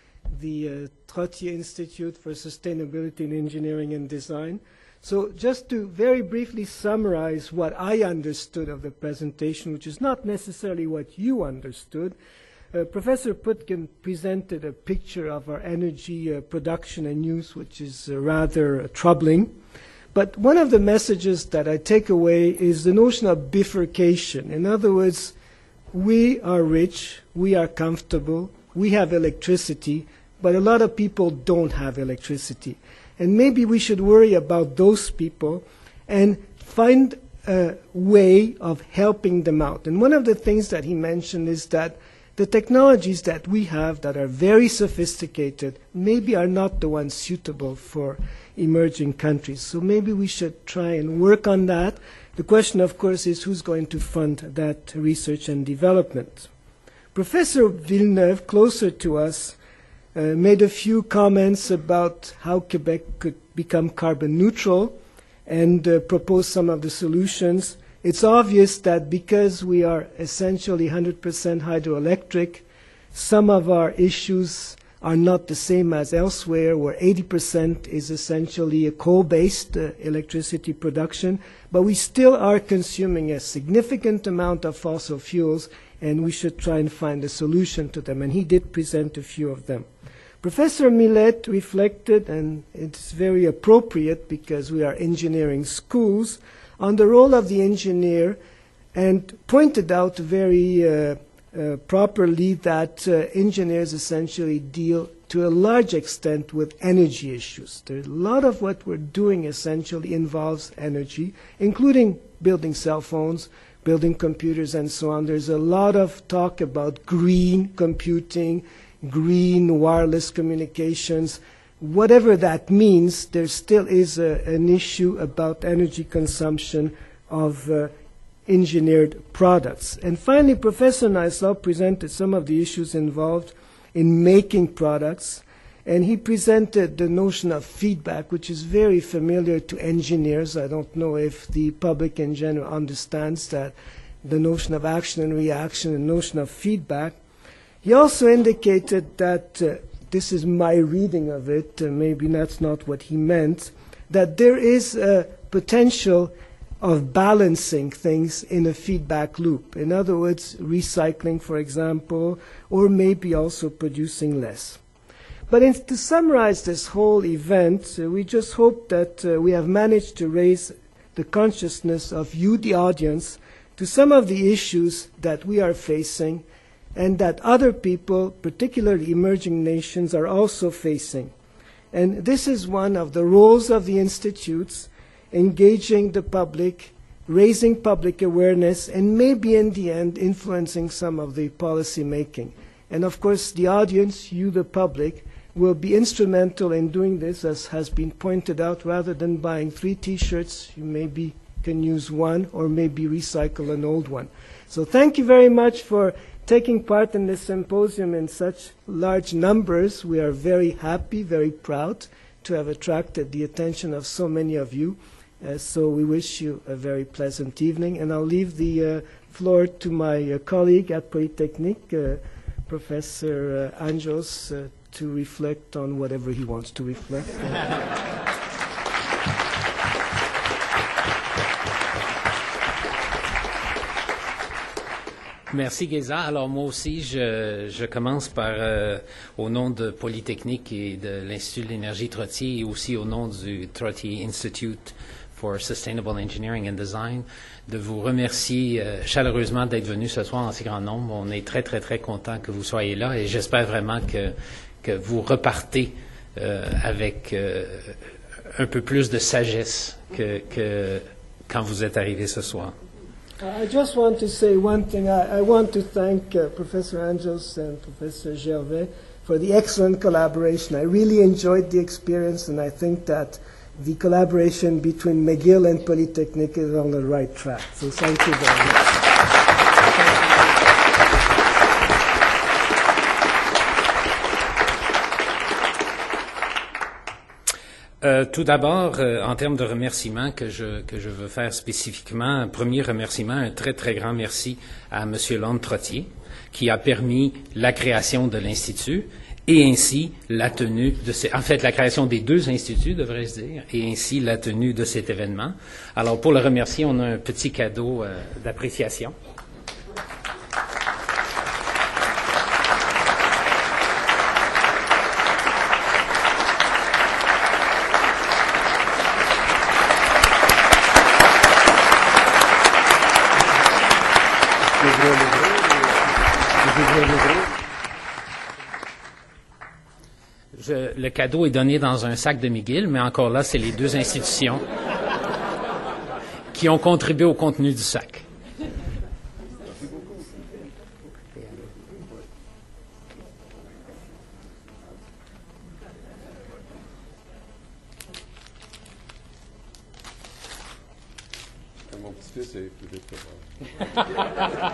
the Trottier Institute for Sustainability in Engineering and Design. So just to very briefly summarize what I understood of the presentation, which is not necessarily what you understood, Professor Putkin presented a picture of our energy production and use, which is rather troubling. But one of the messages that I take away is the notion of bifurcation. In other words, we are rich, we are comfortable, we have electricity, but a lot of people don't have electricity. And maybe we should worry about those people and find a way of helping them out. And one of the things that he mentioned is that the technologies that we have that are very sophisticated maybe are not the ones suitable for emerging countries. So maybe we should try and work on that. The question, of course, is who's going to fund that research and development. Professor Villeneuve, closer to us, made a few comments about how Quebec could become carbon neutral and proposed some of the solutions. It's obvious that because we are essentially 100% hydroelectric, some of our issues are not the same as elsewhere, where 80% is essentially a coal-based electricity production, but we still are consuming a significant amount of fossil fuels, and we should try and find a solution to them, and he did present a few of them. Professor Millet reflected, and it's very appropriate because we are engineering schools, on the role of the engineer and pointed out very properly that engineers essentially deal to a large extent with energy issues. A lot of what we're doing essentially involves energy, including building cell phones, building computers, and so on. There's a lot of talk about green computing, green wireless communications. Whatever that means, there still is an issue about energy consumption of engineered products. And finally, Professor Neislau presented some of the issues involved in making products, and he presented the notion of feedback, which is very familiar to engineers. I don't know if the public in general understands that, the notion of action and reaction, and notion of feedback. He also indicated that this is my reading of it, maybe that's not what he meant, that there is a potential of balancing things in a feedback loop. In other words, recycling, for example, or maybe also producing less. But to summarize this whole event, we just hope that we have managed to raise the consciousness of you, the audience, to some of the issues that we are facing and that other people, particularly emerging nations, are also facing. And this is one of the roles of the institutes, engaging the public, raising public awareness, and maybe in the end influencing some of the policy making. And of course, the audience, you, the public, will be instrumental in doing this, as has been pointed out. Rather than buying 3 T-shirts, you maybe can use 1 or maybe recycle an old one. So thank you very much for taking part in this symposium in such large numbers. We are very happy, very proud to have attracted the attention of so many of you. So we wish you a very pleasant evening. And I'll leave the floor to my colleague at Polytechnique, Professor Anjos, to reflect on whatever he wants to reflect. Merci, Geza. Alors, moi aussi, je commence par, au nom de Polytechnique et de l'Institut de l'énergie Trottier et aussi au nom du Trottier Institute for Sustainable Engineering and Design, de vous remercier chaleureusement d'être venu ce soir en si grand nombre. On est très, très, très content que vous soyez là et j'espère vraiment que vous repartez avec un peu plus de sagesse que quand vous êtes arrivé ce soir. I just want to say one thing. I want to thank Professor Anjos and Professor Gervais for the excellent collaboration. I really enjoyed the experience, and I think that the collaboration between McGill and Polytechnique is on the right track. So thank you very much. Tout d'abord, en termes de remerciements que je veux faire spécifiquement, un premier remerciement, un très, très grand merci à M. Lon Trottier, qui a permis la création de l'Institut et ainsi la tenue de la création des 2 instituts, devrais-je dire, et ainsi la tenue de cet événement. Alors, pour le remercier, on a un petit cadeau d'appréciation. Le cadeau est donné dans un sac de McGill, mais encore là, c'est les 2 institutions qui ont contribué au contenu du sac. Mon petit-fils est plus vite que moi.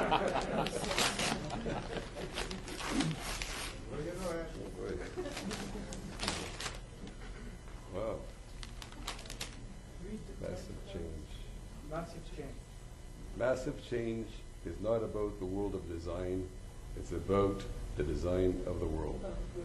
Wow. Massive change. Massive change. Massive change is not about the world of design, it's about the design of the world.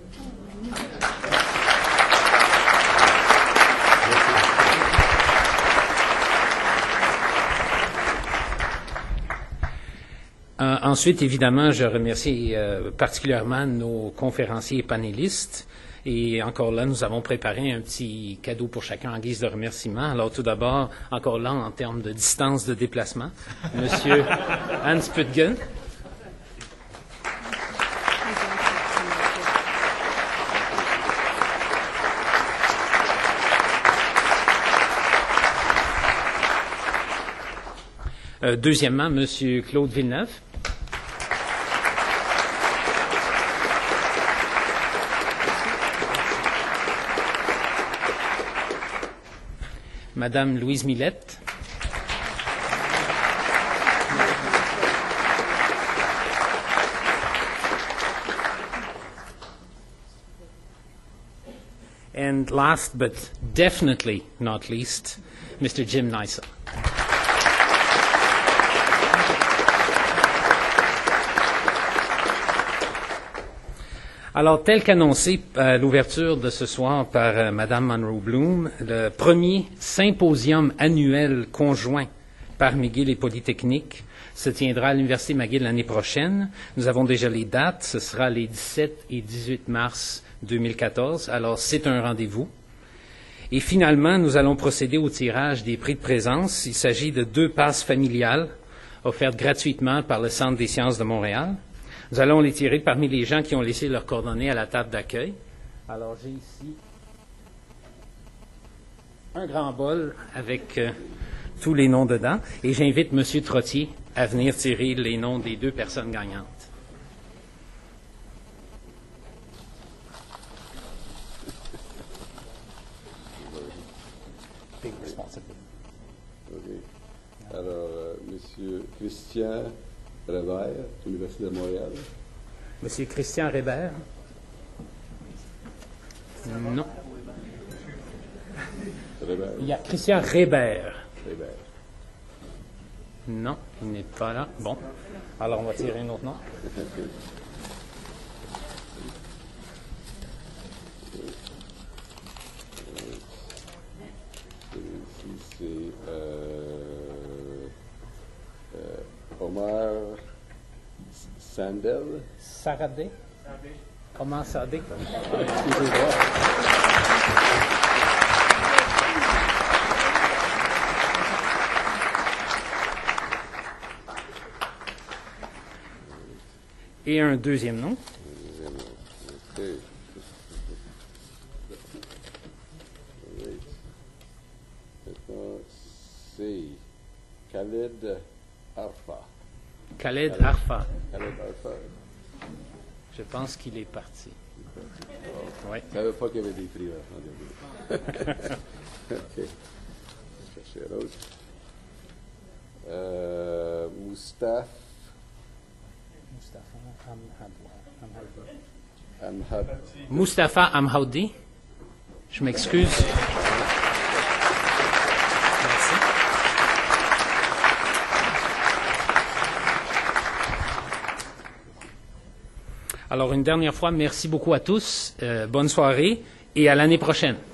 Ensuite, évidemment, je remercie particulièrement nos conférenciers et panélistes. Et encore là, nous avons préparé un petit cadeau pour chacun en guise de remerciement. Alors tout d'abord, encore là, en termes de distance de déplacement, Monsieur Hans Püttgen. Deuxièmement, Monsieur Claude Villeneuve. Madame Louise Millette. And last but definitely not least, Mr. Jim Neisel. Alors, tel qu'annoncé à l'ouverture de ce soir par Mme Monroe Bloom, le premier symposium annuel conjoint par McGill et Polytechnique se tiendra à l'Université McGill l'année prochaine. Nous avons déjà les dates. Ce sera les 17 et 18 mars 2014. Alors, c'est un rendez-vous. Et finalement, nous allons procéder au tirage des prix de présence. Il s'agit de 2 passes familiales offertes gratuitement par le Centre des sciences de Montréal. Nous allons les tirer parmi les gens qui ont laissé leurs coordonnées à la table d'accueil. Alors, j'ai ici un grand bol avec tous les noms dedans. Et j'invite M. Trottier à venir tirer les noms des 2 personnes gagnantes. Okay. Alors, M. Christian Rébert, Université de Montréal. M. Christian Rébert? Non. Rébert. Il y a Christian Rébert. Rébert. Non, il n'est pas là. Bon. Alors, on va tirer un autre nom. Ici, c'est Omar Sandel. Saradé? Comment Sadé? Et un deuxième nom. Okay. Maintenant, c'est Khaled Arfa. Khaled Arfa. Khaled Arfa. Je pense qu'il est parti. Oui. Je ne savais pas qu'il y avait des prix là. OK. Je vais chercher l'autre. Moustapha Amhaudi. Je m'excuse. Merci. Alors, une dernière fois, merci beaucoup à tous. Bonne soirée et à l'année prochaine.